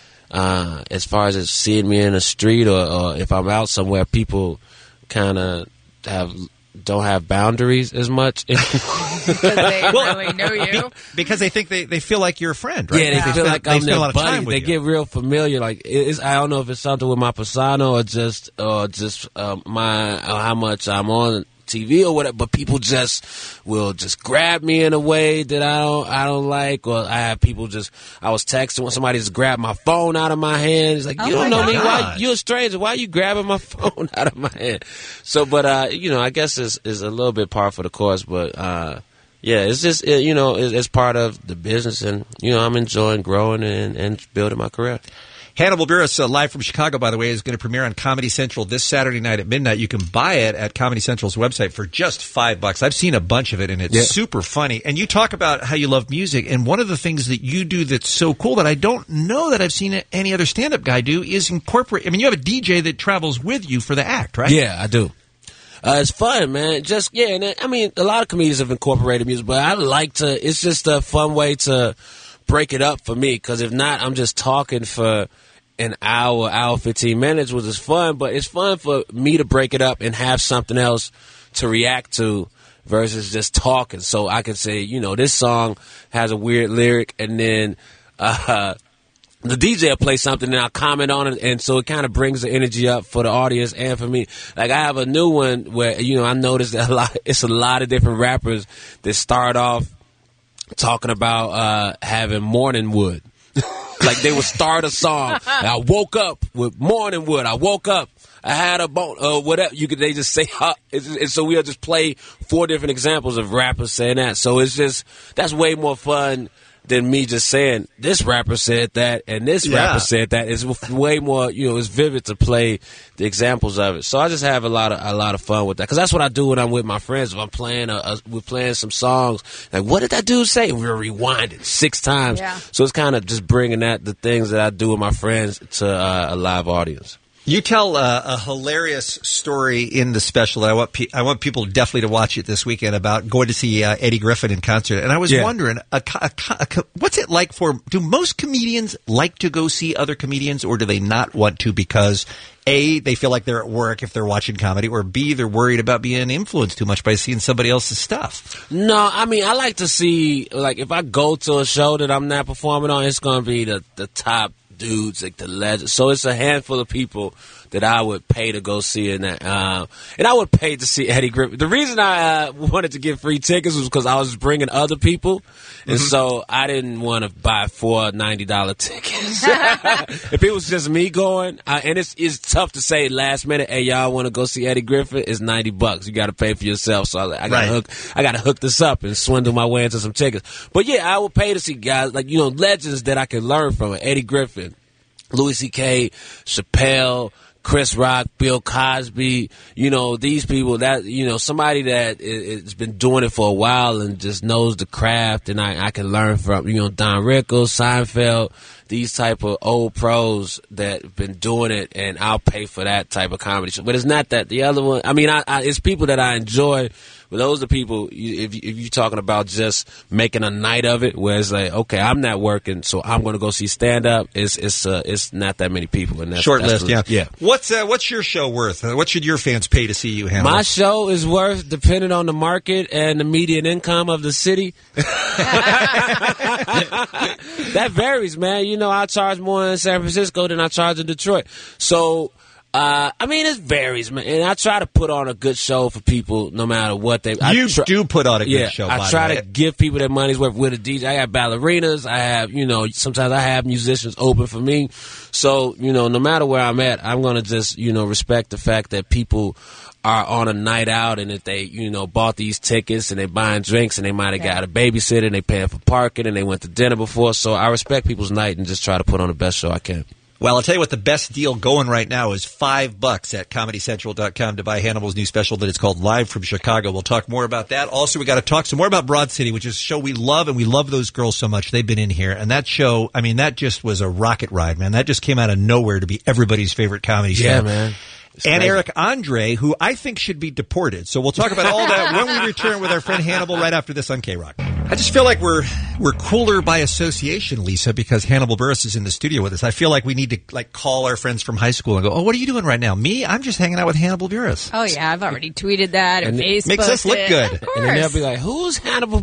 uh, as far as it's seeing me in the street or, or if I'm out somewhere, people kind of have don't have boundaries as much Because they really know you. Because they think they, they feel like you're a friend, right? Yeah, they They feel spend- like they I'm spend a their lot of time buddy. with They you. get real familiar. Like it's, I don't know if it's something with my persona or just or just um, my or how much I'm on T V or whatever. But people just will just grab me in a way that I don't I don't like. Or I have people just I was texting when somebody just grabbed my phone out of my hand. It's like Oh you don't my know me. Why gosh. you're a stranger? Why are you grabbing my phone out of my hand? So, but uh, you know, I guess it's, it's a little bit par for the course, but. uh Yeah, it's just, it, you know, it's, it's part of the business, and, you know, I'm enjoying growing and, and building my career. Hannibal Buress, uh, live from Chicago, by the way, is going to premiere on Comedy Central this Saturday night at midnight. You can buy it at Comedy Central's website for just five bucks. I've seen a bunch of it, and it's Yeah. super funny. And you talk about how you love music, and one of the things that you do that's so cool that I don't know that I've seen any other stand-up guy do is incorporate. I mean, you have a D J that travels with you for the act, right? Yeah, I do. Uh, it's fun, man. Just, yeah, and I mean, a lot of comedians have incorporated music, but I like to, it's just a fun way to break it up for me, because if not, I'm just talking for an hour, hour, fifteen minutes, which is fun, but it's fun for me to break it up and have something else to react to versus just talking. So I can say, you know, this song has a weird lyric, and then, uh, the D J will play something and I'll comment on it, and so it kind of brings the energy up for the audience and for me. Like I have a new one where, you know, I noticed that a lot, it's a lot of different rappers that start off talking about uh, having morning wood. Like they would start a song, and I woke up with morning wood. I woke up, I had a bone, uh, whatever. You could, they just say, huh. And so we'll just play four different examples of rappers saying that. So it's just, that's way more fun than me just saying this rapper said that and this Yeah. rapper said that. It's way more, you know, it's vivid to play the examples of it. So I just have a lot of a lot of fun with that, because that's what I do when I'm with my friends. If I'm playing, a, a, we're playing some songs, like what did that dude say? And we're rewinding six times. Yeah. So it's kind of just bringing that the things that I do with my friends to uh, a live audience. You tell uh, a hilarious story in the special that I want pe- I want people definitely to watch it this weekend about going to see uh, Eddie Griffin in concert. And I was Yeah. wondering, a, co- a, co- a, co- what's it like for? Do most comedians like to go see other comedians, or do they not want to because A, they feel like they're at work if they're watching comedy, or B, they're worried about being influenced too much by seeing somebody else's stuff? No, I mean, I like to see, like, if I go to a show that I'm not performing on, it's going to be the, the top dudes, like the legends. So it's a handful of people that I would pay to go see in that. Um, and I would pay to see Eddie Griffin. The reason I uh, wanted to get free tickets was because I was bringing other people. And Mm-hmm. so I didn't want to buy four ninety dollars tickets. If it was just me going, uh, and it's it's tough to say last minute, hey, y'all want to go see Eddie Griffin? It's ninety bucks. You got to pay for yourself. So I, was like, I got to Right. hook, I got to hook this up and swindle my way into some tickets. But yeah, I would pay to see guys like, you know, legends that I can learn from. Eddie Griffin, Louis C K, Chappelle, Chris Rock, Bill Cosby, you know, these people that, you know, somebody that i- has been doing it for a while and just knows the craft and I, I can learn from, you know, Don Rickles, Seinfeld, these type of old pros that have been doing it, and I'll pay for that type of comedy show. But it's not that. The other one, I mean, I, I, it's people that I enjoy. But those are people, you- if, you- if you're talking about just making a night of it, where it's like, okay, I'm not working, so I'm going to go see stand-up, it's it's uh, it's not that many people. And that's, Short that's list, the- yeah. What's uh, what's your show worth? Uh, what should your fans pay to see you, Hannibal? My show is worth, depending on the market and the median income of the city. That varies, man. You know, I charge more in San Francisco than I charge in Detroit. So, uh, I mean, it varies, man. And I try to put on a good show for people no matter what they... I You try- do put on a good yeah, show, I by the try way. to give people their money's worth with a D J. I have ballerinas. I have, you know, sometimes I have musicians open for me. So, you know, no matter where I'm at, I'm going to just, you know, respect the fact that people are on a night out, and if they, you know, bought these tickets and they buying drinks and they might have got a babysitter and they paying for parking and they went to dinner before. So I respect people's night and just try to put on the best show I can. Well, I'll tell you what, the best deal going right now is five bucks at comedy central dot com to buy Hannibal's new special that it's called Live from Chicago. We'll talk more about that. Also, we got to talk some more about Broad City, which is a show we love, and we love those girls so much. They've been in here, and that show, I mean, that just was a rocket ride, man. That just came out of nowhere to be everybody's favorite comedy show. Yeah, man. And crazy. Eric Andre, who I think should be deported. So we'll talk about all that when we return with our friend Hannibal right after this on K-Rock. I just feel like we're we're cooler by association, Lisa, because Hannibal Buress is in the studio with us. I feel like we need to like call our friends from high school and go, "Oh, what are you doing right now?" Me, I'm just hanging out with Hannibal Buress. Oh yeah, I've already tweeted that and, And it Facebooked makes us look it. good. Of And then they'll course. be like, who's Hannibal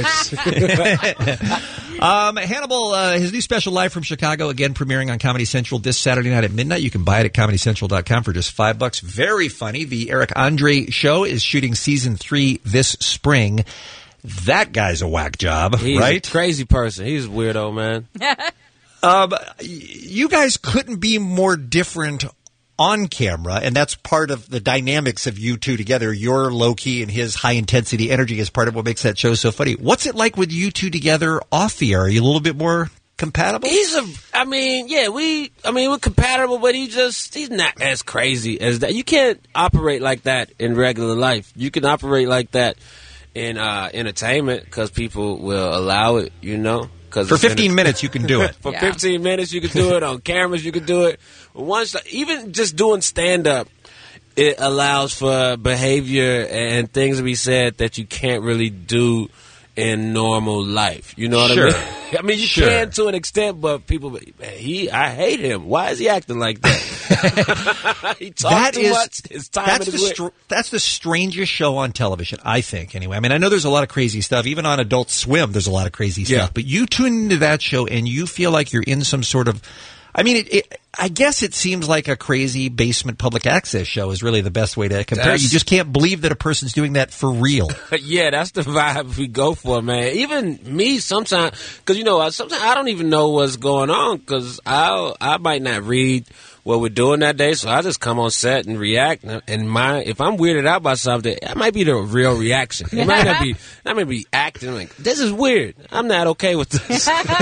Buress? Um, Hannibal, uh, his new special Live from Chicago, again premiering on Comedy Central this Saturday night at midnight. You can buy it at comedy central dot com for just five bucks. Very funny. The Eric Andre show is shooting season three this spring. That guy's a whack job, He's right? a crazy person. He's a weirdo, man. Um, y- you guys couldn't be more different on camera, and that's part of the dynamics of you two together. Your low-key and his high-intensity energy is part of what makes that show so funny. What's it like with you two together off the air? Are you a little bit more compatible? He's a, I mean, yeah, we, I mean, we're compatible, but he just, he's not as crazy as that. You can't operate like that in regular life. You can operate like that in uh, entertainment because people will allow it, you know. Cause For it's enter- fifteen minutes, you can do it. For Yeah. fifteen minutes, you can do it. On cameras, you can do it. But once, even just doing stand-up, it allows for behavior and things to be said that you can't really do in normal life. You know what Sure. I mean? I mean, you Sure. can to an extent, but people, be, man, he, I hate him. Why is he acting like that? He talks That too is- much. His time That's is the, wi- str- that's the strangest show on television, I think, anyway. I mean, I know there's a lot of crazy stuff. Even on Adult Swim, there's a lot of crazy stuff. Yeah. But you tune into that show and you feel like you're in some sort of... I mean, it, it, I guess it seems like a crazy basement public access show is really the best way to compare. That's- You just can't believe that a person's doing that for real. Yeah, that's the vibe we go for, man. Even me sometimes, because, you know, I- sometimes I don't even know what's going on because I I might not read what we're doing that day, so I just come on set and react. And my if I'm weirded out by something, that might be the real reaction. It might not be. I may be acting like this is weird. I'm not okay with this.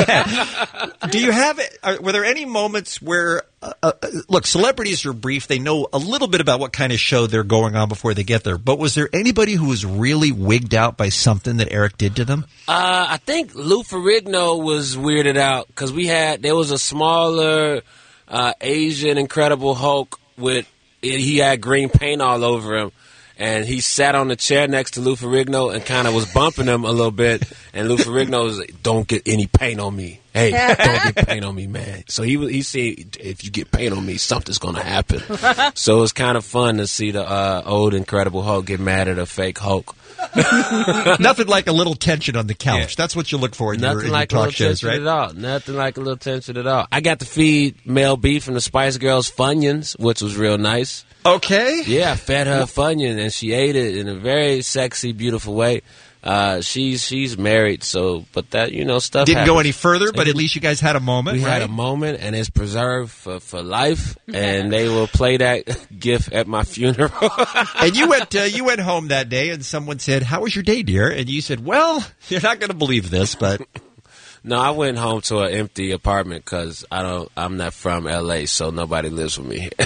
Do you have it? Are, were there any moments where, uh, uh, look, celebrities are brief. They know a little bit about what kind of show they're going on before they get there. But was there anybody who was really wigged out by something that Eric did to them? Uh, I think Lou Ferrigno was weirded out because we had there was a smaller uh, Asian Incredible Hulk with he had green paint all over him. And he sat on the chair next to Lou Ferrigno and kind of was bumping him a little bit. And Lou Ferrigno was like, "Don't get any paint on me. Hey, don't get paint on me, man." So he he said, "If you get paint on me, something's gonna happen." So it was kind of fun to see the uh, old Incredible Hulk get mad at a fake Hulk. Nothing like a little tension on the couch. Yeah. That's what you look for in Nothing your, in like your a talk little shows, tension right? at all. Nothing like a little tension at all. I got to feed Mel B from the Spice Girls Funyuns, which was real nice. Okay. Yeah, I fed her a Funyun, and she ate it in a very sexy, beautiful way. Uh, she's she's married, so but that you know stuff didn't happens. go any further, but at least you guys had a moment. We right? had a moment, and it's preserved for, for life. And they will play that gif at my funeral. And you went uh, you went home that day, and someone said, "How was your day, dear?" And you said, "Well, you're not going to believe this, but." No, I went home to an empty apartment because I don't. I'm not from L A, so nobody lives with me here.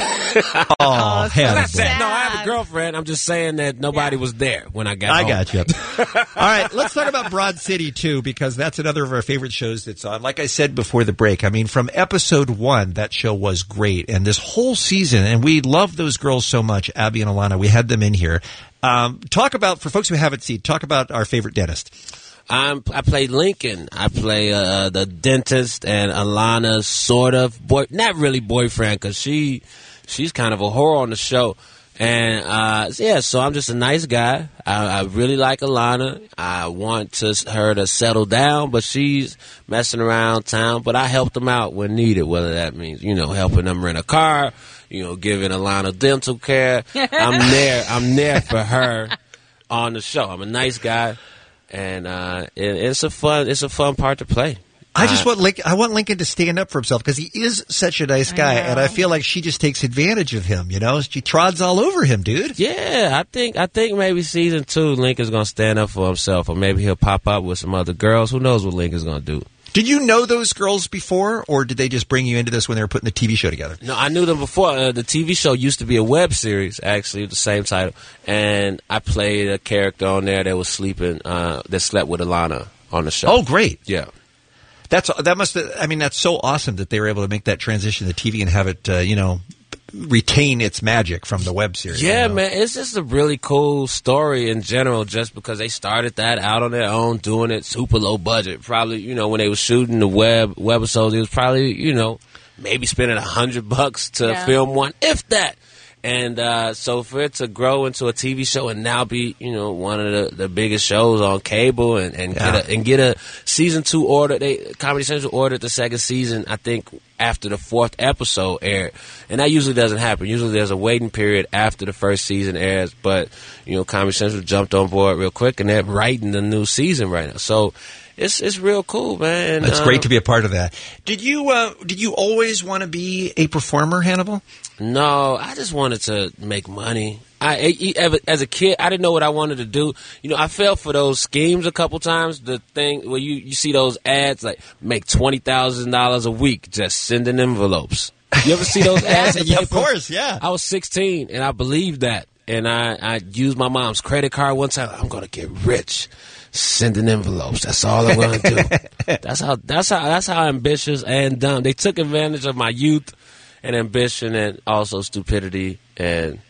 Oh, hell! No, I have a girlfriend. I'm just saying that nobody was there when I got I home. got you. All right, let's talk about Broad City, too, because that's another of our favorite shows that's on. Like I said before the break, I mean, from episode one, that show was great. And this whole season, and we love those girls so much, Abby and Alana. We had them in here. Um, talk about, for folks who haven't seen, talk about our favorite dentist. I'm, I play Lincoln. I play uh, the dentist, and Alana's sort of boy, not really boyfriend, because she, she's kind of a whore on the show. And uh, yeah, so I'm just a nice guy. I, I really like Alana. I want to, her to settle down, but she's messing around town. But I help them out when needed, whether that means you know helping them rent a car, you know, giving Alana dental care. I'm there. I'm there for her on the show. I'm a nice guy. And uh, it, it's a fun, it's a fun part to play. I just uh, want Lincoln, I want Lincoln to stand up for himself because he is such a nice guy, I and I feel like she just takes advantage of him. You know, she trods all over him, dude. Yeah, I think I think maybe season two, Lincoln's gonna stand up for himself, or maybe he'll pop up with some other girls. Who knows what Lincoln's gonna do? Did you know those girls before, or did they just bring you into this when they were putting the T V show together? No, I knew them before. Uh, the T V show used to be a web series, actually, with the same title. And I played a character on there that was sleeping, uh, that slept with Alana on the show. Oh, great. Yeah. That's that must. I mean, that's so awesome that they were able to make that transition to T V and have it, uh, you know, retain its magic from the web series. Yeah, you know? man, it's just a really cool story in general, just because they started that out on their own, doing it super low budget. Probably, you know, when they were shooting the web webisodes, it was probably, you know, maybe spending a hundred bucks to Yeah. film one, if that. And uh, so for it to grow into a T V show and now be, you know, one of the, the biggest shows on cable and, and Yeah. get a, and get a season two order, they Comedy Central ordered the second season, I think, after the fourth episode aired. And that usually doesn't happen. Usually there's a waiting period after the first season airs. But, you know, Comedy Central jumped on board real quick, and they're writing the new season right now. So it's it's real cool, man. It's uh, great to be a part of that. Did you uh, did you always want to be a performer, Hannibal? No, I just wanted to make money. I, as a kid, I didn't know what I wanted to do. You know, I fell for those schemes a couple times. The thing where you, you see those ads like make twenty thousand dollars a week just sending envelopes. You ever see those ads? in Yeah, the of paper? course, yeah. I was sixteen and I believed that. And I, I used my mom's credit card one time. I'm going to get rich sending envelopes. That's all I'm going to do. That's how, that's how, that's how ambitious and dumb. They took advantage of my youth and ambition and also stupidity, and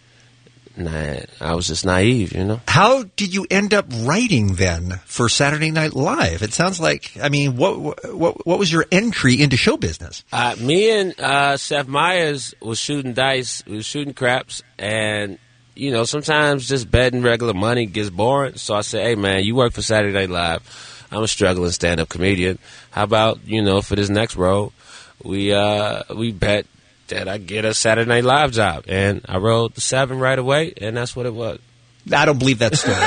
nah, I was just naive, you know. How did you end up writing then for Saturday Night Live? It sounds like, I mean, what what what was your entry into show business? Uh, me and uh, Seth Meyers was shooting dice, we was shooting craps, and you know sometimes just betting regular money gets boring. So I said, "Hey man, you work for Saturday Night Live. I'm a struggling stand-up comedian. How about you know for this next role, we uh, we bet that I get a Saturday Night Live job," and I rolled the seven right away, and that's what it was. I don't believe that story.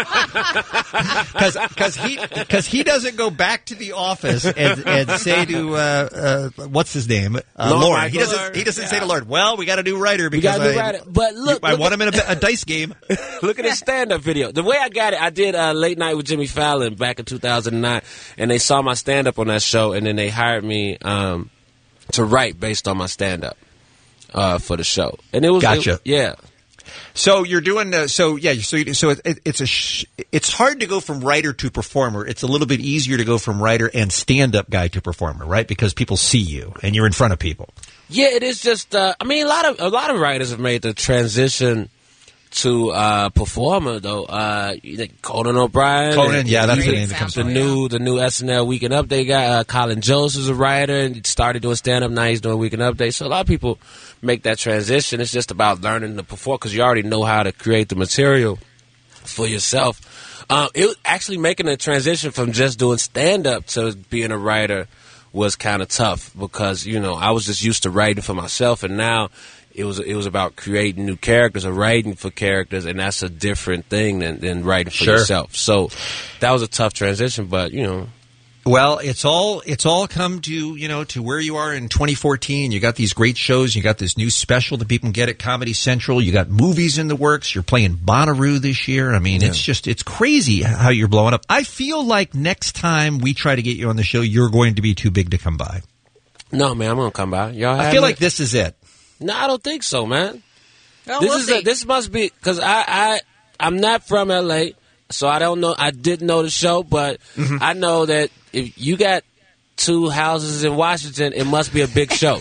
Because he, cause he doesn't go back to the office and, and say to, uh, uh, what's his name? Uh, Lord Lord. Michael He doesn't, Lord. he doesn't say Yeah. to Lord, well, we got a new writer We because got a new I, writer. But look, I look want at- him in a, a dice game. Look at his stand-up video. The way I got it, I did uh, Late Night with Jimmy Fallon back in two thousand nine, and they saw my stand-up on that show, and then they hired me um, to write based on my stand-up uh, for the show. And it was Gotcha. it- yeah. So you're doing uh, so yeah. So you, so it, it, it's a sh- it's hard to go from writer to performer. It's a little bit easier to go from writer and stand up guy to performer, right? Because people see you and you're in front of people. Yeah, it is just. Uh, I mean, a lot of a lot of writers have made the transition to uh, performer though. Uh, Conan O'Brien, Conan, and, yeah, that's he, the name that comes the to new the new S N L Weekend Update guy. Uh, Colin Jost is a writer and he started doing stand up. Now he's doing Weekend Update. So a lot of people make that transition. It's just about learning to perform because you already know how to create the material for yourself. Um, it was actually making a transition from just doing stand up to being a writer was kind of tough because you know I was just used to writing for myself, and now it was it was about creating new characters or writing for characters, and that's a different thing than, than writing for Sure. yourself. So that was a tough transition, but you know. Well, it's all it's all come to you know to where you are in twenty fourteen. You got these great shows. You got this new special that people can get at Comedy Central. You got movies in the works. You're playing Bonnaroo this year. I mean, Yeah. it's just it's crazy how you're blowing up. I feel like next time we try to get you on the show, you're going to be too big to come by. No, man, I'm gonna come by. Y'all. I have feel me? like this is it. No, I don't think so, man. Well, this we'll is see. a, this must be because I I I'm not from L A, so I don't know. I didn't know the show, but Mm-hmm. I know that if you got two houses in Washington, it must be a big show.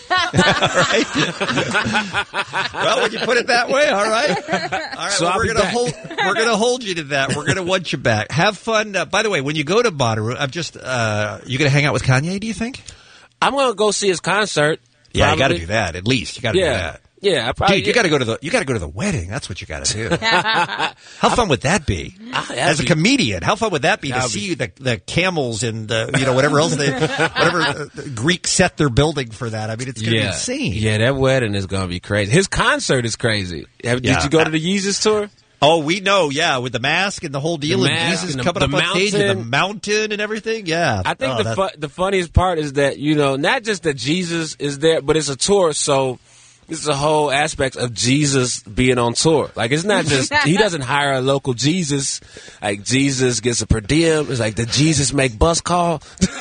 Well, when you put it that way, all right. All right, So well, I'll we're be gonna back. hold we're gonna hold you to that. We're gonna want you back. Have fun. Uh, by the way, when you go to Bonnaroo, I'm just uh, you gonna hang out with Kanye? Do you think? I'm gonna go see his concert. Yeah, you got to probably. do that at least. You got to Yeah. do that. Yeah, I probably. Dude, you got to go to the you got to go to the wedding. That's what you got to do. How fun would that be? As a be- comedian, how fun would that be to That'd see the the camels and uh, you know whatever else they whatever uh, the Greek set they're building for that? I mean, it's going to yeah. be insane. Yeah, that wedding is gonna be crazy. His concert is crazy. Have, Yeah. Did you go to the Yeezus tour? Oh, we know, yeah, with the mask and the whole deal, The and mask Jesus and the- coming the up on stage and the mountain. mountain and everything. Yeah, I think Oh, the that's- fu- the funniest part is that you know not just that Jesus is there, but it's a tour, so it's a whole aspect of Jesus being on tour. Like it's not just he doesn't hire a local Jesus. Like Jesus gets a per diem. It's like the Jesus make bus call.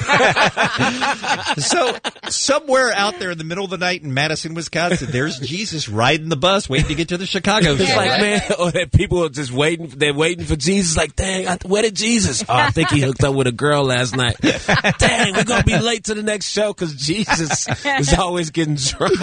So somewhere out there in the middle of the night in Madison, Wisconsin, there's Jesus riding the bus, waiting to get to the Chicago show. It's like man, or that people are just waiting. They're waiting for Jesus. Like dang, I, where did Jesus? Oh, I think he hooked up with a girl last night. Dang, we're gonna be late to the next show because Jesus is always getting drunk.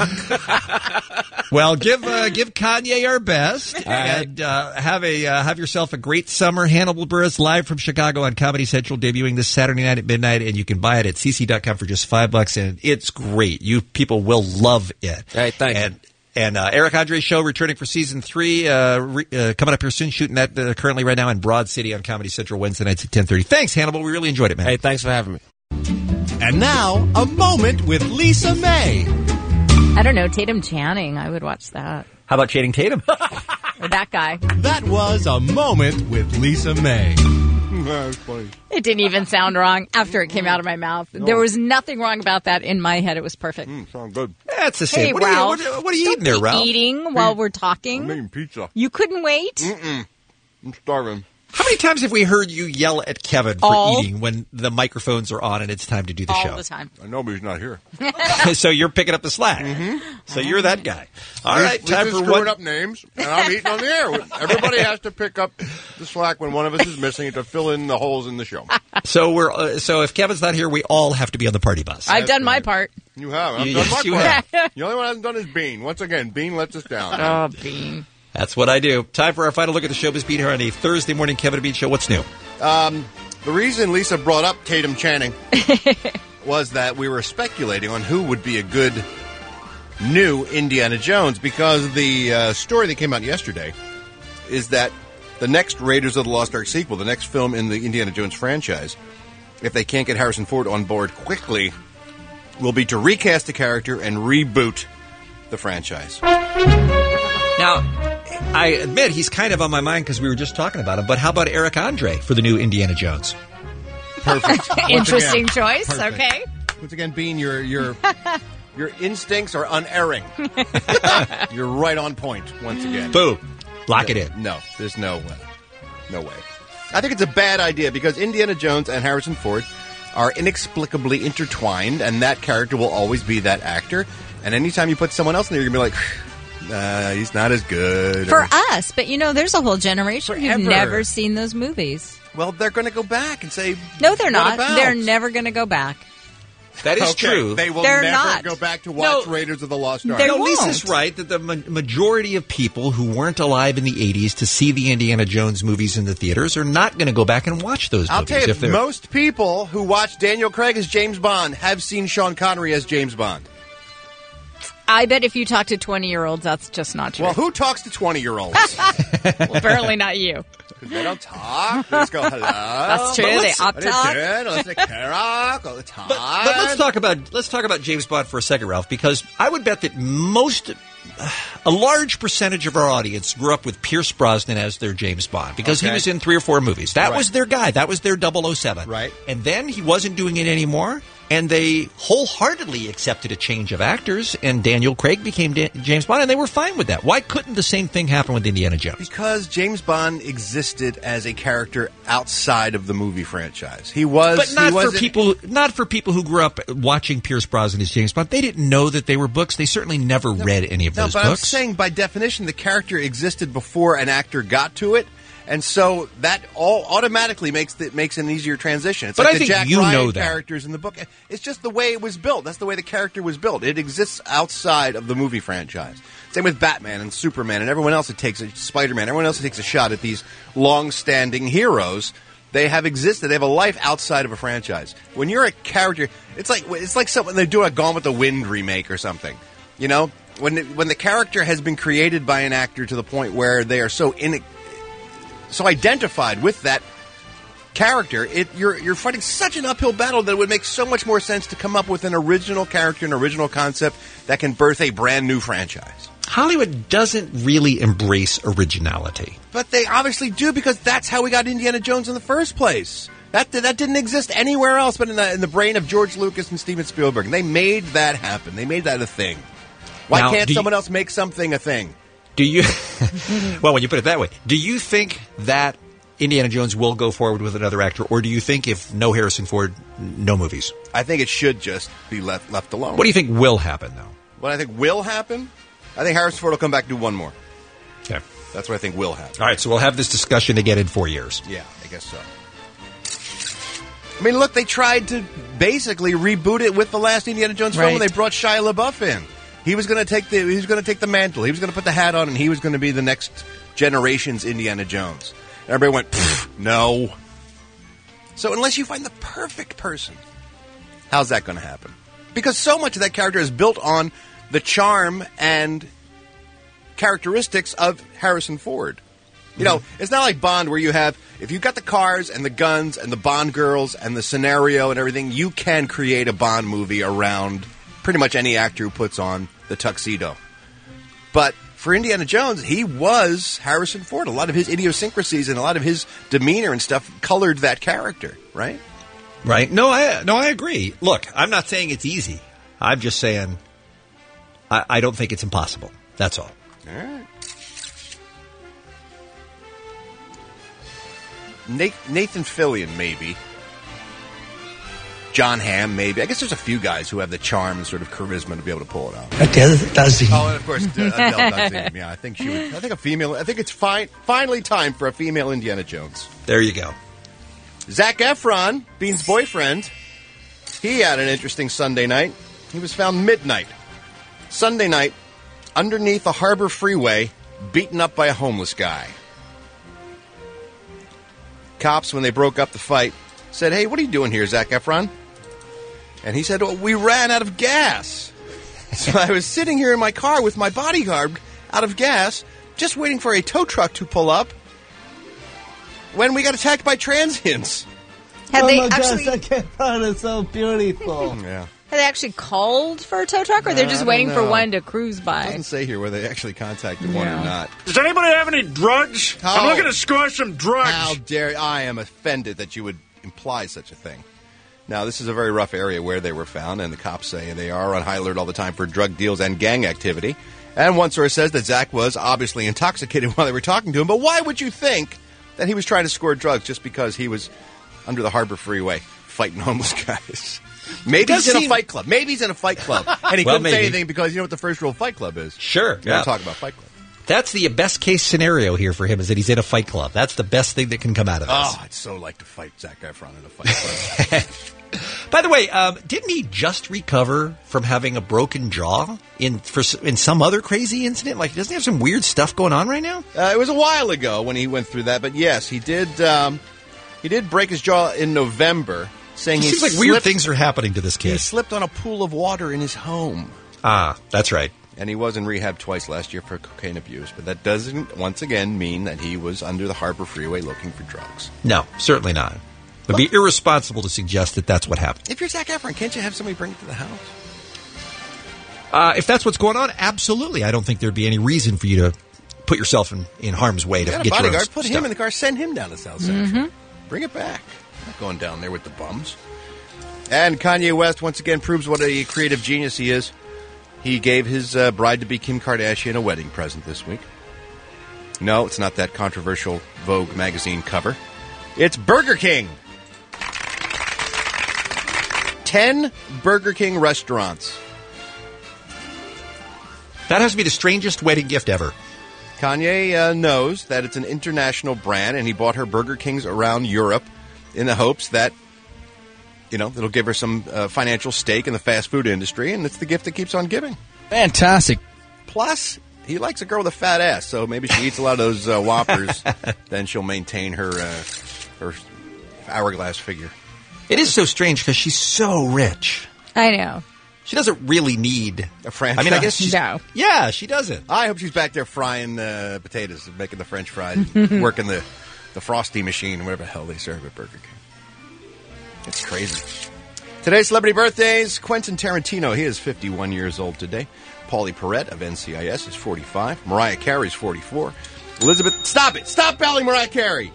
Well, give uh, give Kanye our best, right. and uh, have a uh, have yourself a great summer. Hannibal Buress live from Chicago on Comedy Central, debuting this Saturday night at midnight, and you can buy it at c c dot com for just five bucks, and it's great. You people will love it. Hey, thank and, you. And uh, Eric Andre's show returning for season three, uh, re- uh, coming up here soon. Shooting that uh, currently right now in Broad City on Comedy Central Wednesday nights at ten thirty. Thanks, Hannibal. We really enjoyed it, man. Hey, thanks for having me. And now, a moment with Lisa May. I don't know, Tatum Channing. I would watch that. How about Channing Tatum? Or that guy. That was a moment with Lisa May. That's funny. It didn't even sound wrong after it came out of my mouth. There was nothing wrong about that in my head. It was perfect. Mm, sound good. That's the same. Hey, what, are you, Ralph. uh, what, what are you Don't eating there, be Ralph? eating while we're I'm talking. eating pizza. You couldn't wait? Mm-mm. I'm starving. How many times have we heard you yell at Kevin for All. eating when the microphones are on and it's time to do the All show? the time. I know, but he's not here. So you're picking up the slack. So you're that guy. All We're- right, we're time just for screwing one. up names, and I'm eating on the air. Everybody has to pick up the slack when one of us is missing to fill in the holes in the show. So we're uh, so if Kevin's not here, we all have to be on the party bus. I've done my part. You have. I've Yes, done you my part. have. The only one I haven't done is Bean. Once again, Bean lets us down. Oh, Bean. That's what I do. Time for our final look at the showbiz beat here on a Thursday morning Kevin and Bean show. What's new? Um, the reason Lisa brought up Tatum Channing was that we were speculating on who would be a good new Indiana Jones, because the uh, story that came out yesterday is that the next Raiders of the Lost Ark sequel, the next film in the Indiana Jones franchise, if they can't get Harrison Ford on board quickly, will be to recast the character and reboot the franchise. Now, I admit he's kind of on my mind because we were just talking about him, but how about Eric Andre for the new Indiana Jones? Perfect. Once Interesting again, choice. perfect. Okay. Once again, Bean, your your your instincts are unerring. You're right on point once again. Boom. Lock it in. No, there's no way. No way. I think it's a bad idea because Indiana Jones and Harrison Ford are inexplicably intertwined, and that character will always be that actor. And anytime you put someone else in there, you're going to be like, Uh, he's not as good. For or- us, but you know, there's a whole generation who've Forever. never seen those movies. Well, they're going to go back and say, No, they're "What not. about?" They're never going to go back. That is Okay, true. They will They're never not. go back to watch No. Raiders of the Lost Ark. They no, won't. Lisa's right that the ma- majority of people who weren't alive in the eighties to see the Indiana Jones movies in the theaters are not going to go back and watch those I'll movies. tell you, if they're most people who watch Daniel Craig as James Bond have seen Sean Connery as James Bond. I bet if you talk to twenty-year-olds, that's just not true. Well, who talks to twenty-year-olds? Well, apparently not you. They don't talk. They just go, hello. That's true. But They let's- up what are you talk. doing? Let's say, "Kerouac," all the time. But, but let's talk about let's talk about James Bond for a second, Ralph, because I would bet that most, a large percentage of our audience grew up with Pierce Brosnan as their James Bond because he Okay. was in three or four movies. That Right. was their guy. That was their double oh seven. Right. And then he wasn't doing it anymore, and they wholeheartedly accepted a change of actors, and Daniel Craig became Da- James Bond, and they were fine with that. Why couldn't the same thing happen with Indiana Jones? Because James Bond existed as a character outside of the movie franchise. He was, But not he for wasn't- people. Not for people who grew up watching Pierce Brosnan as James Bond. They didn't know that they were books. They certainly never read any of No, those but books. I'm saying by definition, the character existed before an actor got to it, and so that all automatically makes the, makes an easier transition. It's But like I the think Jack you Ryan know that. characters in the book. It's just the way it was built. That's the way the character was built. It exists outside of the movie franchise. Same with Batman and Superman and everyone else that takes a Spider-Man. Everyone else that takes a shot at these long-standing heroes. They have existed. They have a life outside of a franchise. When you're a character, it's like it's like something they do a Gone with the Wind remake or something. You know, when the, when the character has been created by an actor to the point where they are so in, so identified with that character, it you're you're fighting such an uphill battle that it would make so much more sense to come up with an original character, an original concept that can birth a brand new franchise. Hollywood doesn't really embrace originality. But they obviously do because that's how we got Indiana Jones in the first place. That that didn't exist anywhere else but in the in the brain of George Lucas and Steven Spielberg. And they made that happen. They made that a thing. Why Now, can't do you- someone else make something a thing? Do you? Well, when you put it that way, do you think that Indiana Jones will go forward with another actor, or do you think if no Harrison Ford, no movies? I think it should just be left left alone. What do you think will happen, though? What I think will happen? I think Harrison Ford will come back and do one more. Okay. That's what I think will happen. All right, so we'll have this discussion again in four years. Yeah, I guess so. I mean, look, they tried to basically reboot it with the last Indiana Jones film, Right. and they brought Shia LaBeouf in. He was going to take the he was going to take the mantle. He was going to put the hat on, and he was going to be the next generation's Indiana Jones. And everybody went, "Pfft, no. So unless you find the perfect person, how's that going to happen? Because so much of that character is built on the charm and characteristics of Harrison Ford. You know, it's not like Bond where you have, if you've got the cars and the guns and the Bond girls and the scenario and everything, you can create a Bond movie around pretty much any actor who puts on the tuxedo. But for Indiana Jones, he was Harrison Ford. A lot of his idiosyncrasies and a lot of his demeanor and stuff colored that character, right? Right? No, I no, I agree. Look, I'm not saying it's easy. I'm just saying I, I don't think it's impossible. That's all. All right. Nathan Fillion, maybe. John Hamm, maybe. I guess there's a few guys who have the charm and sort of charisma to be able to pull it off. Adele Dazeem. Oh, and of course, uh, Adele Dazeem. Yeah, I think she would. I think a female. I think it's fine. Finally, time for a female Indiana Jones. There you go. Zac Efron, Bean's boyfriend, he had an interesting Sunday night. He was found midnight, Sunday night, underneath a Harbor Freeway, beaten up by a homeless guy. Cops, when they broke up the fight, said, "Hey, what are you doing here, Zac Efron?" And he said, "Oh, we ran out of gas. So I was sitting here in my car with my bodyguard out of gas, just waiting for a tow truck to pull up when we got attacked by transients." Had oh they my actually gosh, that Efron is so beautiful. Yeah. had they actually called for a tow truck, or they're Uh, just I waiting don't for know. one to cruise It by? doesn't say here whether they actually contacted one or Yeah. not. Does anybody have any drugs? I'm Oh. looking to score some drugs. How dare I am offended that you would imply such a thing. Now, this is a very rough area where they were found, and the cops say they are on high alert all the time for drug deals and gang activity. And one source says that Zach was obviously intoxicated while they were talking to him, but why would you think that he was trying to score drugs just because he was under the Harbor Freeway fighting homeless guys? Maybe does he's in seem- a fight club. Maybe he's in a fight club. And he Well, couldn't say maybe. anything because you know what the first rule of Fight Club is? Sure. You Yeah. don't talk about Fight Club. That's the best case scenario here for him is that he's in a fight club. That's the best thing that can come out of this. Oh, I'd so like to fight Zac Efron in a fight club. By the way, um, didn't he just recover from having a broken jaw in for s- in some other crazy incident? Like, doesn't he have some weird stuff going on right now? Uh, it was a while ago when he went through that, but yes, he did. Um, he did break his jaw in November, saying It he seems like slipped, weird things are happening to this He kid. slipped on a pool of water in his home. Ah, that's right. And he was in rehab twice last year for cocaine abuse, but that doesn't, once again, mean that he was under the Harbor Freeway looking for drugs. No, certainly not. It would be irresponsible to suggest that that's what happened. If you're Zac Efron, can't you have somebody bring it to the house? Uh, if that's what's going on, absolutely. I don't think there'd be any reason for you to put yourself in, in harm's way to You got a get your own bodyguard, put stuff. him in the car, send him down to South Central. Mm-hmm. Bring it back. Not going down there with the bums. And Kanye West once again proves what a creative genius he is. He gave his uh, bride-to-be Kim Kardashian a wedding present this week. No, it's not that controversial Vogue magazine cover. It's Burger King. Ten Burger King restaurants. That has to be the strangest wedding gift ever. Kanye uh, knows that it's an international brand, and he bought her Burger Kings around Europe in the hopes that, you know, it'll give her some uh, financial stake in the fast food industry, and it's the gift that keeps on giving. Fantastic. Plus, he likes a girl with a fat ass, so maybe she eats a lot of those uh, Whoppers, then she'll maintain her uh, her hourglass figure. It is so strange because she's so rich. I know. She doesn't really need a franchise. I mean, I guess she's, No. yeah, she doesn't. I hope she's back there frying uh, potatoes, making the French fries, working the, the Frosty machine, whatever the hell they serve at Burger King. It's crazy. Today's celebrity birthdays: Quentin Tarantino, he is fifty-one years old today. Paulie Perrette of N C I S is forty-five. Mariah Carey is forty-four. Elizabeth, stop it! Stop belling Mariah Carey!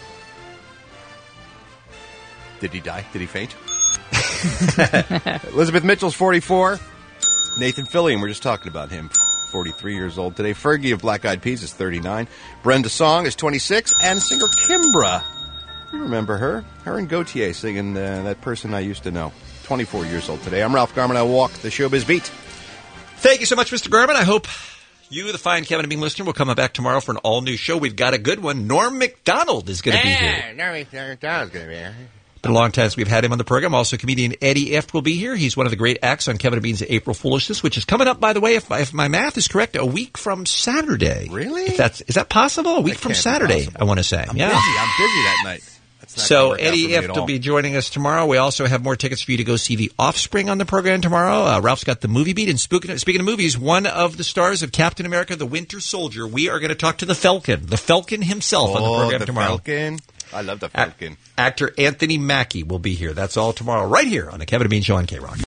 Did he die? Did he faint? Elizabeth Mitchell's forty-four. Nathan Fillion, we're just talking about him, forty-three years old today. Fergie of Black Eyed Peas is thirty-nine. Brenda Song is twenty-six. And singer Kimbra. You remember her? Her and Gautier singing uh, That Person I Used to Know. twenty-four years old today. I'm Ralph Garman. I walk the Showbiz Beat. Thank you so much, Mister Garman. I hope you, the fine Kevin and Bean listener, will come back tomorrow for an all-new show. We've got a good one. Norm Macdonald is going to be here. Norm Macdonald's going to be here. Been a long time since we've had him on the program. Also, comedian Eddie Ift will be here. He's one of the great acts on Kevin and Bean's April Foolishness, which is coming up, by the way, if, if my math is correct, a week from Saturday. Really? If that's is that possible? A week That from can't be Saturday, possible. I want to say. I'm yeah. busy. I'm busy that night. That's not So gonna work out Eddie for me at Ift will all. be joining us tomorrow. We also have more tickets for you to go see The Offspring on the program tomorrow. Uh, Ralph's got the movie beat. And speaking of, speaking of movies, one of the stars of Captain America: The Winter Soldier, we are going to talk to the Falcon, the Falcon himself, on the Oh, program the tomorrow. Falcon. I love the Falcon. Actor Anthony Mackie will be here. That's all tomorrow, right here on the Kevin and Bean Show on K-Rock.